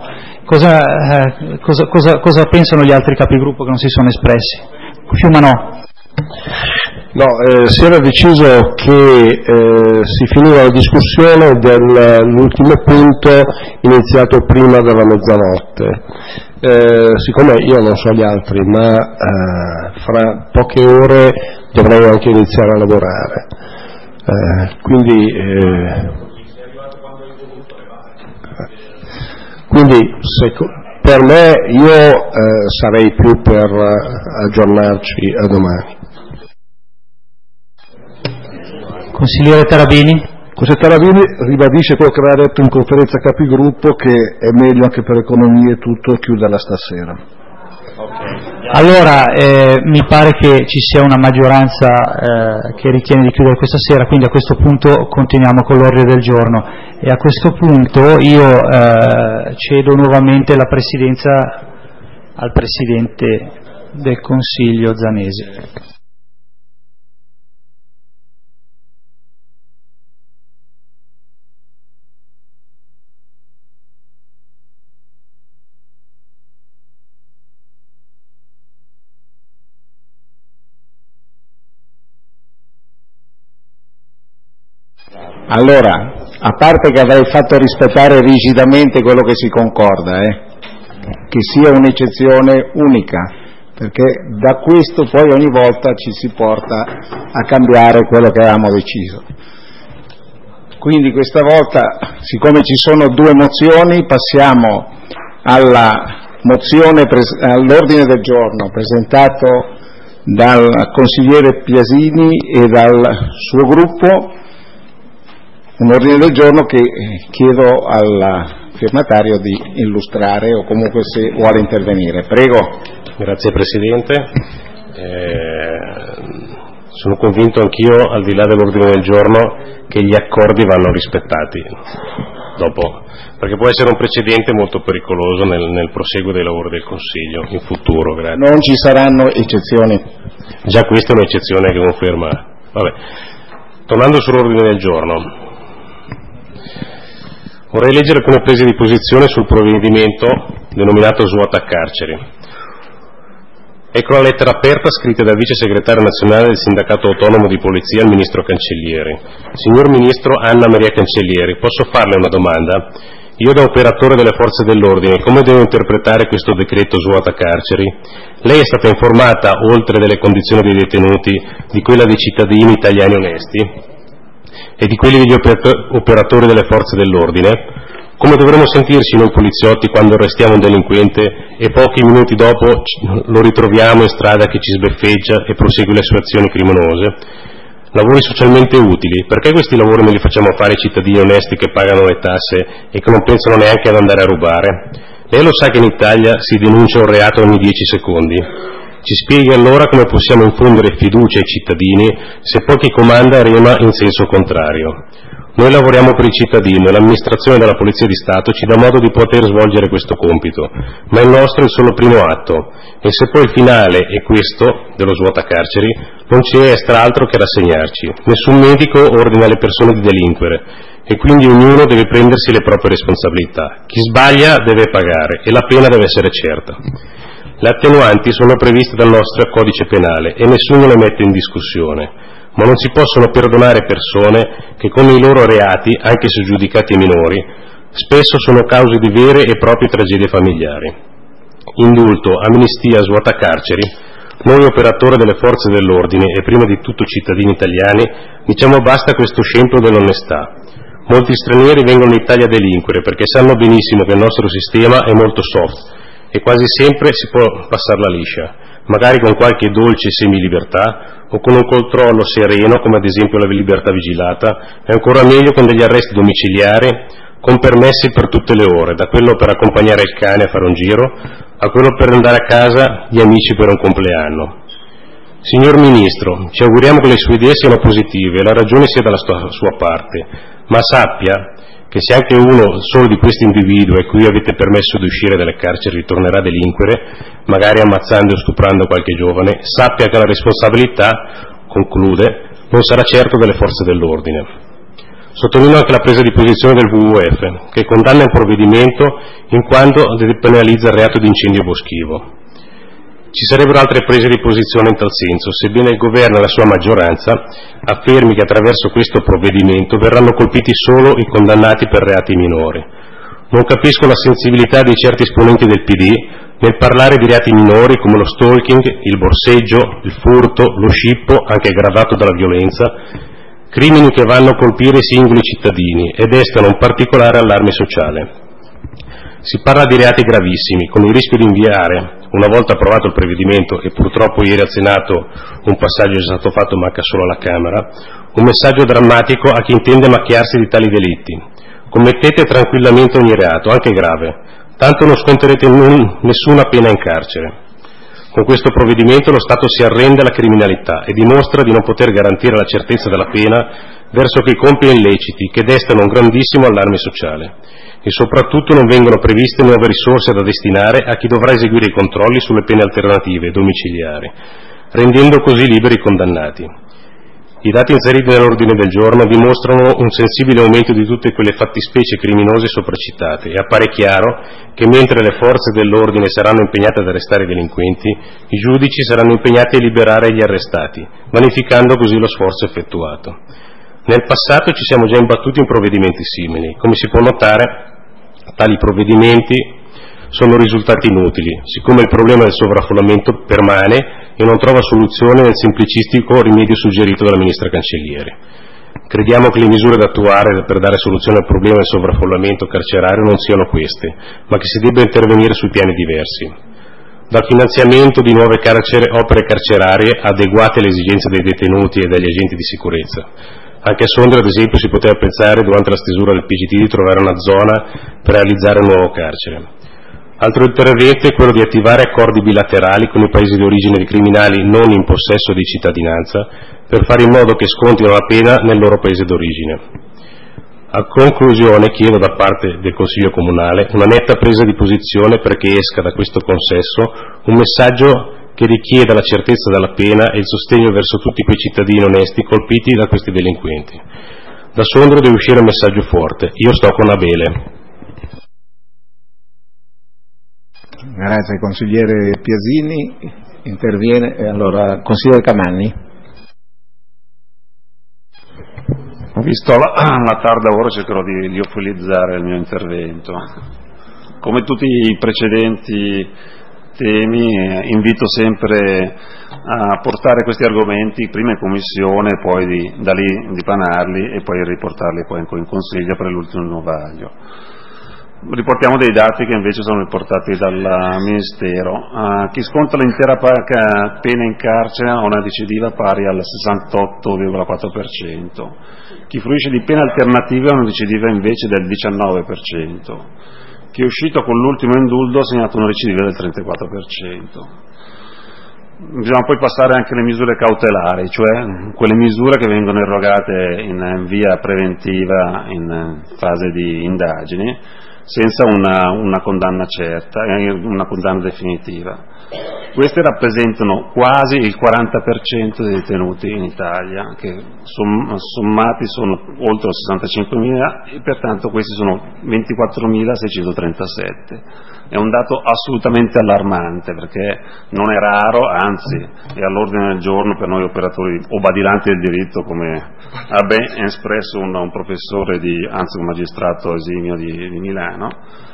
Cosa pensano gli altri capigruppo che non si sono espressi? Fiumanò.
No, si era deciso che si finiva la discussione dell'ultimo punto iniziato prima della mezzanotte. Siccome io non so gli altri, ma fra poche ore dovrei anche iniziare a lavorare. Quindi per me io sarei più per aggiornarci a domani.
Consigliere Tarabini.
Consigliere Tarabini ribadisce quello che aveva detto in conferenza capigruppo, che è meglio anche per economia e tutto chiuderla stasera.
Allora, mi pare che ci sia una maggioranza che ritiene di chiudere questa sera, quindi a questo punto continuiamo con l'ordine del giorno e a questo punto io cedo nuovamente la presidenza al Presidente del Consiglio Zanesi.
Allora, a parte che avrei fatto rispettare rigidamente quello che si concorda, che sia un'eccezione unica, perché da questo poi ogni volta ci si porta a cambiare quello che avevamo deciso. Quindi questa volta, siccome ci sono due mozioni, passiamo all'ordine del giorno presentato dal consigliere Piasini e dal suo gruppo, un ordine del giorno che chiedo al firmatario di illustrare o comunque se vuole intervenire. Prego.
Grazie Presidente. Sono convinto anch'io, al di là dell'ordine del giorno, che gli accordi vanno rispettati dopo, perché può essere un precedente molto pericoloso nel proseguo dei lavori del Consiglio in futuro. Grazie.
Non ci saranno eccezioni.
Già questa è un'eccezione che conferma. Vabbè. Tornando sull'ordine del giorno, vorrei leggere alcune prese di posizione sul provvedimento denominato svuota carceri. Ecco la lettera aperta scritta dal vice segretario nazionale del Sindacato Autonomo di Polizia al Ministro Cancellieri. Signor Ministro Anna Maria Cancellieri, posso farle una domanda? Io da operatore delle forze dell'ordine, come devo interpretare questo decreto svuota carceri? Lei è stata informata, oltre delle condizioni dei detenuti, di quella dei cittadini italiani onesti? E di quelli degli operatori delle forze dell'ordine? Come dovremmo sentirci noi poliziotti quando arrestiamo un delinquente e pochi minuti dopo lo ritroviamo in strada che ci sbeffeggia e prosegue le sue azioni criminose? Lavori socialmente utili, perché questi lavori non li facciamo fare ai cittadini onesti che pagano le tasse e che non pensano neanche ad andare a rubare? Lei lo sa che in Italia si denuncia un reato ogni 10 secondi? Ci spieghi allora come possiamo infondere fiducia ai cittadini se poi chi comanda rema in senso contrario. Noi lavoriamo per i cittadini e l'amministrazione della Polizia di Stato ci dà modo di poter svolgere questo compito, ma il nostro è il solo primo atto e se poi il finale è questo, dello svuota carceri, non ci resta altro che rassegnarci. Nessun medico ordina alle persone di delinquere e quindi ognuno deve prendersi le proprie responsabilità. Chi sbaglia deve pagare e la pena deve essere certa. Le attenuanti sono previste dal nostro codice penale e nessuno le mette in discussione, ma non si possono perdonare persone che con i loro reati, anche se giudicati minori, spesso sono cause di vere e proprie tragedie familiari. Indulto, amnistia, svuota carceri, noi operatori delle forze dell'ordine e prima di tutto cittadini italiani diciamo basta a questo scempio dell'onestà. Molti stranieri vengono in Italia a delinquere perché sanno benissimo che il nostro sistema è molto soft e quasi sempre si può passarla liscia, magari con qualche dolce semilibertà o con un controllo sereno, come ad esempio la libertà vigilata, e ancora meglio con degli arresti domiciliari con permessi per tutte le ore, da quello per accompagnare il cane a fare un giro a quello per andare a casa gli amici per un compleanno. Signor Ministro, ci auguriamo che le sue idee siano positive e la ragione sia dalla sua parte, ma sappia che se anche uno solo di questi individui a cui avete permesso di uscire dalle carceri ritornerà a delinquere, magari ammazzando o stuprando qualche giovane, sappia che la responsabilità, conclude, non sarà certo delle forze dell'ordine. Sottolineo anche la presa di posizione del WWF, che condanna il provvedimento in quanto depenalizza il reato di incendio boschivo. Ci sarebbero altre prese di posizione in tal senso, sebbene il governo e la sua maggioranza affermi che attraverso questo provvedimento verranno colpiti solo i condannati per reati minori. Non capisco la sensibilità di certi esponenti del PD nel parlare di reati minori come lo stalking, il borseggio, il furto, lo scippo, anche aggravato dalla violenza, crimini che vanno a colpire i singoli cittadini e destano un particolare allarme sociale. Si parla di reati gravissimi, con il rischio di inviare, una volta approvato il provvedimento, e purtroppo ieri al Senato un passaggio è stato fatto, manca solo alla Camera, un messaggio drammatico a chi intende macchiarsi di tali delitti. Commettete tranquillamente ogni reato, anche grave, tanto non sconterete nessuna pena in carcere. Con questo provvedimento lo Stato si arrende alla criminalità e dimostra di non poter garantire la certezza della pena verso chi compie illeciti che destano un grandissimo allarme sociale. E soprattutto non vengono previste nuove risorse da destinare a chi dovrà eseguire i controlli sulle pene alternative domiciliari, rendendo così liberi i condannati. I dati inseriti nell'ordine del giorno dimostrano un sensibile aumento di tutte quelle fattispecie criminose sopracitate e appare chiaro che mentre le forze dell'ordine saranno impegnate ad arrestare i delinquenti, i giudici saranno impegnati a liberare gli arrestati, vanificando così lo sforzo effettuato. Nel passato ci siamo già imbattuti in provvedimenti simili. Come si può notare, tali provvedimenti sono risultati inutili, siccome il problema del sovraffollamento permane e non trova soluzione nel semplicistico rimedio suggerito dalla Ministra Cancellieri. Crediamo che le misure da attuare per dare soluzione al problema del sovraffollamento carcerario non siano queste, ma che si debba intervenire su piani diversi. Dal finanziamento di nuove opere carcerarie adeguate alle esigenze dei detenuti e degli agenti di sicurezza. Anche a Sondrio, ad esempio, si poteva pensare durante la stesura del PGT di trovare una zona per realizzare un nuovo carcere. Altro intervento è quello di attivare accordi bilaterali con i paesi di origine di criminali non in possesso di cittadinanza per fare in modo che scontino la pena nel loro paese d'origine. A conclusione chiedo da parte del Consiglio Comunale una netta presa di posizione perché esca da questo consesso un messaggio che richieda la certezza della pena e il sostegno verso tutti quei cittadini onesti colpiti da questi delinquenti. Da Sondrio deve uscire un messaggio forte: io sto con Abele.
Grazie, consigliere Piasini. Interviene allora consigliere Camanni.
Visto la tarda ora cercherò di liofilizzare il mio intervento. Come tutti i precedenti temi, invito sempre a portare questi argomenti prima in commissione, poi da lì dipanarli e poi riportarli poi in consiglio per l'ultimo vaglio. Riportiamo dei dati che invece sono riportati dal Ministero. Chi sconta l'intera pena in carcere ha una recidiva pari al 68,4%, chi fruisce di pene alternative ha una recidiva invece del 19%. Chi è uscito con l'ultimo indulto ha segnato una recidiva del 34%. Bisogna poi passare anche alle misure cautelari, cioè quelle misure che vengono erogate in via preventiva in fase di indagini, senza una condanna certa, una condanna definitiva. Queste rappresentano quasi il 40% dei detenuti in Italia, che sommati sono oltre 65.000 e pertanto questi sono 24.637. È un dato assolutamente allarmante perché non è raro, anzi è all'ordine del giorno per noi operatori o badilanti del diritto, come ha ben espresso un professore, anzi un magistrato esimio di Milano.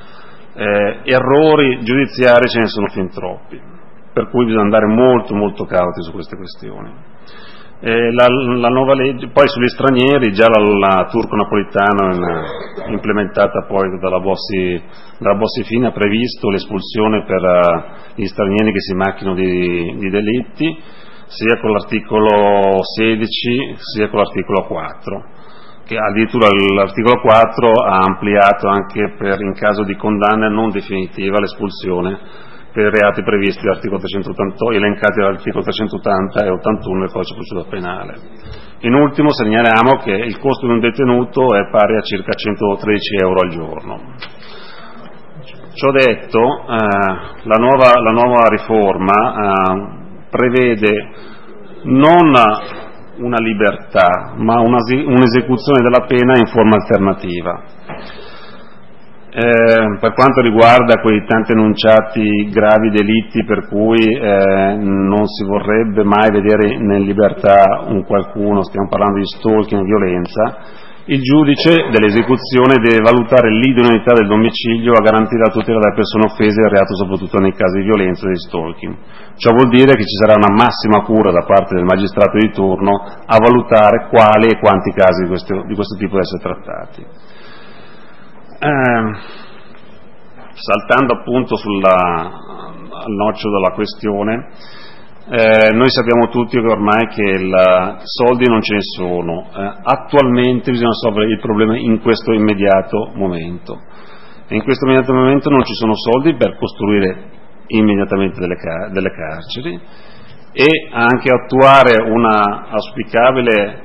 Errori giudiziari ce ne sono fin troppi, per cui bisogna andare molto molto cauti su queste questioni. La nuova legge, poi sugli stranieri, già la turco-napolitana implementata poi dalla Bossi-Fini ha previsto l'espulsione per gli stranieri che si macchiano di delitti, sia con l'articolo 16 sia con l'articolo 4, che addirittura l'articolo 4 ha ampliato anche in caso di condanna non definitiva l'espulsione per i reati previsti dall'articolo 380, elencati dall'articolo 380 e 81 del codice di procedura penale. In ultimo segnaliamo che il costo di un detenuto è pari a circa 113 euro al giorno. Ciò detto, la nuova riforma prevede non una libertà, ma un'esecuzione della pena in forma alternativa. Per quanto riguarda quei tanti enunciati gravi delitti per cui non si vorrebbe mai vedere in libertà un qualcuno, stiamo parlando di stalking, violenza, il giudice dell'esecuzione deve valutare l'idoneità del domicilio a garantire la tutela della persona offesa del reato, soprattutto nei casi di violenza e di stalking. Ciò vuol dire che ci sarà una massima cura da parte del magistrato di turno a valutare quali e quanti casi di questo tipo devono essere trattati. Saltando appunto al nocciolo della questione, noi sappiamo tutti che ormai soldi non ce ne sono, attualmente bisogna risolvere il problema in questo immediato momento, e in questo immediato momento non ci sono soldi per costruire immediatamente delle carceri e anche attuare una auspicabile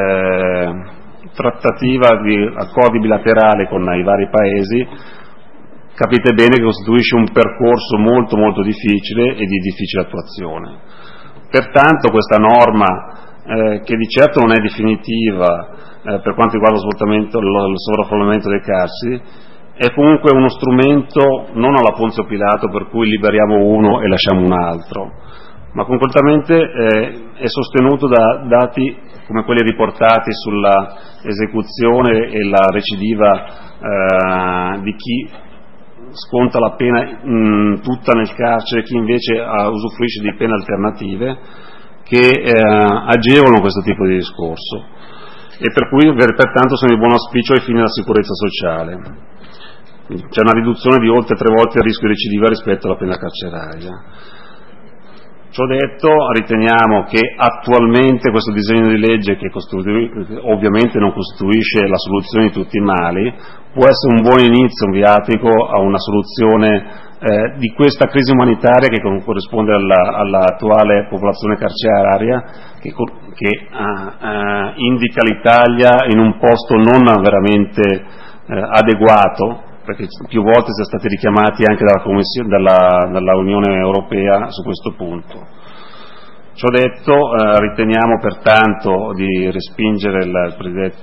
trattativa di accordi bilaterali con i vari paesi. Capite bene che costituisce un percorso molto molto difficile e di difficile attuazione. Pertanto questa norma, che di certo non è definitiva per quanto riguarda il sovraffollamento delle carceri, è comunque uno strumento non alla Ponzio Pilato per cui liberiamo uno e lasciamo un altro, ma concretamente è sostenuto da dati come quelli riportati sulla esecuzione e la recidiva di chi sconta la pena tutta nel carcere, chi invece usufruisce di pene alternative che agevolano questo tipo di discorso e per cui pertanto sono di buon auspicio ai fini della sicurezza sociale. C'è una riduzione di oltre 3 volte il rischio di recidiva rispetto alla pena carceraria. Ciò detto, riteniamo che attualmente questo disegno di legge, che ovviamente non costituisce la soluzione di tutti i mali, può essere un buon inizio, un viatico a una soluzione di questa crisi umanitaria che corrisponde all'attuale popolazione carceraria, che indica l'Italia in un posto non veramente adeguato, perché più volte siamo stati richiamati anche dalla Unione Europea su questo punto. Ciò detto, riteniamo pertanto di respingere la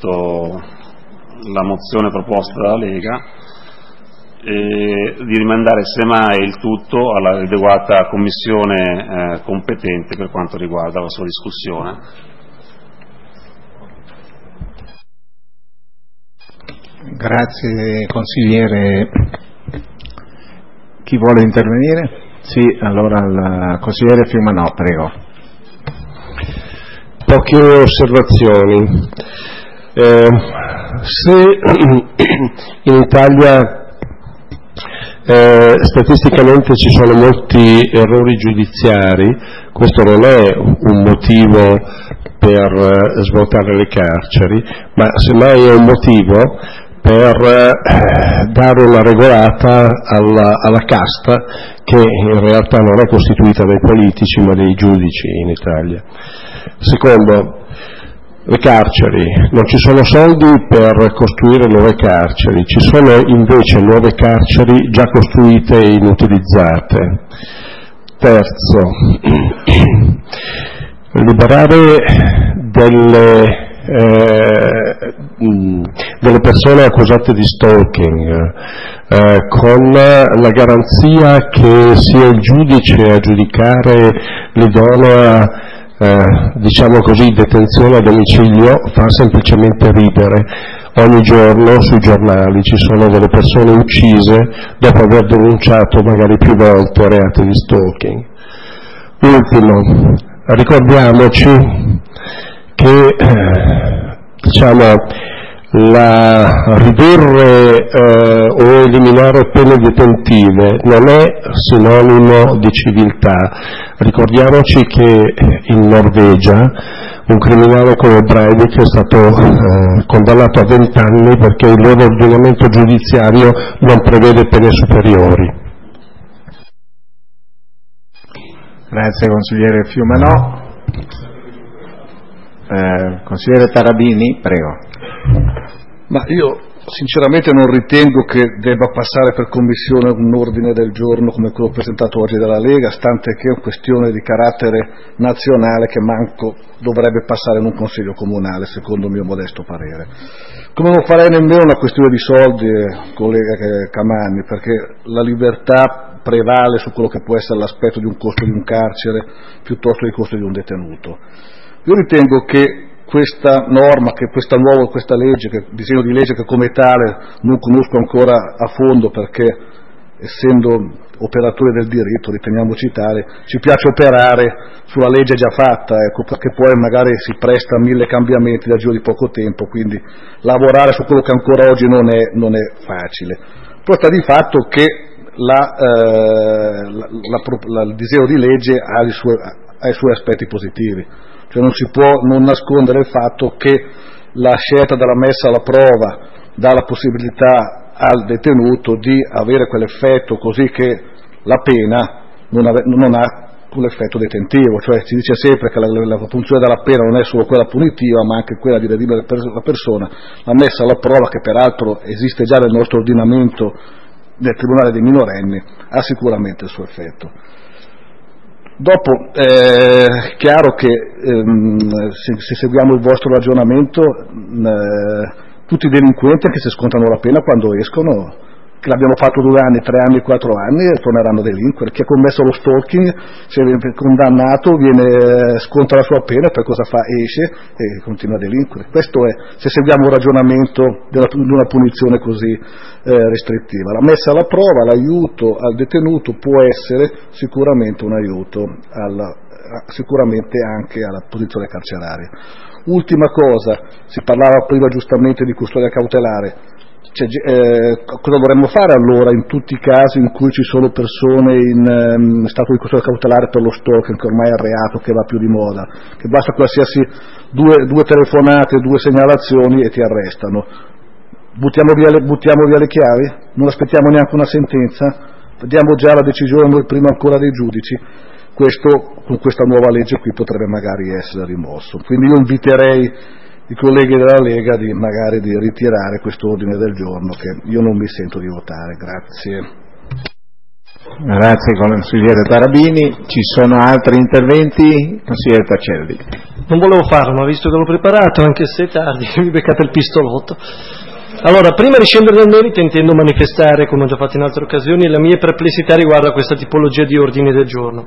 mozione proposta dalla Lega e di rimandare semmai il tutto all'adeguata commissione competente per quanto riguarda la sua discussione.
Grazie consigliere. Chi vuole intervenire? Sì, allora il consigliere Fiumanò, prego.
Poche osservazioni. Se in Italia statisticamente ci sono molti errori giudiziari, questo non è un motivo per svuotare le carceri, ma semmai è un motivo per dare una regolata alla casta che in realtà non è costituita dai politici ma dai giudici in Italia. Secondo, le carceri, non ci sono soldi per costruire nuove carceri, ci sono invece nuove carceri già costruite e inutilizzate. Terzo, liberare delle persone accusate di stalking con la garanzia che sia il giudice a giudicare l'idonea diciamo così detenzione a domicilio fa semplicemente ridere. Ogni giorno sui giornali ci sono delle persone uccise dopo aver denunciato magari più volte reati di stalking. Ultimo, ricordiamoci che ridurre o eliminare pene detentive non è sinonimo di civiltà. Ricordiamoci che in Norvegia un criminale come Breivik è stato condannato a 20 anni perché il loro ordinamento giudiziario non prevede pene superiori.
Grazie consigliere Fiumanò. Consigliere Tarabini, prego.
Ma io sinceramente non ritengo che debba passare per commissione un ordine del giorno come quello presentato oggi dalla Lega, stante che è una questione di carattere nazionale che manco dovrebbe passare in un consiglio comunale, secondo il mio modesto parere. Come non farei nemmeno una questione di soldi, collega Camanni, perché la libertà prevale su quello che può essere l'aspetto di un costo di un carcere piuttosto che il costo di un detenuto. Io ritengo che questa norma, che questa legge, che disegno di legge che come tale non conosco ancora a fondo perché essendo operatori del diritto, riteniamoci tale, ci piace operare sulla legge già fatta, ecco, perché poi magari si presta a 1000 cambiamenti nel giro di poco tempo, quindi lavorare su quello che ancora oggi non è facile. Però sta di fatto che il disegno di legge ha i suoi aspetti positivi. Cioè non si può non nascondere il fatto che la scelta della messa alla prova dà la possibilità al detenuto di avere quell'effetto, così che la pena non ha quell'effetto detentivo, cioè si dice sempre che la funzione della pena non è solo quella punitiva ma anche quella di redimere la persona. La messa alla prova, che peraltro esiste già nel nostro ordinamento del Tribunale dei minorenni, ha sicuramente il suo effetto. Dopo è chiaro che se seguiamo il vostro ragionamento tutti i delinquenti, anche se scontano la pena, quando escono, che l'abbiano fatto 2 anni, 3 anni, 4 anni, torneranno a delinquere. Chi ha commesso lo stalking, se viene condannato, sconta la sua pena, poi cosa fa? Esce e continua a delinquere. Questo è, se seguiamo un ragionamento di una punizione così restrittiva. La messa alla prova, l'aiuto al detenuto può essere sicuramente un aiuto sicuramente anche alla posizione carceraria. Ultima cosa, si parlava prima giustamente di custodia cautelare. Cosa dovremmo fare allora in tutti i casi in cui ci sono persone in stato di custodia cautelare per lo stalking, che ormai è un reato che va più di moda, che basta qualsiasi due telefonate, 2 segnalazioni e ti arrestano? Buttiamo via le chiavi? Non aspettiamo neanche una sentenza? Vediamo già la decisione noi prima ancora dei giudici? Questo con questa nuova legge qui potrebbe magari essere rimosso. Quindi io inviterei i colleghi della Lega magari di ritirare questo ordine del giorno che io non mi sento di votare. Grazie.
Grazie consigliere Tarabini. Ci sono altri interventi? Consigliere Tacelli.
Non volevo farlo, ma visto che l'ho preparato, anche se è tardi, mi beccate il pistolotto. Allora, prima di scendere nel merito intendo manifestare, come ho già fatto in altre occasioni, la mia perplessità riguardo a questa tipologia di ordini del giorno.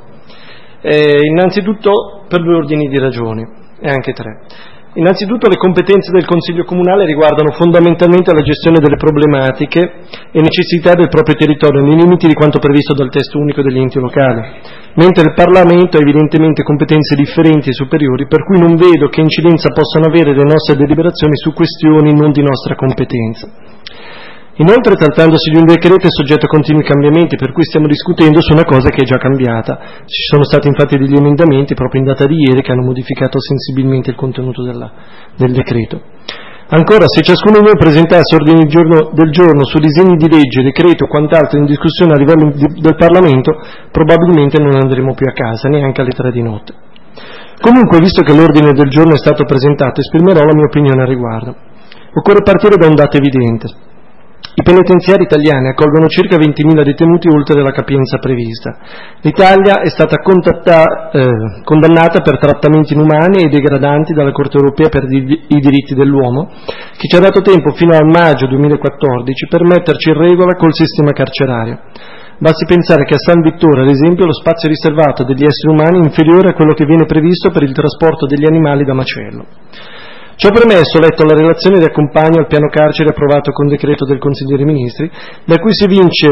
Innanzitutto per 2 ordini di ragioni, e anche 3. Innanzitutto le competenze del Consiglio Comunale riguardano fondamentalmente la gestione delle problematiche e necessità del proprio territorio nei limiti di quanto previsto dal testo unico degli enti locali, mentre il Parlamento ha evidentemente competenze differenti e superiori, per cui non vedo che incidenza possano avere le nostre deliberazioni su questioni non di nostra competenza. Inoltre, trattandosi di un decreto, è soggetto a continui cambiamenti, per cui stiamo discutendo su una cosa che è già cambiata. Ci sono stati infatti degli emendamenti proprio in data di ieri che hanno modificato sensibilmente il contenuto del decreto. Ancora, se ciascuno di noi presentasse ordini del giorno su disegni di legge, decreto o quant'altro in discussione a livello del Parlamento, probabilmente non andremo più a casa, neanche alle 3 di notte. Comunque, visto che l'ordine del giorno è stato presentato, esprimerò la mia opinione al riguardo. Occorre partire da un dato evidente. I penitenziari italiani accolgono circa 20.000 detenuti oltre la capienza prevista. L'Italia è stata condannata per trattamenti inumani e degradanti dalla Corte europea per i diritti dell'uomo, che ci ha dato tempo fino al maggio 2014 per metterci in regola col sistema carcerario. Basti pensare che a San Vittore, ad esempio, lo spazio riservato degli esseri umani è inferiore a quello che viene previsto per il trasporto degli animali da macello. Ciò premesso, ho letto la relazione di accompagno al piano carcere approvato con decreto del Consiglio dei Ministri, da cui si evince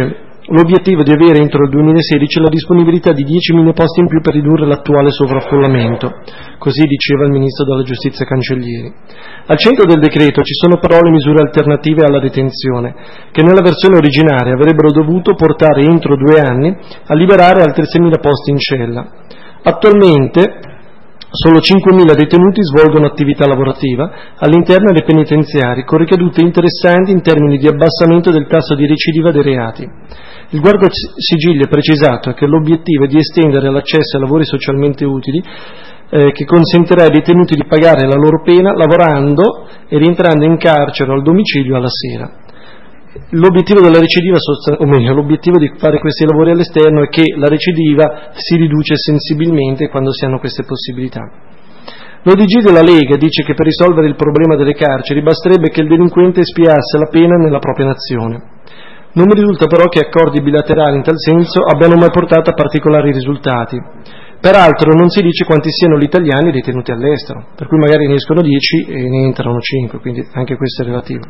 l'obiettivo di avere entro il 2016 la disponibilità di 10.000 posti in più per ridurre l'attuale sovraffollamento, così diceva il Ministro della Giustizia Cancellieri. Al centro del decreto ci sono però le misure alternative alla detenzione, che nella versione originaria avrebbero dovuto portare entro 2 anni a liberare altri 6.000 posti in cella. Attualmente solo 5.000 detenuti svolgono attività lavorativa all'interno dei penitenziari, con ricadute interessanti in termini di abbassamento del tasso di recidiva dei reati. Il Guardasigilli ha precisato che l'obiettivo è di estendere l'accesso ai lavori socialmente utili che consentirà ai detenuti di pagare la loro pena lavorando e rientrando in carcere o al domicilio alla sera. L'obiettivo della recidiva, o meglio, l'obiettivo di fare questi lavori all'esterno è che la recidiva si riduce sensibilmente quando si hanno queste possibilità. L'ODG della Lega dice che per risolvere il problema delle carceri basterebbe che il delinquente espiasse la pena nella propria nazione. Non mi risulta però che accordi bilaterali in tal senso abbiano mai portato a particolari risultati. Peraltro non si dice quanti siano gli italiani detenuti all'estero, per cui magari ne escono 10 e ne entrano 5, quindi anche questo è relativo.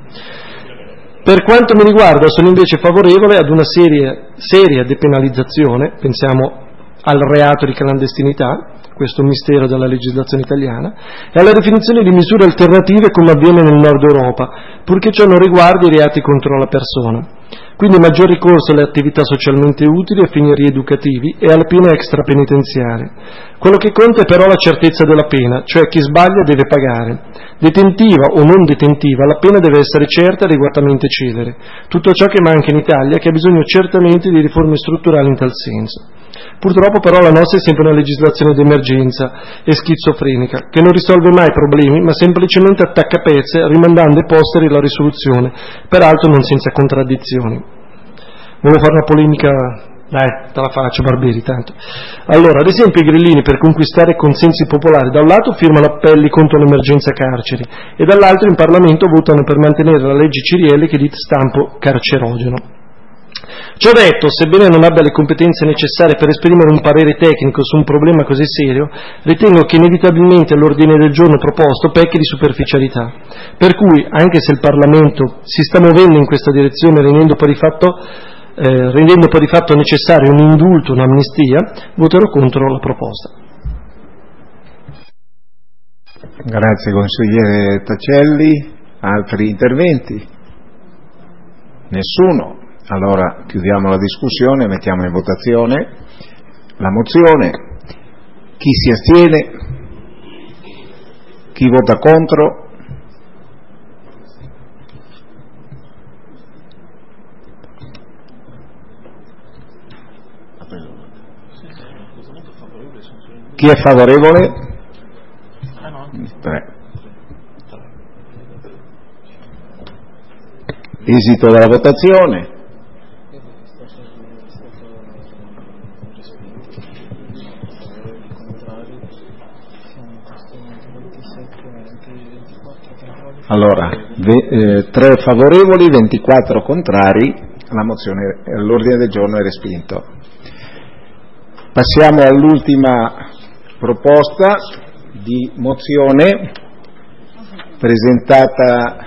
Per quanto mi riguarda sono invece favorevole ad una seria depenalizzazione, pensiamo al reato di clandestinità, questo mistero della legislazione italiana, e alla definizione di misure alternative come avviene nel nord Europa, purché ciò non riguardi i reati contro la persona. Quindi maggior ricorso alle attività socialmente utili a fini rieducativi e alla pena extrapenitenziaria. Quello che conta è però la certezza della pena, cioè chi sbaglia deve pagare. Detentiva o non detentiva, la pena deve essere certa e adeguatamente celere. Tutto ciò che manca in Italia, che ha bisogno certamente di riforme strutturali in tal senso. Purtroppo però la nostra è sempre una legislazione d'emergenza e schizofrenica, che non risolve mai problemi, ma semplicemente attacca pezze, rimandando ai posteri la risoluzione, peraltro non senza contraddizioni. Volevo fare una polemica, dai, te la faccio Barberi tanto. Allora, ad esempio i grillini per conquistare consensi popolari da un lato firmano appelli contro l'emergenza carceri e dall'altro in Parlamento votano per mantenere la legge Cirielli che è di stampo carcerogeno. Ciò detto, sebbene non abbia le competenze necessarie per esprimere un parere tecnico su un problema così serio, ritengo che inevitabilmente l'ordine del giorno proposto pecchi di superficialità. Per cui, anche se il Parlamento si sta muovendo in questa direzione rendendo poi di fatto necessario un indulto, un'amnistia, voterò contro la proposta.
Grazie consigliere Tacelli. Altri interventi? Nessuno? Allora chiudiamo la discussione, mettiamo in votazione la mozione. Chi si astiene? Chi vota contro? Chi è favorevole? 3. Esito della votazione. Allora, 3 favorevoli, 24 contrari, l'ordine del giorno è respinto. Passiamo all'ultima proposta di mozione presentata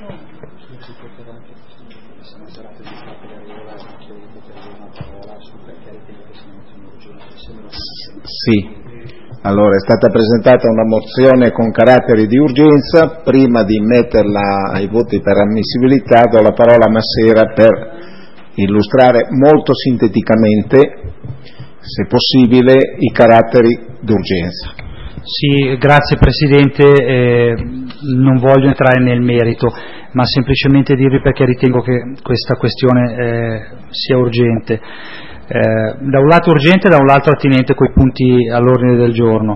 sì. Allora, è stata presentata una mozione con carattere di urgenza. Prima di metterla ai voti per ammissibilità, do la parola a Massera per illustrare molto sinteticamente, se possibile, i caratteri d'urgenza.
Sì, grazie Presidente, non voglio entrare nel merito, ma semplicemente dirvi perché ritengo che questa questione sia urgente. Da un lato urgente, da un lato attinente coi punti all'ordine del giorno.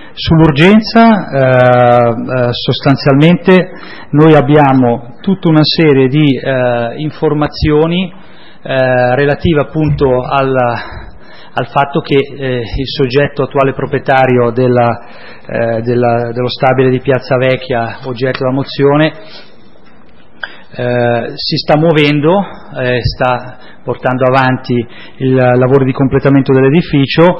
Sull'urgenza sostanzialmente noi abbiamo tutta una serie di informazioni relative appunto al fatto che il soggetto attuale proprietario dello stabile di Piazza Vecchia, oggetto della mozione, si sta muovendo, sta portando avanti il lavoro di completamento dell'edificio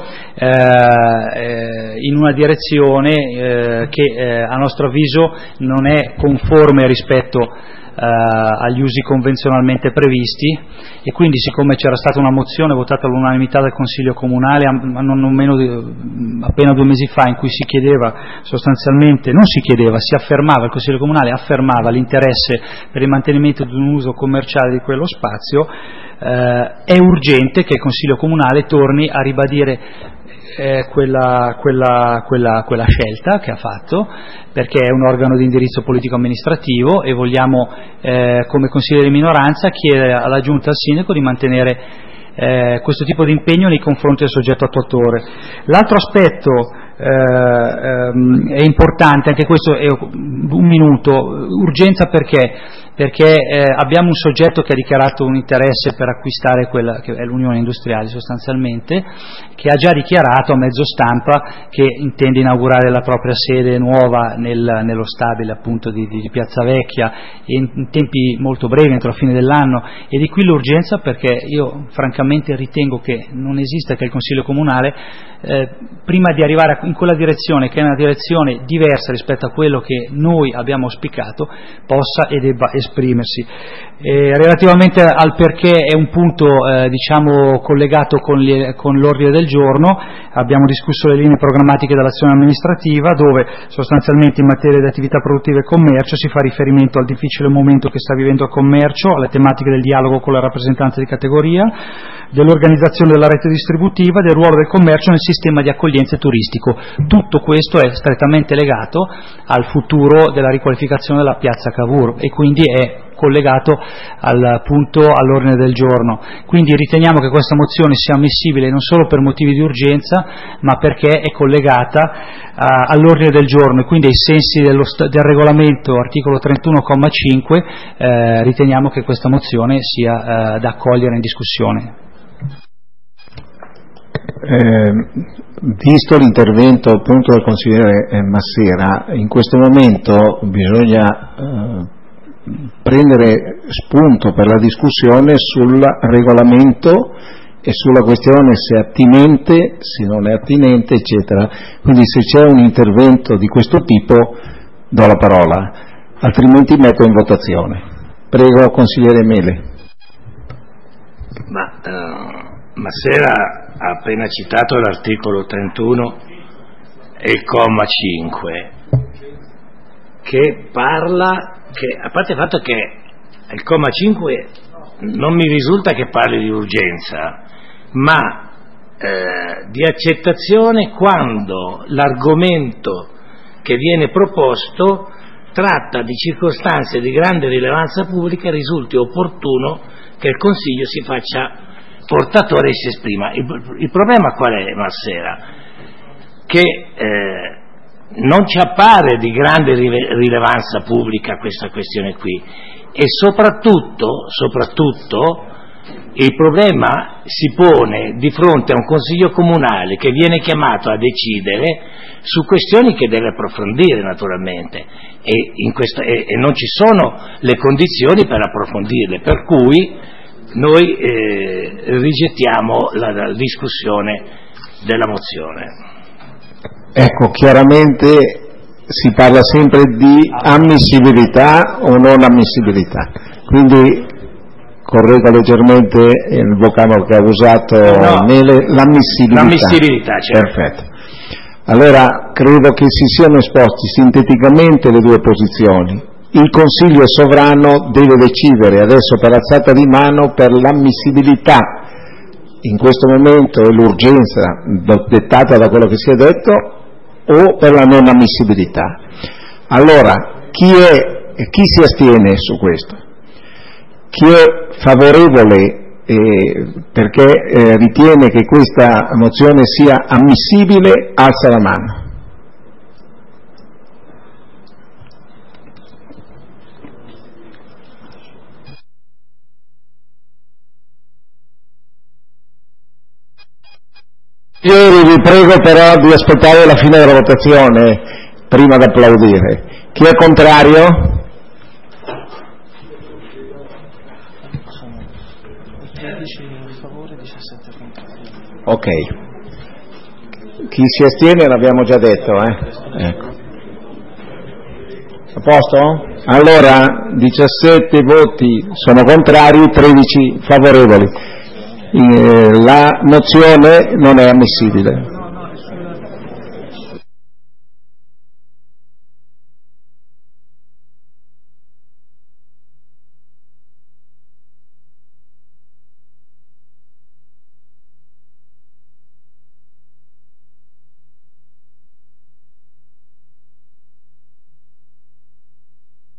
in una direzione che a nostro avviso non è conforme rispetto agli usi convenzionalmente previsti, e quindi, siccome c'era stata una mozione votata all'unanimità dal Consiglio Comunale appena 2 mesi fa, in cui si chiedeva sostanzialmente, si affermava, il Consiglio Comunale affermava l'interesse per il mantenimento di un uso commerciale di quello spazio, è urgente che il Consiglio Comunale torni a ribadire quella scelta che ha fatto, perché è un organo di indirizzo politico-amministrativo, e vogliamo, come consigliere di minoranza, chiedere alla Giunta e al Sindaco di mantenere questo tipo di impegno nei confronti del soggetto attuatore. L'altro aspetto è importante, anche questo è un minuto, urgenza perché abbiamo un soggetto che ha dichiarato un interesse per acquistare quella che è l'Unione Industriale, sostanzialmente, che ha già dichiarato a mezzo stampa che intende inaugurare la propria sede nuova nello stabile, appunto, di Piazza Vecchia, in tempi molto brevi, entro la fine dell'anno, e di qui l'urgenza, perché io francamente ritengo che non esista, che il Consiglio Comunale, prima di arrivare in quella direzione, che è una direzione diversa rispetto a quello che noi abbiamo auspicato, possa e debba esprimersi. Relativamente al perché, è un punto collegato con l'ordine del giorno. Abbiamo discusso le linee programmatiche dell'azione amministrativa, dove sostanzialmente in materia di attività produttive e commercio si fa riferimento al difficile momento che sta vivendo il commercio, alle tematiche del dialogo con la rappresentanza di categoria, dell'organizzazione della rete distributiva, del ruolo del commercio nel sistema di accoglienza turistico. Tutto questo è strettamente legato al futuro della riqualificazione della piazza Cavour, e quindi è collegato al punto all'ordine del giorno. Quindi riteniamo che questa mozione sia ammissibile non solo per motivi di urgenza, ma perché è collegata all'ordine del giorno, e quindi ai sensi del regolamento articolo 31,5 riteniamo che questa mozione sia da accogliere in discussione.
Visto l'intervento appunto del consigliere Massera, in questo momento bisogna prendere spunto per la discussione sul regolamento e sulla questione se è attinente, se non è attinente, eccetera. Quindi se c'è un intervento di questo tipo do la parola, altrimenti metto in votazione. Prego, consigliere Mele.
Massera ha appena citato l'articolo 31 e il comma 5, che parla, a parte il fatto che il comma 5 non mi risulta che parli di urgenza, ma di accettazione quando l'argomento che viene proposto tratta di circostanze di grande rilevanza pubblica e risulti opportuno che il Consiglio si faccia portatore e si esprima. Il problema qual è, Massera? Che non ci appare di grande rilevanza pubblica questa questione qui, e soprattutto il problema si pone di fronte a un Consiglio Comunale che viene chiamato a decidere su questioni che deve approfondire naturalmente, e non ci sono le condizioni per approfondirle, per cui noi rigettiamo la discussione della mozione.
Ecco, chiaramente si parla sempre di ammissibilità o non ammissibilità, quindi correggo leggermente il vocabolo che ha usato Mele, l'ammissibilità.
L'ammissibilità, certo.
Perfetto. Allora, credo che si siano esposti sinteticamente le due posizioni. Il Consiglio sovrano deve decidere adesso per alzata di mano per l'ammissibilità, in questo momento è l'urgenza dettata da quello che si è detto, o per la non ammissibilità. Allora, chi si astiene su questo? Chi è favorevole perché ritiene che questa mozione sia ammissibile, alza la mano. Io vi prego però di aspettare la fine della votazione prima di applaudire. Chi è contrario? Ok. Chi si astiene l'abbiamo già detto, Ecco. posto? Allora 17 voti sono contrari, 13 favorevoli. La mozione non è ammissibile.